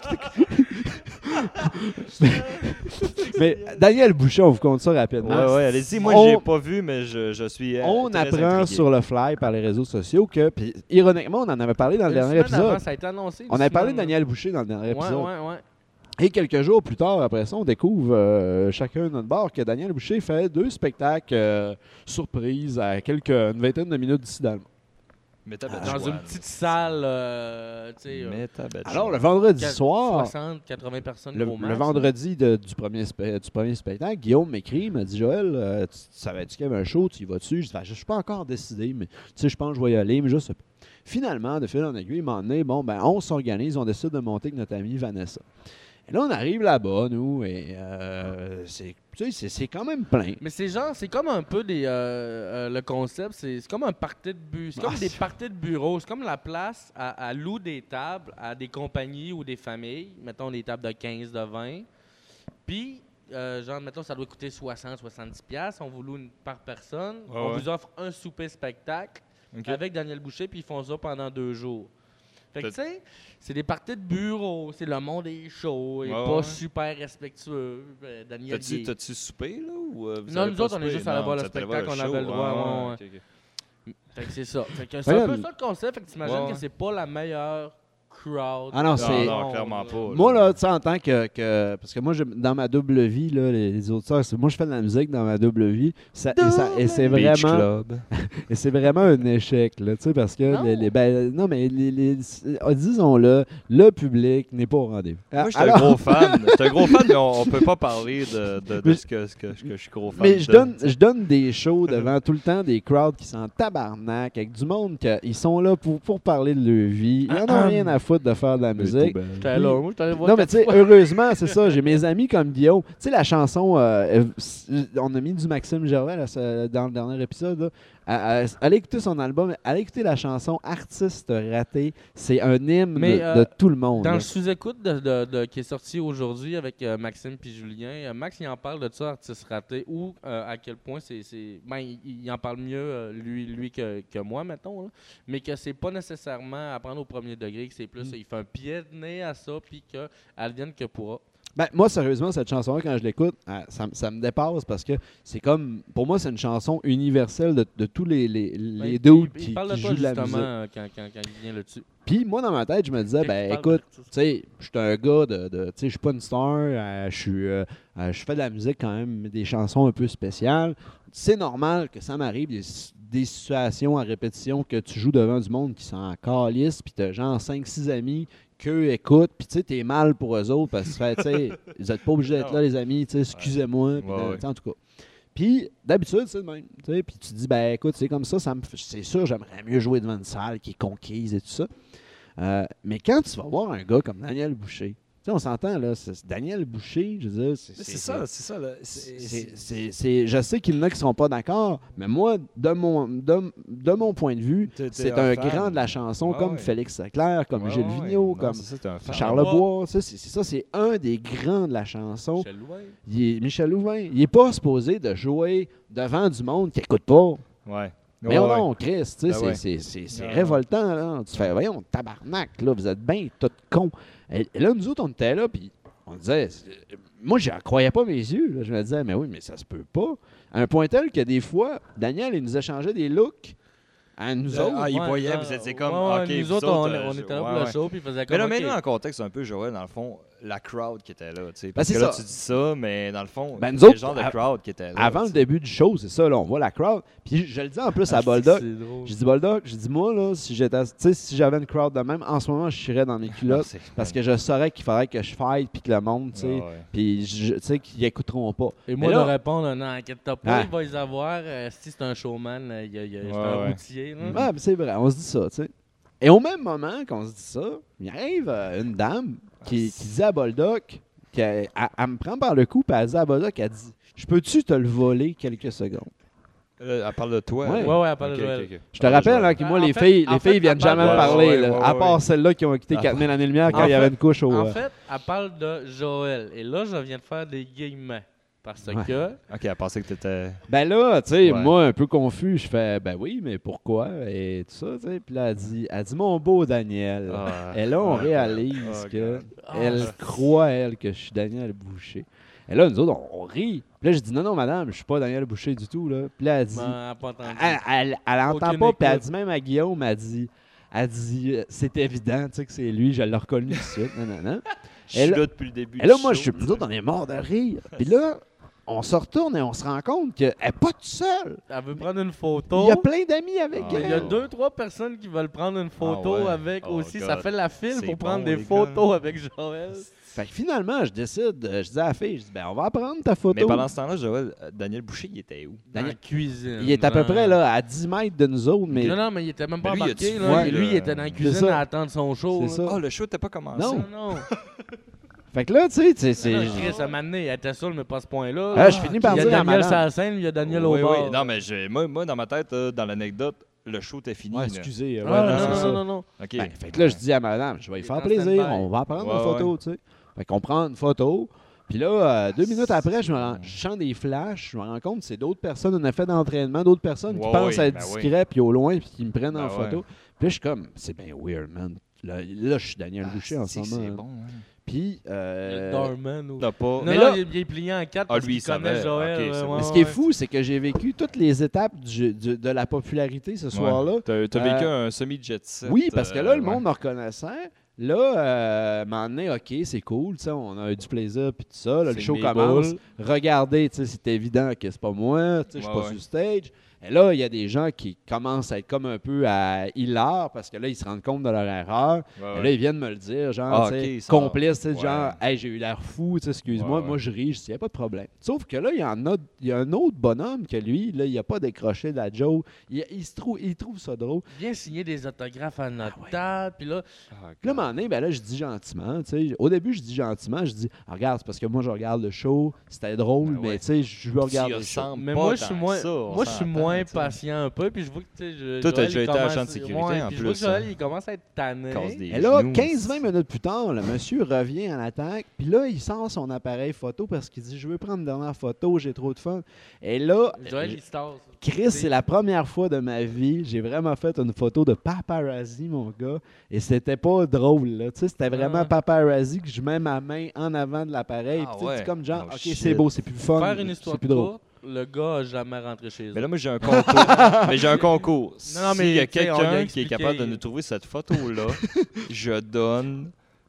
Mais Daniel Boucher, on vous compte ça rapidement. Ouais, ouais, allez-y. Moi, On- j'ai pas vu, mais je, je suis. euh, On très apprend intrigué. sur le fly par les réseaux sociaux que, puis ironiquement, on en avait parlé dans le Une dernier semaine épisode. avant, ça a été annoncé. On une avait parlé de semaine. Daniel Boucher dans le dernier Ouais, épisode. ouais, ouais. Et quelques jours plus tard, après ça, on découvre euh, chacun de notre bord que Daniel Boucher fait deux spectacles euh, surprises à quelques, une vingtaine de minutes d'ici dans le monde. Métabel Dans Joie, une petite salle, euh, tu sais, euh, Métabel Alors, Joie. le vendredi quat- soir, soixante, quatre-vingts personnes le, au max. le vendredi de- du, premier spe- du premier spectacle, Guillaume m'écrit, il m'a dit, Joël, euh, tu, tu savais-tu qu'il y avait un show, tu y vas-tu? Je dis, je suis pas encore décidé, mais tu sais, je pense que je vais y aller, mais juste. Finalement, de fil en aiguille, il m'a donné, bon, ben, on s'organise, on décide de monter avec notre amie Vanessa. Et là, on arrive là-bas, nous, et euh, c'est, tu sais, c'est, c'est quand même plein. Mais c'est genre, c'est comme un peu des. euh, euh, le concept, c'est c'est comme un party de bu. C'est comme Ah, des c'est- parties de bureau. C'est comme la place à, à louer des tables à des compagnies ou des familles. Mettons des tables de quinze, de vingt. Puis, euh, genre, mettons, ça doit coûter soixante, soixante-dix piastres. On vous loue une par personne. Ouais, on ouais. vous offre un souper spectacle Ok. avec Daniel Boucher, puis ils font ça pendant deux jours. Fait que, tu Peut- sais, c'est des parties de bureau. C'est le monde est chaud et Ouais, pas ouais. super respectueux. Euh, Daniel T'as-tu, il est- t'as-tu soupé, là? Ou, euh, vous Non, avez nous pas autres, on est soupé? juste allés Non, voir le vous êtes allés spectacle, voir on avait le droit, ouais, ok, ok. Fait que c'est ça. Fait que c'est Regarde. un peu ça le concept. Fait que t'imagines Ouais, ouais. que c'est pas la meilleure crowd. Ah non, c'est- Non, non, clairement pas. Moi, là, tu sais, en tant que, que- Parce que moi, je- dans ma double vie, là, les, les auditeurs, c'est- moi, je fais de la musique dans ma double vie. Ça, et, ça- et c'est Beach vraiment. Club. Et c'est vraiment un échec, là, tu sais, parce que Non. les, les- ben, non, mais les, les- euh, disons-le, le public n'est pas au rendez-vous. Moi, je suis Alors- un gros fan. Je suis un gros fan, mais on, on peut pas parler de, de, de Mais- ce, que, ce, que, ce que je suis gros fan. Mais je de. donne, je donne des shows devant tout le temps des crowds qui sont en tabarnak, avec du monde qui ils sont là pour, pour parler de leur vie. Ils en ont rien à foutre de faire de la musique. J'étais là, moi, j'étais allé voir Non, mais quatre tu sais, fois. heureusement, c'est ça. J'ai mes amis comme Guillaume. Tu sais, la chanson, euh, euh, on a mis du Maxime Gervais là, ça, dans le dernier épisode. Là. À- à- Allez écouter son album, allez écouter la chanson Artiste raté. C'est un hymne Mais, de, euh, de tout le monde. Dans là. le sous-écoute de, de- de- qui est sorti aujourd'hui avec euh, Maxime puis Julien, euh, Max il en parle de ça, artiste raté, ou euh, à quel point c'est. c'est- Ben, il, il en parle mieux euh, lui, lui que, que moi, mettons, là. Mais que c'est pas nécessairement à prendre au premier degré, que c'est plus. Mm. Il fait un pied de nez à ça, puis qu'elle vienne que pourra. Ben, moi, sérieusement, cette chanson-là, quand je l'écoute, euh, ça, ça me dépasse parce que c'est comme. Pour moi, c'est une chanson universelle de, de tous les, les, Ben, les il- dudes il, qui, il parle qui de toi, jouent de la justement, musique. euh, quand, quand, quand il vient là-dessus. Puis moi, dans ma tête, je me disais, Quand ben il parle écoute, d'artiste. tu sais, je suis un gars de. de tu sais, je suis pas une star. euh, je suis. euh, euh, je fais de la musique quand même, des chansons un peu spéciales. C'est normal que ça m'arrive des, des situations à répétition que tu joues devant du monde qui s'en calisse, puis t'as genre cinq six amis qu'eux écoutent, puis tu sais, t'es mal pour eux autres parce que, tu sais, vous êtes pas obligés d'être là, les amis, tu sais, excusez-moi, puis, Ouais, euh, ouais. tu sais, en tout cas. Puis, d'habitude, c'est le même. Tu sais, puis tu te dis, ben écoute, c'est comme ça, ça me fait- c'est sûr, j'aimerais mieux jouer devant une salle qui est conquise et tout ça. Euh, mais quand tu vas voir un gars comme Daniel Boucher, tu sais, on s'entend, là, c'est, c'est Daniel Boucher, je veux dire, c'est, Mais c'est ça, c'est ça. Là. C'est- c'est- c'est- c'est- c'est- je sais qu'il y en a qui ne sont pas d'accord, mais moi, de mon, de, de mon point de vue, T'es- t'es c'est un un fan. grand de la chanson, Ouais, comme ouais. Félix Leclerc, comme Ouais, Gilles ouais. Vigneault, Non, comme c'est ça, t'es un fan. Charles Bois. Ça, c'est, c'est ça, c'est un des grands de la chanson. Michel Louvain. Il est- Michel Louvain. Il n'est pas supposé de jouer devant du monde qui n'écoute pas. Ouais. Mais Ouais, ouais. non, Chris, tu sais, Ben c'est, ouais. c'est, c'est, c'est Ouais, révoltant. Là. Tu fais, voyons, tabarnak, là, vous êtes bien tout cons. Et, et là, nous autres, on était là, puis on disait, c'est- moi, je ne croyais pas mes yeux. Là. Je me disais, mais oui, mais ça se peut pas. À un point tel que des fois, Daniel, il nous échangeait des looks à nous Euh, autres. ah, il Ouais, voyait, ça, vous étiez ouais, comme, ouais, OK, nous vous autres, autres, on, euh, on je- était là pour ouais, le ouais. show, puis il faisait Mais comme. là, OK. mets-le en contexte un peu, Joël, dans le fond, la crowd qui était là, tu sais. Parce c'est que là, ça. tu dis ça, mais dans le fond, Ben, nous c'est le autres, genre de à- crowd qui était là. Avant tu le sais. début du show, c'est ça, là, on voit la crowd. Puis je le dis en plus à Ah, Boldock. c'est drôle. J'ai dit, Boldock, j'ai dit, moi, là, si j'étais, tu sais, si j'avais une crowd de même, en ce moment, je chierais dans mes Non, culottes c'est- parce que je saurais qu'il faudrait que je fight puis que le monde, tu sais, Ouais, ouais. puis je- tu sais, qu'ils écouteront pas. Et moi, Mais là- de répondre, non, inquiète-toi pas, Ah. il va les avoir. euh, si c'est un showman, euh, il y a- il y a- c'est Ouais, un ouais. routier. là. Ouais, mais c'est vrai, on se dit ça, tu sais. Et au même moment qu'on se dit ça, il arrive euh, une dame qui, qui dit à Boldock, qui, elle, elle- elle me prend par le cou, puis elle dit à Boldock, elle dit, je peux-tu te le voler quelques secondes? Euh, elle parle de toi. Ouais. là. Ouais, ouais, elle parle de Ok, Joël. ok, ok. Je te Elle parle de rappelle, hein, Joël. que moi, En les fait- filles, en les fait, filles viennent elle parle jamais me de- parler, Ouais, là, ouais, à ouais, part ouais. celles-là qui ont quitté Ah. quatre mille années-lumière quand En il y avait fait- une couche au... En euh, fait, elle parle de Joël. Et là, je viens de faire des guillemets. Parce Ouais. que. Ok, elle pensait que t'étais. Ben là, tu sais, Ouais. moi, un peu confus, je fais, ben oui, mais pourquoi? Et tout ça, tu sais. Puis là, elle dit, elle dit, mon beau Daniel. Ah. Et là, on Oh, réalise God. que Oh, God. elle Ah. croit, elle, que je suis Daniel Boucher. Et là, nous autres, on, on rit. Puis là, je dis, non, non, madame, je suis pas Daniel Boucher du tout, là. Puis là, elle dit, Ben, elle a pas entendu. elle, elle, elle entend Aucune pas, puis elle écoute. dit même à Guillaume, elle dit, elle dit, euh, c'est évident, tu sais, que c'est lui, je l'ai reconnu tout de suite. Non, non, non. Je suis Et là- là depuis le début. Et là, du moi, show. je suis, nous autres, on est morts de rire. Puis là, on se retourne et on se rend compte qu'elle n'est pas toute seule. Elle veut prendre une photo. Il y a plein d'amis avec Ah, Il y a elle. deux, trois personnes qui veulent prendre une photo Ah ouais. avec Oh aussi. God. Ça fait la file C'est pour bon, prendre des les photos gars. avec Joël. Fait que finalement, je décide, euh, je dis à la fille, je dis, ben, on va prendre ta photo. Mais pendant ce temps-là, Joël, euh, Daniel Boucher, il était où? Dans la Daniel- cuisine. Il est à peu Non. près là, à dix mètres de nous autres, mais Non, non, mais il était même pas Mais lui, il embarqué. a-tu Là. vu, Lui, là? il était dans la C'est cuisine ça. à attendre son show. C'est là. ça. Ah, le show n'était pas commencé. Non. Non, non. fait que là, tu sais, tu sais, Non, c'est. Chris, à m'amener, elle était seule, mais pas à ce point-là. Ah, je finis Il par y a dire à Daniel madame. sur la scène, il y a Daniel au oui, bar. oui. Non, mais j'ai- moi, moi, dans ma tête, euh, dans l'anecdote, le show était fini. Ouais, là. excusez. euh, Ah, ouais, non, non, non, c'est non, ça. non, non. OK. Ben, fait que là, je dis à madame, je vais y Il faire est en plaisir, stand-by. on va prendre Ouais, une photo, tu sais. Fait qu'on prend une photo. Puis là, euh, deux minutes après, je, me rends- je chante des flashs, je me rends compte que c'est d'autres personnes, on a fait d'entraînement, d'autres personnes qui Ouais, pensent oui, être ben discrets, puis au loin, puis qui me prennent en Ben photo. ouais. Puis là, je suis comme, c'est bien weird, man. Là, là, je suis Daniel Ah, Boucher en ce c'est- moment. C'est hein. bon. hein. Puis, Il y a euh, Dorman ou- T'as pas. Non, Mais non, là- il est- il est plié en quatre Ah, parce lui, qu'il il connaît savait. Joël. Ok, c'est ouais, bon. ouais, ce qui est ouais. fou, c'est que j'ai vécu toutes les étapes du- du- de la popularité ce soir-là. Ouais. T'as t'as Euh, vécu un semi-jet set. Oui, parce que là, euh, le monde ouais. me reconnaissait. Là, euh, à un moment donné, OK, c'est cool, tu sais, on a eu du plaisir, puis tout ça. Là, le C'est show mes commence. boules. Regardez, tu sais, c'est évident que c'est pas moi, tu sais, je suis Ouais, pas ouais. sur le stage. Et là, il y a des gens qui commencent à être comme un peu à hilar parce que là, ils se rendent compte de leur erreur. Ouais, Et ouais. là, ils viennent me le dire, genre, Ah, tu sais, ok, ça- complice, tu sais, ouais. genre, hey, j'ai eu l'air fou, tu sais, excuse-moi, Ouais, ouais. moi je ris, je dis, il n'y a pas de problème. Sauf que là, il y en a, il y a un autre bonhomme que lui, là, il n'a pas décroché de la joke. Il, il se trouve, il trouve ça drôle. Viens signer des autographes à notre Ah ouais. table. Puis là, Ah, Puis là, à un moment donné, ben là, je dis gentiment, tu sais. Au début, je dis gentiment, je dis, ah, regarde, c'est parce que moi, je regarde le show, c'était drôle, Ben mais ouais. tu sais, je veux regarder Tu le show. ressembles mais pas moi, je suis tant moins, que ça, on moi, je suis s'entend, moins tu sais. patient un peu. Puis je vois que, tu sais, je- Toi, t'as Joël, déjà il été à la commence- chambre de sécurité, ouais, en puis je vois que plus, Joël, hein. il commence à être tanné. Casse des Et là, genoux. quinze vingt minutes plus tard, le monsieur revient en attaque, puis là, il sort son appareil photo parce qu'il dit, je veux prendre une dernière photo, j'ai trop de fun. Et là, Joël, il se tasse. Chris, c'est la première fois de ma vie, j'ai vraiment fait une photo de paparazzi, mon gars, et c'était pas drôle, là. Tu sais, c'était vraiment Ah. paparazzi que je mets ma main en avant de l'appareil, Ah puis tu sais, ouais. c'est comme genre, Oh, ok, shit. c'est beau, c'est plus fun, Faire une histoire c'est plus drôle. courte, le gars a jamais rentré chez eux. Mais là, moi, j'ai un concours. mais j'ai un concours. Non, non, mais S'il y a tu sais, on lui a quelqu'un qui est expliqué. capable de nous trouver cette photo-là, je donne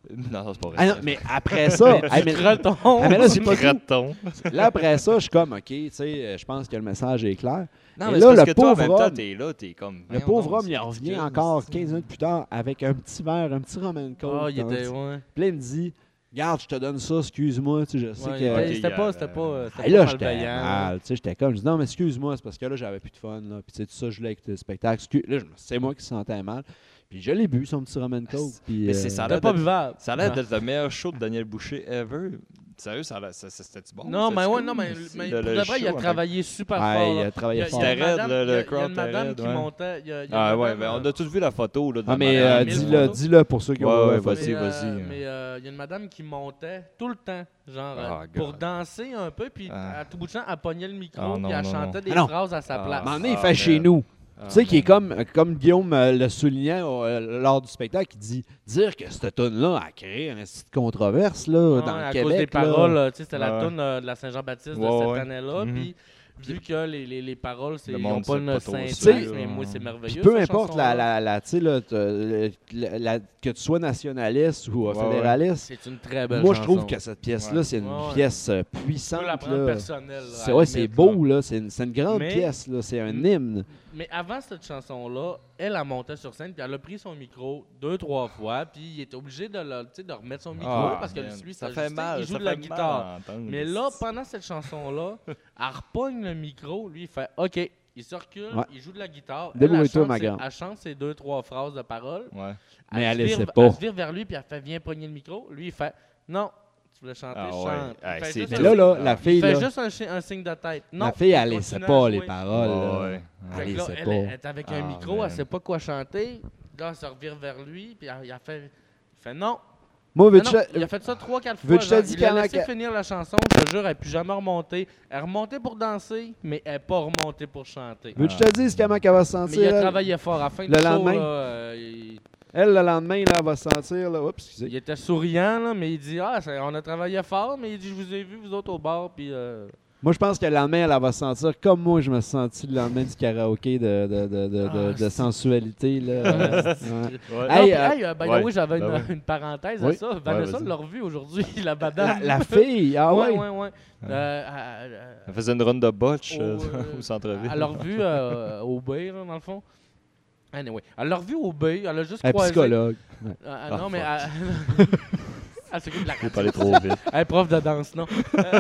Non, c'est pas vrai. Ah non, mais après ça... ah, mais, Creton. ah, mais là, c'est pas tout. Creton. Là, après ça, je suis comme, OK, tu sais, je pense que le message est clair. Non, Et mais là, c'est parce le que toi, en pauvre même temps, homme- t'es là, t'es comme... Le voyons pauvre donc, homme, il c'est revient ridicule, encore c'est- quinze minutes plus tard avec un petit verre, un petit rum and coke. Ah, il dans était, le- ouais. Puis là, il me dit, regarde, je te donne ça, excuse-moi, tu sais, je sais Ouais, que... il était- Ok, C'était gars, pas, c'était pas, euh, c'était Et pas là, j'étais malveillant. mal, tu sais, j'étais comme, je dis non, mais excuse-moi, c'est parce que là, j'avais plus de fun, là, puis tu sais, tout ça, je voulais écouter le spectacle, Excuse- là, je- c'est moi qui se sentais mal, puis je l'ai bu, son petit rum and coke, puis... Mais c'est euh, ça, C'était là, pas de- buvable. Ça a l'air d'être le meilleur show de Daniel Boucher ever. Sérieux, ça a l'air- ça- ça- c'était-tu bon? Non, mais C'était-tu ouais, cool? non, mais, C'est mais le- pour le de vrai, il a show en travaillé super ouais, fort. il là. a Il y travaillé a- fort. il y a une C'était raide, madame- le- il y a- le il y a crowd une madame était qui raide, ouais. montait. il y a- il y a Ah une ouais, madame, ben on euh, a tous vu la photo là, de Ah, la mais madame. euh, mille dis-le, photos. dis-le pour ceux qui Ouais, ont ouais, vu la vas-y, mais, euh, vas-y. Mais euh, il y a une madame qui montait tout le temps, genre, Ah, euh, pour God. danser un peu, puis Ah. à tout bout de champ, elle pognait le micro, Ah, puis non, elle non, chantait non. des Ah, non. phrases à sa Ah. À un place. moment donné, il Ah, fait man. chez nous. Ah, Tu sais, qui est man. comme, comme Guillaume euh, le soulignait euh, lors du spectacle, il dit dire que cette tune-là a créé un petit controverse là, Ouais, dans à le cause Québec. des là. paroles, euh, tu sais, c'était la Ouais. tune euh, de la Saint-Jean-Baptiste de Ouais, cette ouais. année-là, Mhm. puis vu que les, les, les paroles, c'est, Le ils n'ont monde pas sait une pas trop syntaxe, ça. mais moi, c'est Puis merveilleux. peu cette importe la, chanson-là. la, la, tu sais, là, te- la- la- que tu sois nationaliste ou euh, Ouais, ouais. fédéraliste, C'est une très belle moi je chanson. trouve que cette pièce-là, Ouais. c'est une Ouais, ouais. pièce euh, Tu puissante. peux la prendre là. personnelle. là, C'est à ouais, la c'est limite, beau, là. là. C'est une, c'est une grande Mais- pièce, là. C'est un Mm. hymne. Mais avant cette chanson-là, elle a monté sur scène, puis elle a pris son micro deux, trois fois, puis il était obligé de, le- tu sais, de remettre son micro, Ah, parce que man. lui, ça c'est fait juste- mal. il joue ça de la fait mal guitare. à entendre. Mais là, pendant cette chanson-là, elle repogne le micro, lui, il fait OK. Il se recule, Ouais. il joue de la guitare. Elle, Débrouille-toi, elle chante ma ses- grande. Elle chante ses deux, trois phrases de paroles. Ouais. Mais elle se laissait vire- pas. Elle se vire vers lui, puis elle fait Viens pogner le micro. Lui, il fait Non, tu voulais chanter, Ah chante. ouais. Il Hey, fait c'est juste Mais un là, signe- là, la Ah. fille, il fait là, juste un, chi- un signe de tête. Non, la fille, elle il laissait continue pas à les jouer. paroles. là. Ouais, ouais. Elle Fait que là, laissait elle, pas. elle est avec un Ah, micro, man. elle sait pas quoi chanter. Là, elle se revire vers lui, puis elle, il a fait, il fait non. Moi, Non, veux-tu non, que il je- a fait ça trois, quatre fois. veux-tu que je te genre, dise il a comment laissé que- finir la chanson, je te jure, elle n'est plus jamais remontée. Elle est remontée pour danser, mais elle n'est pas remontée pour chanter. veux-tu que je te dise comment elle va se Mais sentir? il a elle? travaillé fort. À la fin Le du show, lendemain? là, euh, il, Elle, le lendemain, là, elle va se sentir. Là, oups, excusez. il était souriant, là, mais il dit Ah, ça- on a travaillé fort, mais il dit Je vous ai vu, vous autres, au bar, puis. euh, Moi, je pense que le lendemain, elle, elle va se sentir comme moi, je me suis senti le lendemain du karaoké de, de, de, de, Ah, de- de c'est- sensualité. Là. Ah, Ouais. c'est- Ouais. Hey, Non, puis, euh, hey, euh, by the ouais. way, j'avais Ben une, ouais. une parenthèse Oui. à ça. Vanessa vas-y. l'a revu aujourd'hui, la La, badame. la fille, ah ouais? ouais, ouais, ouais. Euh, elle- elle- Elle faisait une run de botch Au, euh, euh, au centre-ville. Elle l'a revu euh, au bay, là, dans le fond. Anyway, elle l'a revu au bay, elle a juste Un croisé. psychologue. Euh, euh, Ah, non, mais fuck. elle, elle s'occupe de la J'ai radio. parlé trop vite. Elle est prof de danse, non? Euh,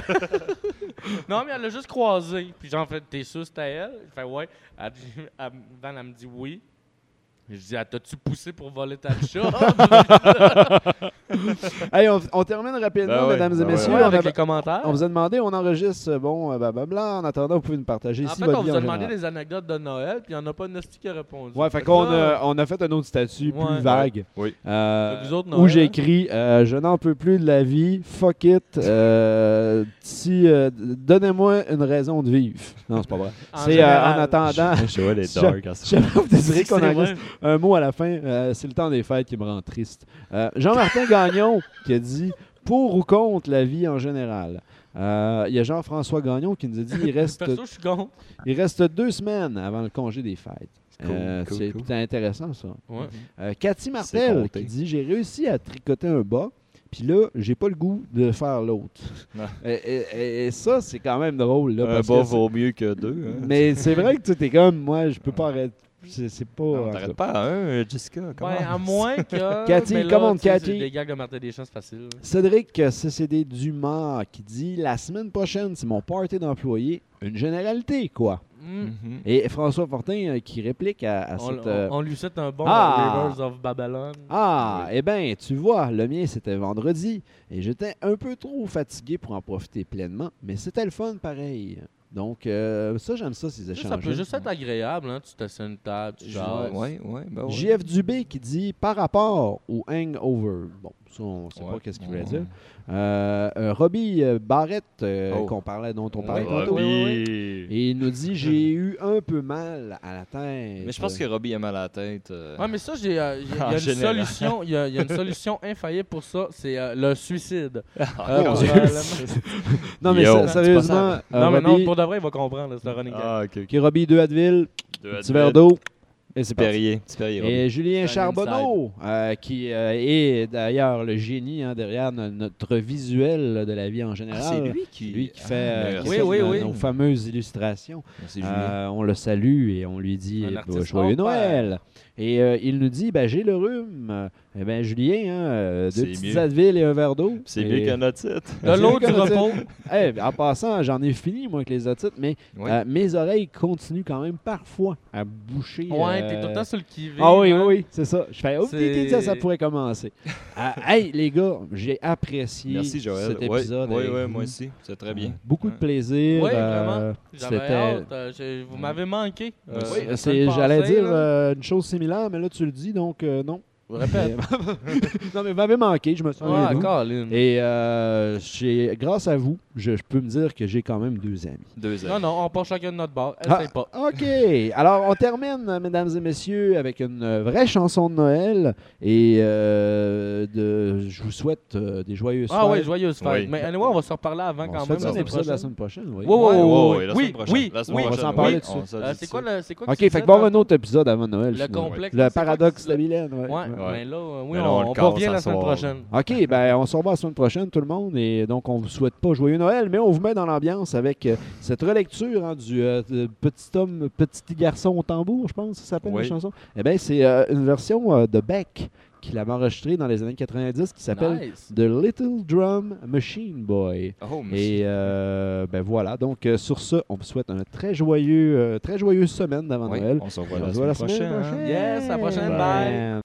non, mais elle l'a juste croisé. Puis j'en fait, t'es sûr c'était elle? Elle fait, ouais. Elle, dit- elle- Van, elle me dit oui. Je dis, ah, t'as-tu poussé pour voler ta chat? Hey, on, on termine rapidement, Ben ouais, mesdames et ben ouais. messieurs. Ouais, on, avec avait- les commentaires. on vous a demandé, on enregistre, euh, bon, euh, blablabla. En attendant, vous pouvez nous partager En ici fait, votre on vie vous a en demandé général. des anecdotes de Noël, puis il n'y en a pas une hostie qui a répondu. Ouais, fait que qu'on là, a, on a fait un autre statut plus Ouais. vague. Oui. euh, Fait que vous autres, où Noël, j'ai hein? écrit euh, Je n'en peux plus de la vie, fuck it, euh, si, euh, donnez-moi une raison de vivre. Non, c'est pas vrai. En C'est euh, général. en attendant. Je vois les Je- dark. à ce Je vous désirer qu'on C'est enregistre vrai. un mot à la fin. euh, c'est le temps des fêtes qui me rend triste. Euh, Jean-Martin Gagnon qui a dit pour ou contre la vie en général. Euh, Il y a Jean-François Gagnon qui nous a dit il reste, Perso, je suis con. il reste deux semaines avant le congé des fêtes. Cool, Euh, cool, c'est cool. putain intéressant ça. Ouais. Euh, Cathy Martel compté. qui dit j'ai réussi à tricoter un bas, puis là j'ai pas le goût de faire l'autre. Non. et, et- et ça c'est quand même drôle là. Un parce bas que c'est- vaut mieux que deux. Hein. mais c'est vrai que tu es comme moi je peux pas arrêter. C'est c'est pas. Non, en tout T'arrêtes cas. pas à un, Jessica. Comment? Ouais, à moins que. Cathy, mais là, commande tu sais, Cathy. c'est Des gags de Martin Deschamps, c'est facile. Cédric euh, C C D Dumas qui dit la semaine prochaine c'est mon party d'employés. Une généralité quoi. Mm. Mhm. Et François Fortin euh, qui réplique à, à On, cette. euh, on- on lui souhaite un bon Ah! Rivers of Babylon. Ah, eh bien, tu vois, le mien, c'était vendredi et j'étais un peu trop fatigué pour en profiter pleinement, mais c'était le fun pareil. Donc, euh, ça, j'aime ça, ces Tu sais, échanges. ça peut juste être agréable, hein? Tu t'assieds à une table, tu jases. Ouais, ouais, ben ouais. J F Dubé qui dit par rapport au hangover. Bon, ça, on ne sait Ouais. pas qu'est-ce qu'il voulait Ouais. dire. Euh, euh, Robbie euh, Barrett, euh, Oh. qu'on parlait, dont on parlait Ouais, tantôt. ouais, ouais, ouais. Et il nous dit j'ai eu un peu mal à la tête. Mais je pense que Robbie a mal à la tête. euh. Ouais, mais ça, j'ai, euh, il y a- il y En a une général. solution, il y a, il y a une solution infaillible pour ça, c'est euh, le suicide. Ah, Euh, mon pour, Dieu. euh, le- Non, mais Yo. sé- Tu sérieusement, euh, non, mais non, Robbie, pour de vrai, il va comprendre, là, c'est un running gag. Ah, ok, ok. qui Robbie deux Advil, Deux petit Advil. verre d'eau. Et c'est Petit parti. Perrier. Petit Perrier. Robbie. Et Julien Un Charbonneau, euh, qui euh, est d'ailleurs le génie hein, derrière no- notre visuel de la vie en Ah, général. c'est lui qui, Lui qui Ah, fait, euh, merci. qui Oui, fait oui, nos, oui. nos fameuses illustrations. Merci, Julien. Euh, on le salue et on lui dit Un eh, artiste bah, joyeux hors pair. Noël. Et euh, il nous dit ben, j'ai le rhume. Eh bien, Julien, hein, euh, deux C'est petites mieux. Advil et un verre d'eau. C'est Et- mieux qu'un otite. De l'eau, du C'est mieux qu'un repos. Eh, en passant, j'en ai fini, moi, avec les otites, mais Oui. euh, mes oreilles continuent quand même parfois à boucher. Ouais, euh, t'es tout le temps sur le qui-vive. Ah oui, oui, hein. oui, c'est ça. Je fais, oh, C'est- petit, ça, ça pourrait commencer. Euh, hey, les gars, j'ai apprécié Merci, Joël. cet Oui, épisode. oui, avec oui, vous. moi aussi. C'est très bien. Beaucoup de Ouais. plaisir. Oui, euh, vraiment. J'avais c'était- hâte. euh, j'ai- vous m'avez manqué. euh, Oui, la c'est- semaine j'allais passée, dire là. euh, une chose similaire, mais là, tu le dis, donc euh, non. Répète. non, mais vous m'avez manqué, je me souviens Ah, de vous. Colin. Et euh, j'ai- grâce à vous, je, je peux me dire que j'ai quand même deux amis. Deux Non, ans. non, on part chacun de notre bord. Ah, Essaye pas. OK. Alors, on termine, mesdames et messieurs, avec une euh, vraie chanson de Noël. Et euh, de, je vous souhaite euh, des joyeuses Ah oui, fêtes. joyeuse fête. Oui. Mais anyway, on va se reparler avant On quand se même. fait un la épisode semaine la semaine prochaine, oui. Oui, oui, Ouais, oui, ouais, oui, ouais, la oui, semaine prochaine. oui, La semaine oui. On va s'en prochaine, parler oui, tout de on suite. se le Euh, dit c'est ça. quoi le c'est quoi que OK, tu fait disais que bon, dans- un autre épisode avant Noël. Le finalement. complexe. Le c'est quoi paradoxe que de tu- Mylène. Ouais. Ouais, Ouais. mais là, euh, oui, Mais là, on, on le on casse revient à la semaine soir. prochaine. OK, ben on se revoit la semaine prochaine, tout le monde. Et donc, on vous souhaite pas joyeux Noël, mais on vous met dans l'ambiance avec euh, cette relecture hein, du euh, de petit homme, petit garçon au tambour, je pense, ça s'appelle Oui. la chanson. Eh bien, c'est euh, une version euh, de Beck qu'il avait enregistrée dans les années quatre-vingt-dix qui s'appelle Nice. The Little Drum Machine Boy. Oh, merci. Et euh, ben voilà, donc euh, sur ce, on vous souhaite un très joyeux, euh, très joyeuse semaine d'avant Oui, Noël. on se revoit Et on la se voit semaine prochaine. hein. Yes, à la prochaine, bye.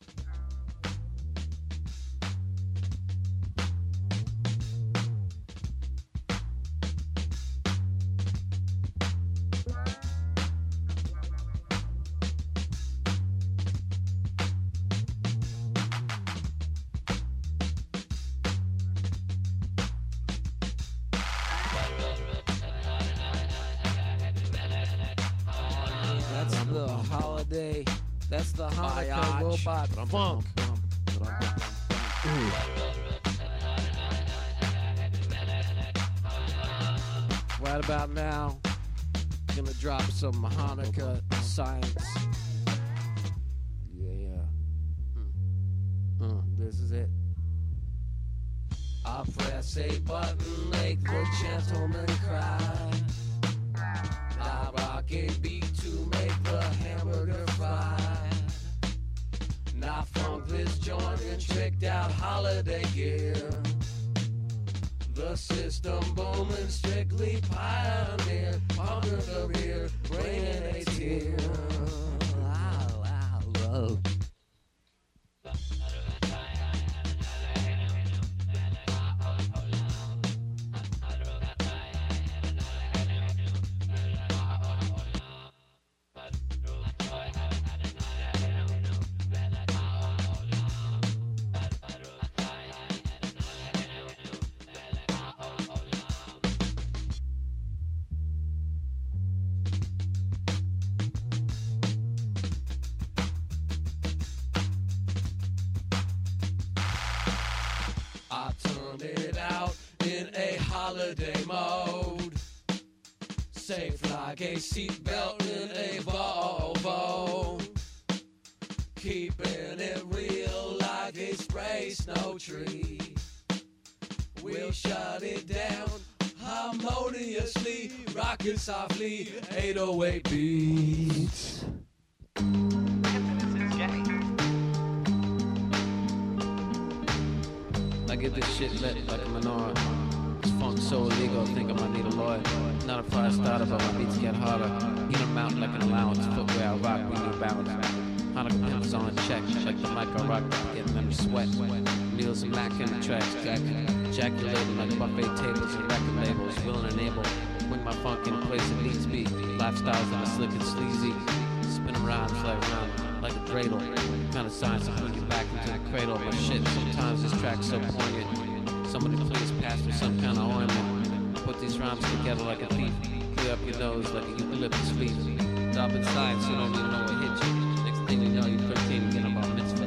That's the holiday. That's the Hanukkah robot funk. Right about now, gonna drop some Hanukkah science. Yeah, yeah. Mm. Uh, this is it. I press a button, make the gentleman cry. I rock a beat to make the hamburger fry. Now funk this joint in tricked out holiday gear. The system booming, strictly pioneer. Pumping the beer, bringing a tear. Ow, ow, ow. I turned it out in a holiday mode. Safe like a seatbelt in a Volvo. Keeping it real like a spray snow tree. We'll shut it down harmoniously, rocking softly, eight oh eight beats. I get this shit lit like a menorah. This funk so illegal, I think I might need a lawyer. Not a fire starter, but my beats get harder. In a mountain like an allowance, footwear I rock, we new balance. Hanukkah pimps on check, like the mic I rock, getting them to sweat. Meals and Mac in the tracks, jack, ejaculating like buffet tables and record labels, willing and able. Wing my funk in place it needs be. Lifestyles that are slick and sleazy. Spin around, fly around like a dreidel. Kind of science to put you back into the cradle. But shit, sometimes this track's so poignant. Somebody please pass me some kind of ointment. Put these rhymes together like a thief. Clear up your nose like a eucalyptus leaf. Drop in science, you don't even know what hit you. Next thing you know, you're thirteen and get about mitzvah.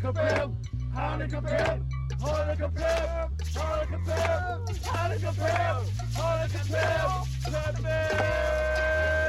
Hanukkah pimp, Hanukkah pimp, Hanukkah pimp, Hanukkah pimp, Hanukkah pimp, Hanukkah pimp, Hanukkah pimp.